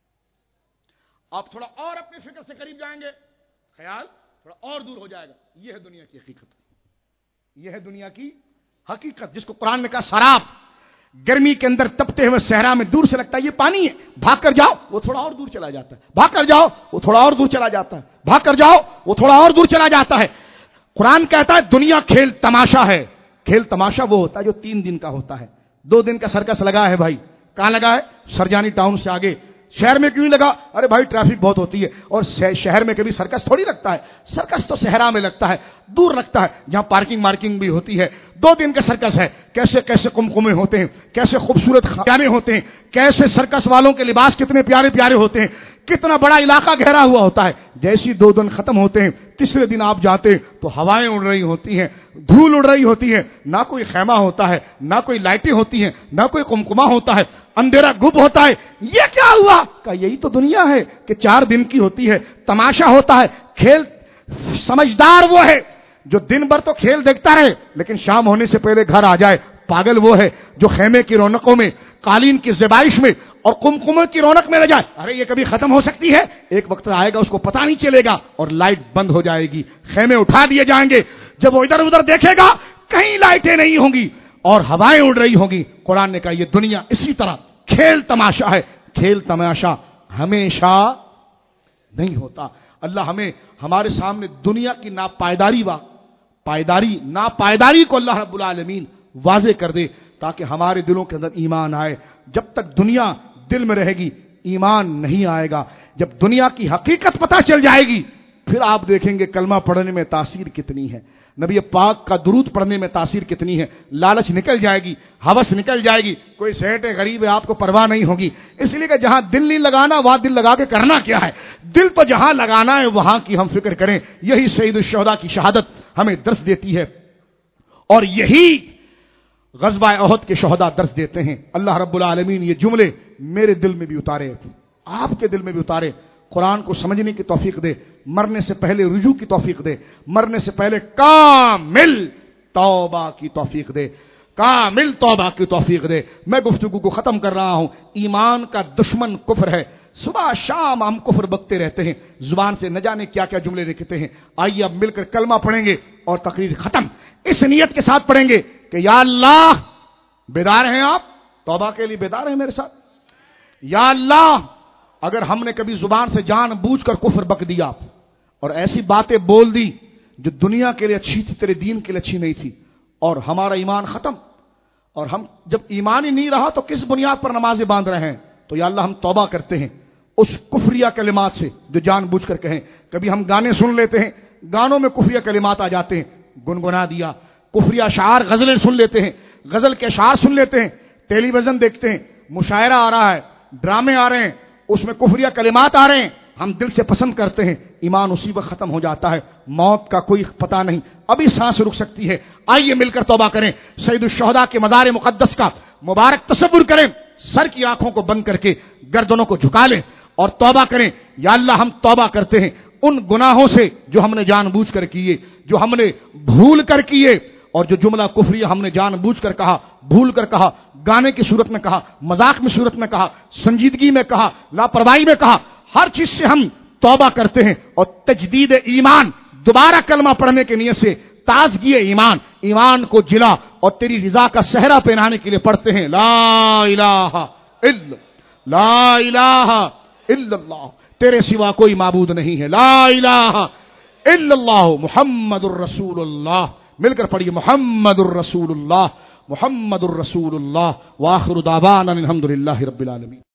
آپ تھوڑا اور اپنی فکر سے قریب جائیں گے, خیال تھوڑا اور دور ہو جائے گا. یہ ہے دنیا کی حقیقت, یہ ہے دنیا کی حقیقت جس کو قرآن نے کہا سراب. گرمی کے اندر تپتے ہوئے صحرا میں دور سے لگتا ہے یہ پانی ہے, بھاگ کر جاؤ وہ تھوڑا اور دور چلا جاتا ہے, بھاگ کر جاؤ وہ تھوڑا اور دور چلا جاتا ہے, بھاگ کر جاؤ وہ تھوڑا اور دور چلا جاتا ہے. قرآن کہتا ہے دنیا کھیل تماشا ہے. کھیل تماشا وہ ہوتا ہے جو تین دن کا ہوتا ہے. دو دن کا سرکس لگا ہے بھائی. کہاں لگا ہے؟ سرجانی ٹاؤن سے آگے. شہر میں کیوں لگا؟ ارے بھائی ٹریفک بہت ہوتی ہے, اور شہر میں کبھی سرکس تھوڑی لگتا ہے. سرکس تو صحرا میں لگتا ہے, دور لگتا ہے, جہاں پارکنگ مارکنگ بھی ہوتی ہے. دو دن کا سرکس ہے. کیسے کیسے قمقمے ہوتے ہیں, کیسے خوبصورت خانے ہوتے ہیں, کیسے سرکس والوں کے لباس کتنے پیارے پیارے ہوتے ہیں, کتنا بڑا علاقہ گھیرا ہوا ہوتا ہے. جیسی دو دن ختم ہوتے ہیں تیسرے دن آپ جاتے تو ہوائیں اڑ رہی ہوتی ہیں, دھول اڑ رہی ہوتی ہے, نہ کوئی خیمہ ہوتا ہے, نہ کوئی لائٹیں ہوتی ہیں, نہ کوئی قمقمہ ہوتا ہے, اندھیرا گھپ ہوتا ہے. یہ کیا ہوا؟ کہ یہی تو دنیا ہے کہ چار دن کی ہوتی ہے, تماشا ہوتا ہے. کھیل سمجھدار وہ ہے جو دن بھر تو کھیل دیکھتا رہے لیکن شام ہونے سے پہلے گھر آ جائے. پاگل وہ ہے جو خیمے کی رونقوں میں, قالین کی زیبائش میں اور قمقمے کی رونق میں رہ جائے. ارے یہ کبھی ختم ہو سکتی ہے, ایک وقت آئے گا اس کو پتہ نہیں چلے گا اور لائٹ بند ہو جائے گی, خیمے اٹھا دیے جائیں گے. جب وہ ادھر ادھر دیکھے گا کہیں لائٹیں نہیں ہوں گی اور ہوائیں اڑ رہی ہوں گی. قرآن نے کہا یہ دنیا اسی طرح کھیل تماشا ہے. کھیل تماشا ہمیشہ نہیں ہوتا. اللہ ہمیں ہمارے سامنے دنیا کی ناپائیداری وا پائیداری ناپائیداری کو اللہ رب العالمین واضح کر دے تاکہ ہمارے دلوں کے اندر ایمان آئے. جب تک دنیا دل میں رہے گی ایمان نہیں آئے گا. جب دنیا کی حقیقت پتہ چل جائے گی پھر آپ دیکھیں گے کلمہ پڑھنے میں تاثیر کتنی ہے, نبی پاک کا درود پڑھنے میں تاثیر کتنی ہے. لالچ نکل جائے گی, ہوس نکل جائے گی. کوئی سیٹ ہے غریب ہے آپ کو پرواہ نہیں ہوگی, اس لیے کہ جہاں دل نہیں لگانا وہاں دل لگا کے کرنا کیا ہے. دل تو جہاں لگانا ہے وہاں کی ہم فکر کریں. یہی سید الشہداء کی شہادت ہمیں درس دیتی ہے اور یہی غزوہ احد کے شہداء درس دیتے ہیں. اللہ رب العالمین یہ جملے میرے دل میں بھی اتارے, آپ کے دل میں بھی اتارے. قرآن کو سمجھنے کی توفیق دے, مرنے سے پہلے رجوع کی توفیق دے, مرنے سے پہلے کامل توبہ کی توفیق دے, کامل توبہ کی توفیق دے. میں گفتگو کو ختم کر رہا ہوں. ایمان کا دشمن کفر ہے. صبح شام ہم کفر بکتے رہتے ہیں, زبان سے نہ جانے کیا کیا جملے نکلتے ہیں. آئیے اب مل کر کلمہ پڑھیں گے اور تقریر ختم. اس نیت کے ساتھ پڑھیں گے کہ یا اللہ, بیدار ہیں آپ, توبہ کے لیے بیدار ہیں میرے ساتھ. یا اللہ اگر ہم نے کبھی زبان سے جان بوجھ کر کفر بک دیا اور ایسی باتیں بول دی جو دنیا کے لیے اچھی تھی تیرے دین کے لیے اچھی نہیں تھی اور ہمارا ایمان ختم, اور ہم جب ایمان ہی نہیں رہا تو کس بنیاد پر نمازیں باندھ رہے ہیں. تو یا اللہ ہم توبہ کرتے ہیں اس کفریہ کلمات سے جو جان بوجھ کر کہیں. کبھی ہم گانے سن لیتے ہیں, گانوں میں کفریہ کلمات آ جاتے ہیں, گنگنا دیا. کفریہ اشعار غزلیں سن لیتے ہیں, غزل کے اشعار سن لیتے ہیں. ٹیلی ویژن دیکھتے ہیں, مشاعرہ آ رہا ہے, ڈرامے آ رہے ہیں, اس میں کفریہ کلمات آ رہے ہیں, ہم دل سے پسند کرتے ہیں. ایمان اسی وقت ختم ہو جاتا ہے. موت کا کوئی پتہ نہیں, ابھی سانس رک سکتی ہے. آئیے مل کر توبہ کریں. سید الشہداء کے مزار مقدس کا مبارک تصور کریں. سر کی آنکھوں کو بند کر کے گردنوں کو جھکا لیں اور توبہ کریں. یا اللہ ہم توبہ کرتے ہیں ان گناہوں سے جو ہم نے جان بوجھ کر کیے, جو ہم نے بھول کر کیے, اور جو جملہ کفریہ ہم نے جان بوجھ کر کہا, بھول کر کہا, گانے کی صورت میں کہا, مذاق میں صورت میں کہا, سنجیدگی میں کہا, لاپرواہی میں کہا, ہر چیز سے ہم توبہ کرتے ہیں اور تجدید ایمان, دوبارہ کلمہ پڑھنے کی نیت سے تازگی ایمان, ایمان کو جلا اور تیری رضا کا صحرا پہنانے کے لیے پڑھتے ہیں لا الہ الا لا الہ الا اللہ, تیرے سوا کوئی معبود نہیں ہے, لا الہ الا اللہ محمد الرسول اللہ. مل کر پڑھیے محمد الرسول اللہ محمد الرسول اللہ. وآخر دعوانا الحمد للہ رب العالمین.